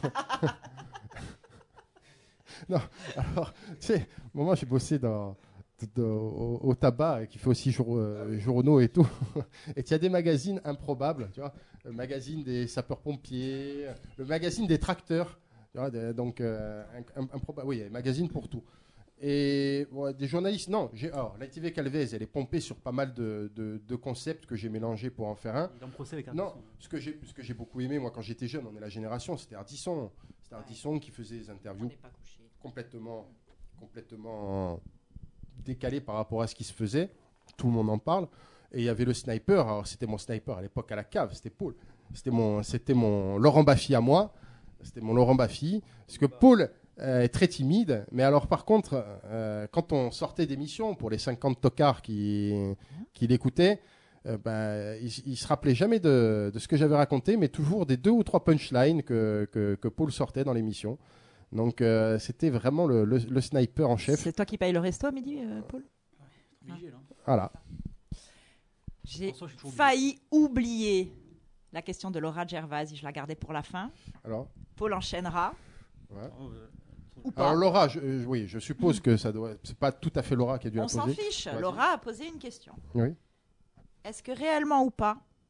Non, alors, tu sais, moi j'ai bossé dans, dans- au, au tabac et qui fait aussi jour- euh, journaux et tout. Et il y a des magazines improbables, tu vois, le magazine des sapeurs-pompiers, le magazine des tracteurs, tu vois, de- donc euh, un- un- improbable, oui, magazine pour tout. Et ouais, des journalistes, non, j'ai, alors la T V Calvez, elle est pompée sur pas mal de, de- de concepts que j'ai mélangés pour en faire un. Il est en procès avec un Non, garçon. ce que j'ai, ce que j'ai beaucoup aimé, moi, quand j'étais jeune, on est la génération, c'était Ardisson. C'était Ardisson qui faisait des On interviews n'est pas couché. complètement, complètement décalées par rapport à ce qui se faisait. Tout le monde en parle. Et il y avait le sniper. Alors, c'était mon sniper à l'époque à la cave, c'était Paul. C'était mon, c'était mon Laurent Baffy à moi. C'était mon Laurent Baffy. Parce que Paul euh, est très timide. Mais alors, par contre, euh, quand on sortait d'émission pour les cinquante tocards qui, qui l'écoutaient, euh, bah, il, il se rappelait jamais de, de ce que j'avais raconté, mais toujours des deux ou trois punchlines que, que, que Paul sortait dans l'émission. Donc euh, c'était vraiment le, le- le sniper en chef. C'est toi qui paye le resto à midi, euh, Paul? Obligé, là. Voilà. J'ai François, je suis toujours failli oublier la question de Laura Gervasi. Je la gardais pour la fin. Alors, Paul enchaînera ouais. Oh, euh, ou pas. Alors Laura, je- euh, oui, je suppose que ça doit. C'est pas tout à fait Laura qui a dû On la s'en poser. fiche. Vas-y. Laura a posé une question. Oui. Est-ce que réellement ou pas,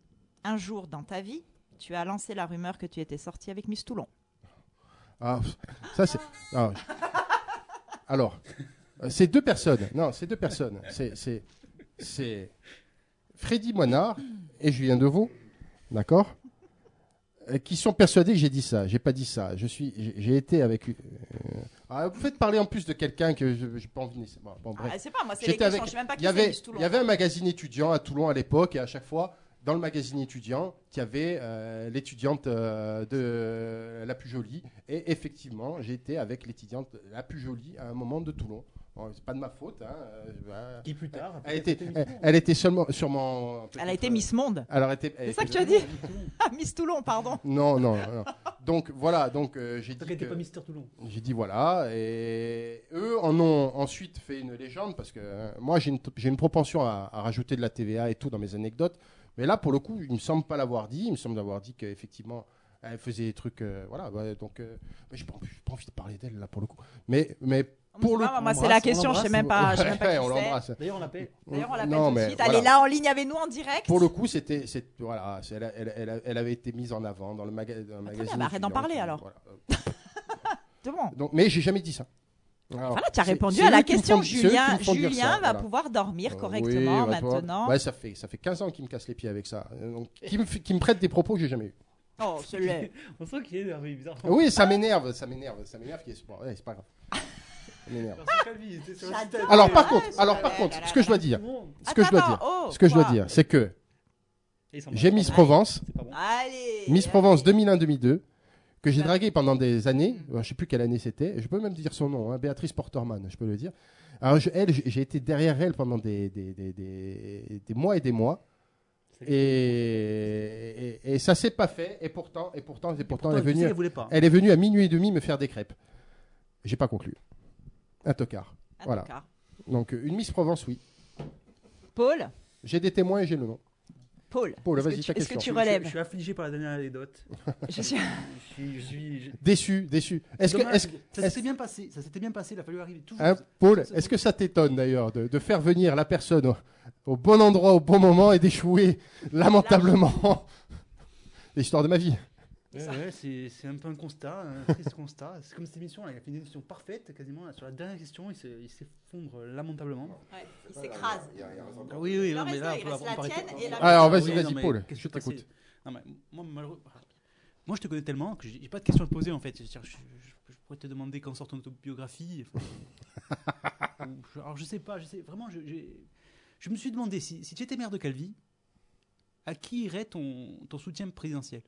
un jour dans ta vie, tu as lancé la rumeur que tu étais sorti avec Miss Toulon. Ah, ça c'est. ah. Alors, euh, c'est deux personnes. Non, c'est deux personnes. C'est, c'est, c'est Freddy Moinard et Julien Deveau, d'accord, euh, qui sont persuadés que j'ai dit ça. J'ai pas dit ça. Je suis, j'ai, j'ai été avec. Euh, ah, vous faites parler en plus de quelqu'un que je j'ai pas envie. De... Bon, bon, bref. Ah, c'est pas moi, c'est J'étais les questions. avec- Je sais même pas Il qui y c'est avait, Miss Toulon. il y avait un magazine étudiant à Toulon à l'époque, et à chaque fois, dans le magazine étudiant, il y avait euh, l'étudiante euh, de la plus jolie. Et effectivement, j'ai été avec l'étudiante la plus jolie à un moment de Toulon. Bon, c'est pas de ma faute. Hein, euh, voilà. Qui plus tard. Elle était, elle, elle était seulement, sûrement. Elle a été Miss Monde. Alors, elle était, elle C'est ça était- que tu as dit Ah, Miss Toulon, pardon. Non, non, non. Donc voilà, donc euh, j'ai Tant dit. qu'elle n'était que- pas Mister Toulon. J'ai dit voilà, et eux en ont ensuite fait une légende parce que euh, moi j'ai une, j'ai une propension à, à rajouter de la T V A et tout dans mes anecdotes, mais là pour le coup il me semble pas l'avoir dit, il me semble avoir dit qu'effectivement elle faisait des trucs, euh, voilà, ouais, donc euh, mais j'ai pas, j'ai pas envie de parler d'elle là pour le coup, mais mais pour le Moi, moi, coup, c'est la question, je sais même pas, je sais même pas ouais, qui on c'est. l'embrasse. D'ailleurs, on l'appelle. D'ailleurs, on l'appelle Non, tout de mais suite. voilà. Elle est là en ligne avec nous en direct. Pour le coup, c'était, c'est, voilà, c'est- elle, elle, elle, elle avait été mise en avant dans le, maga- dans le bien, magazine. bah, arrête d'en étudiant, parler, tout, alors. voilà. C'est bon. Donc, mais j'ai jamais dit ça. Alors, Voilà, tu as c'est- répondu c'est à la eux qui me question. font- c'est eux qui Julien, me font dire Julien ça, va voilà. pouvoir dormir Euh, correctement oui, bah, toi, maintenant. Ouais, ça fait, ça fait quinze ans qu'il me casse les pieds avec ça. Euh, Donc, qui, me, fait- qui me prête des propos que j'ai jamais eu. Oh, ce lait. On sent qu'il est énervé, bizarre. Oui, ça m'énerve, ça m'énerve, ça m'énerve. qu'il y ait ce- bon, ouais, c'est pas grave. Ça m'énerve. J'adore. Alors, par Ah, contre, ce alors, par lait, contre, là, là, ce que je dois là. dire, ce que je Attends, dois dire, oh, ce que je dois quoi dire, c'est que j'ai Miss Allez. Provence, C'est pas bon. Allez. Miss allez. Provence deux mille un deux mille deux, que j'ai Ça- dragué pendant des années. euh, Je sais plus quelle année c'était. Je peux même dire son nom, hein, Béatrice Porterman, je peux le dire. Alors, je- elle, j'ai j'ai été derrière elle pendant des, des, des, des, des mois et des mois. Et, et, et ça s'est pas fait. Et pourtant, et pourtant, et pourtant, elle est venue. Elle voulait pas. Elle est venue à minuit et demi me faire des crêpes. J'ai pas conclu. Un tocard. Un Voilà. tocard. Donc euh, une Miss Provence, oui. Paul, J'ai des témoins et j'ai le nom. Paul, Paul, est-ce vas-y, que tu- ta est-ce que question. tu Je- je- relèves Je suis affligé par la dernière anecdote. Je suis- Je suis. je suis- je- Déçu, déçu. Est-ce que, Dommage, est-ce, ça est-ce- s'était bien passé. Ça s'était bien passé. Il a fallu arriver toujours. hein, Paul, est-ce que ça t'étonne d'ailleurs de, de faire venir la personne au, au bon endroit au bon moment et d'échouer lamentablement? L'histoire de ma vie. Ouais, ouais, c'est c'est un peu un constat, un triste constat. C'est comme cette émission, là, il a fait une émission parfaite quasiment. Là, sur la dernière question, il s'est- il s'effondre lamentablement. Ouais, il s'écrase. Ah oui, oui, Il non, en mais reste là, deux, il on reste va- on la va tienne arrêter. et la Alors, mienne. vas-y, Oui, vas-y, non, mais Paul, qu'est-ce je qui s'est t'écoute. passé Non, mais moi, malheureux- moi, je te connais tellement que j'ai j'ai pas de questions à te poser en fait. C'est-à-dire, Je, je- je pourrais te demander quand sort ton autobiographie. Enfin, ou je- alors, je sais pas, je sais vraiment. Je, j'ai- je me suis demandé si, si tu étais maire de Calvi, à qui irait ton, ton soutien présidentiel?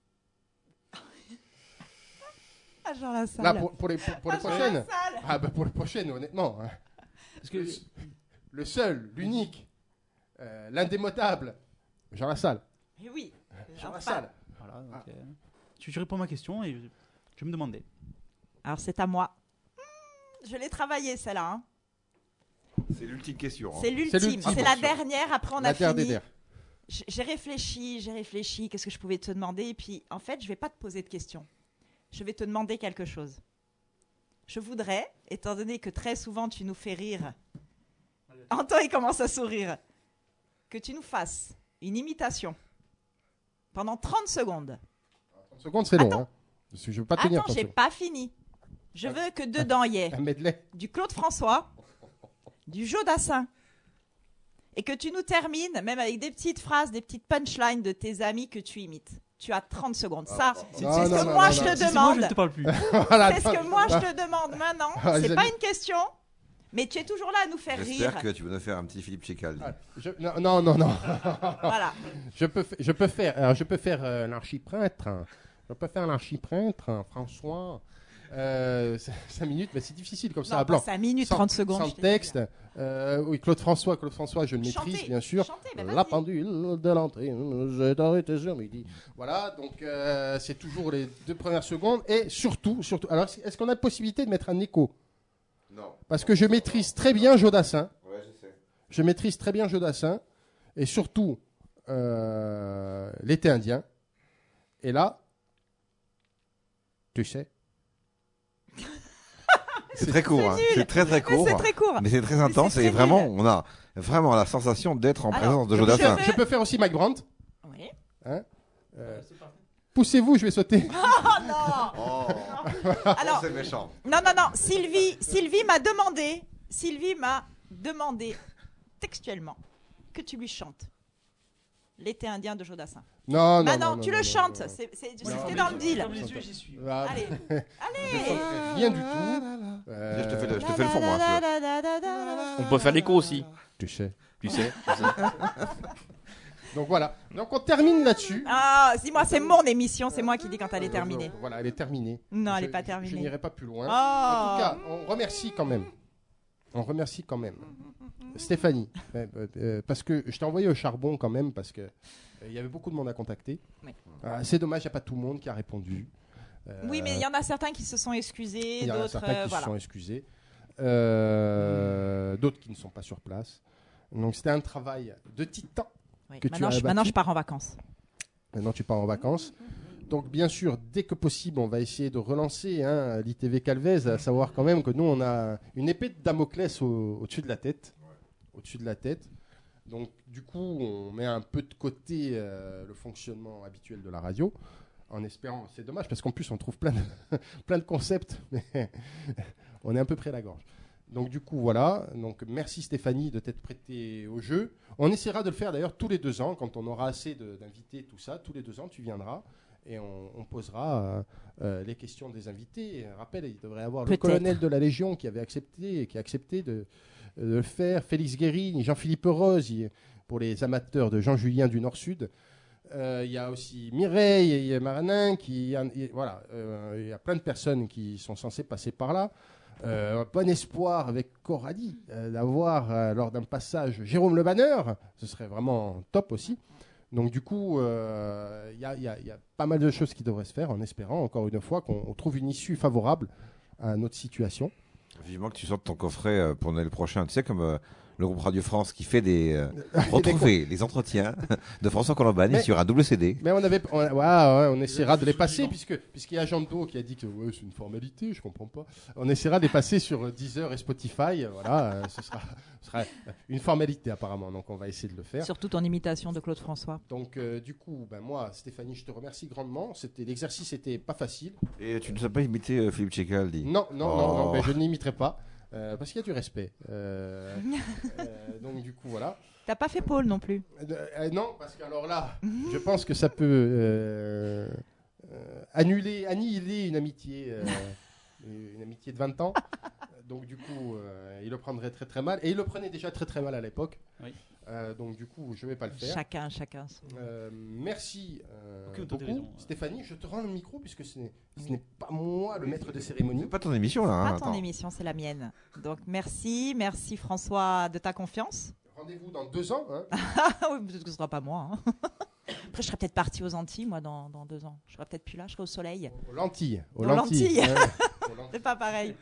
Ah, Jean Lassalle. Là, pour, pour les, pour, pour les Ah, Jean prochaines. Lassalle. Ah, bah pour les prochaines, honnêtement. hein. Parce que Le seul, l'unique, euh, l'indémodable, Jean Lassalle. Eh oui. Jean Enfin. Lassalle. voilà, donc, Ah. euh, tu, tu réponds à ma question et je, je me demandais. Alors, c'est à moi. Hmm, Je l'ai travaillé, celle-là. hein. C'est l'ultime question. C'est l'ultime. l'ultime. C'est la dernière. Après, on La a terre des fini. terres. J- J'ai réfléchi, j'ai réfléchi. Qu'est-ce que je pouvais te demander? Et puis, en fait, je vais pas te poser de questions. Je vais te demander quelque chose. Je voudrais, étant donné que très souvent tu nous fais rire, Antoine il commence à sourire, que tu nous fasses une imitation pendant trente secondes. trente secondes, c'est long. Attends. Hein. Parce que je veux pas tenir. Attends, trente j'ai secondes. pas fini. Je veux que dedans il y ait Un medley. du Claude François, du Jodassin, et que tu nous termines, même avec des petites phrases, des petites punchlines de tes amis que tu imites. Tu as trente secondes. Ça, c'est Non, ce non, que non, moi non, je non. te Si c'est moi, je demande. ne te parle plus. Voilà, C'est ce attends. que moi je te demande maintenant. Ah, les C'est pas amis. une question, mais tu es toujours là à nous faire J'espère rire. que tu vas nous faire un petit Philippe Chécal. Ah, je- non, non, non, non. Voilà. Je peux, fa- je peux faire, alors, je peux faire euh, l'archiprêtre. hein. Je peux faire l'archiprêtre, hein, François. Euh, cinq minutes, mais c'est difficile comme ça Non, à blanc. pas cinq minutes, Sans- trente secondes. Sans je t'ai dit. texte. Euh, oui, Claude François, Claude François, je le Chantez, maîtrise, bien sûr. chantez, bah, vas-y. La pendule de l'entrée, j'ai arrêté sur midi. Voilà, donc euh, c'est toujours les deux premières secondes. Et surtout, surtout, alors est-ce qu'on a la possibilité de mettre un écho? Non. Parce que je maîtrise très bien Jodassin. Ouais, je sais. Je maîtrise très bien Jodassin. Et surtout, euh, l'été indien. Et là, tu sais. C'est très court. hein. C'est très très Mais court. c'est très court. Mais c'est très intense c'est et très vraiment, nul. on a vraiment la sensation d'être en Alors, présence de je Je, Jodassin. fais- je peux faire aussi Mike Brandt. Oui. Hein Euh, C'est parfait. Poussez-vous, je vais sauter. Oh non. Oh, Alors, c'est méchant. non, non, non. Sylvie, Sylvie m'a demandé, Sylvie m'a demandé textuellement que tu lui chantes l'été indien de Jodassin. Non, non, Bah non, non, non, tu non, le non, chantes. non. C'est- c'est- Non, C'était mais dans je- le deal. Ferme les yeux, j'y suis. Ah, Allez, je allez. chanterai rien du tout. Euh, Je te fais le, je te fais le fond, moi. un peu. On peut faire l'écho aussi. Tu sais. Tu sais. tu sais. Donc voilà. Donc on termine là-dessus. Ah, dis-moi, c'est mon émission, c'est moi qui dis quand elle est terminée. Donc, voilà, elle est terminée. Non, elle Je- n'est pas je- Je terminée. n'irai pas plus loin. Oh. En tout cas, on remercie quand même. On remercie quand même Stéphanie, euh, euh, parce que je t'ai envoyé au charbon quand même, parce que euh, il y avait beaucoup de monde à contacter. Oui. Euh, c'est dommage, il n'y a pas tout le monde qui a répondu. Euh, Oui, mais il y en a certains qui se sont excusés, il y en a d'autres. certains euh, qui voilà. se sont excusés, euh, d'autres qui ne sont pas sur place. Donc c'était un travail de titan. Oui. que tu Maintenant, as je, abattu. maintenant, je pars en vacances. Maintenant, tu pars en vacances. Donc, bien sûr, dès que possible, on va essayer de relancer hein, l'I T V Calvez, à savoir quand même que nous, on a une épée de Damoclès au- au-dessus de la tête. Au-dessus de la tête. Donc, du coup, on met un peu de côté euh, le fonctionnement habituel de la radio, en espérant. C'est dommage, parce qu'en plus, on trouve plein de, plein de concepts, mais on est un peu près à la gorge. Donc, du coup, voilà. Donc, merci Stéphanie de t'être prêtée au jeu. On essaiera de le faire d'ailleurs tous les deux ans, quand on aura assez de- d'invités, tout ça. Tous les deux ans, tu viendras et on, on posera euh, euh, les questions des invités. Et, rappelle, il devrait y avoir le Peut-être. colonel de la Légion qui avait accepté, qui a accepté de, de le faire, Félix Guérin, Jean-Philippe Rose, il- pour les amateurs de Jean-Julien du Nord-Sud. Euh, Il y a aussi Mireille, il y a Maranin, qui, il- voilà, euh, il y a plein de personnes qui sont censées passer par là. Euh, bon espoir avec Coralie euh, d'avoir euh, lors d'un passage Jérôme Le Banner, ce serait vraiment top aussi. Donc du coup, euh, il y, a- il y a- il y a pas mal de choses qui devraient se faire en espérant encore une fois qu'on on trouve une issue favorable à notre situation. Vivement que tu sortes ton coffret euh, pour Noël prochain. Tu sais, comme euh, le groupe Radio France qui fait des. Euh, retrouver les entretiens de François Colombani Mais- sur un double C D. Mais on avait, on, ouais, ouais, on essaiera de les passer puisque puisqu'il y a Jean Do qui a dit que ouais, c'est une formalité, je comprends pas. On essaiera de les passer sur Deezer et Spotify, voilà, euh, ce sera, ce sera une formalité apparemment. Donc on va essayer de le faire. Surtout ton imitation de Claude François. Donc euh, du coup, ben moi, Stéphanie, je te remercie grandement. C'était l'exercice, était pas facile. Et tu ne sais pas imiter euh, Philippe Tchécal, dit. Non, non, non, Oh. non, ben, je ne l'imiterai pas euh, parce qu'il y a du respect. Euh, euh, donc du coup, voilà. T'as pas fait Paul non plus. Euh, euh, non, parce que alors là, je pense que ça peut euh, euh, annuler, annihiler une amitié, euh, une amitié de vingt ans. Donc du coup, euh, il le prendrait très très mal. Et il le prenait déjà très très mal à l'époque. Oui. Euh, donc du coup, je vais pas le faire. Chacun, chacun. son- Euh, merci euh, Aucune beaucoup. raison. Stéphanie, je te rends le micro puisque ce n'est, ce n'est pas moi le maître de cérémonie. C'est pas ton émission, là. Hein, Pas ton attends. émission, c'est la mienne. Donc merci, merci François de ta confiance. Rendez-vous dans deux ans. Hein. Ah oui, peut-être que ce sera pas moi. hein. Après, je serais peut-être partie aux Antilles, moi, dans, dans deux ans. Je serais peut-être plus là, je serais au soleil. Aux lentilles. Aux lentilles. Ouais, aux lentilles. C'est pas pareil.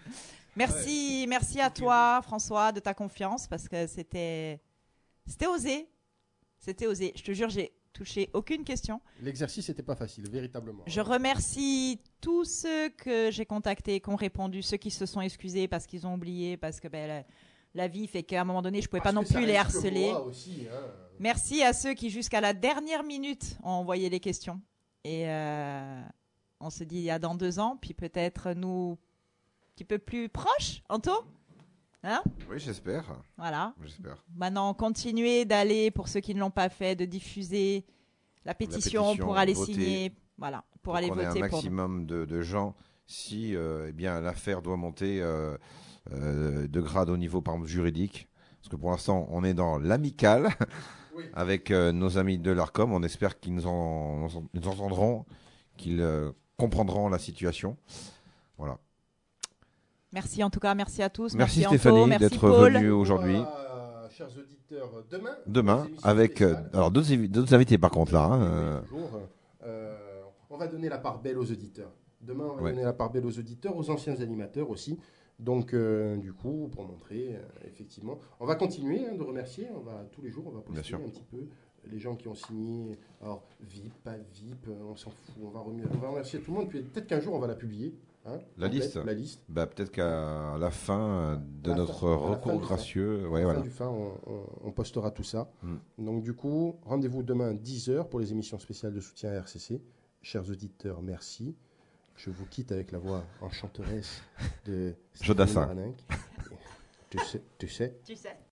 Merci, merci à toi, François, de ta confiance, parce que c'était, c'était osé. C'était osé. Je te jure, j'ai touché aucune question. L'exercice n'était pas facile, véritablement. Je remercie tous ceux que j'ai contactés, qui ont répondu, ceux qui se sont excusés parce qu'ils ont oublié, parce que ben, la, la vie fait qu'à un moment donné, je pouvais pas Parce non que ça plus les reste que harceler. moi aussi, hein. Merci à ceux qui, jusqu'à la dernière minute, ont envoyé les questions. Et euh, on se dit à dans deux ans, puis peut-être nous un petit peu plus proches, Anto, hein? Oui, j'espère. Voilà. J'espère. Maintenant, continuez d'aller, pour ceux qui ne l'ont pas fait, de diffuser la pétition, pétition, pour aller voter. signer. Voilà, pour aller qu'on ait voter un pour nous. maximum de, de gens si euh, eh bien l'affaire doit monter euh, euh, de grade au niveau par exemple, juridique. Parce que pour l'instant, on est dans l'amical Oui. avec euh, nos amis de l'Arcom. On espère qu'ils nous, en- nous entendront, qu'ils euh, comprendront la situation. Voilà. Merci en tout cas, merci à tous. Merci, Anto, Stéphanie merci d'être Paul. venue aujourd'hui. Voilà, chers auditeurs, demain. Demain, des émissions avec euh, spéciales. alors d'autres évi- d'autres invités par contre là. hein, euh, Toujours, euh, on va donner la part belle aux auditeurs. Demain, on va Ouais. donner la part belle aux auditeurs, aux anciens animateurs aussi. Donc, euh, du coup, pour montrer, euh, effectivement, on va continuer hein, de remercier. On va tous les jours, on va Bien poster sûr. un petit peu les gens qui ont signé, alors V I P, pas V I P, on s'en fout, on va, remercier, on va remercier tout le monde, puis peut-être qu'un jour on va la publier. Hein, La complète, liste La liste. Bah, peut-être qu'à la fin de À la notre fin- à la fin recours du fin. gracieux, À ouais, la fin voilà. du fin, on, on- on postera tout ça. Mm. Donc du coup, rendez-vous demain dix heures pour les émissions spéciales de soutien à R C C. Chers auditeurs, merci. Je vous quitte avec la voix enchanteresse de Jodassin. Stéphanie Maraninck. Tu sais, tu sais. Tu sais.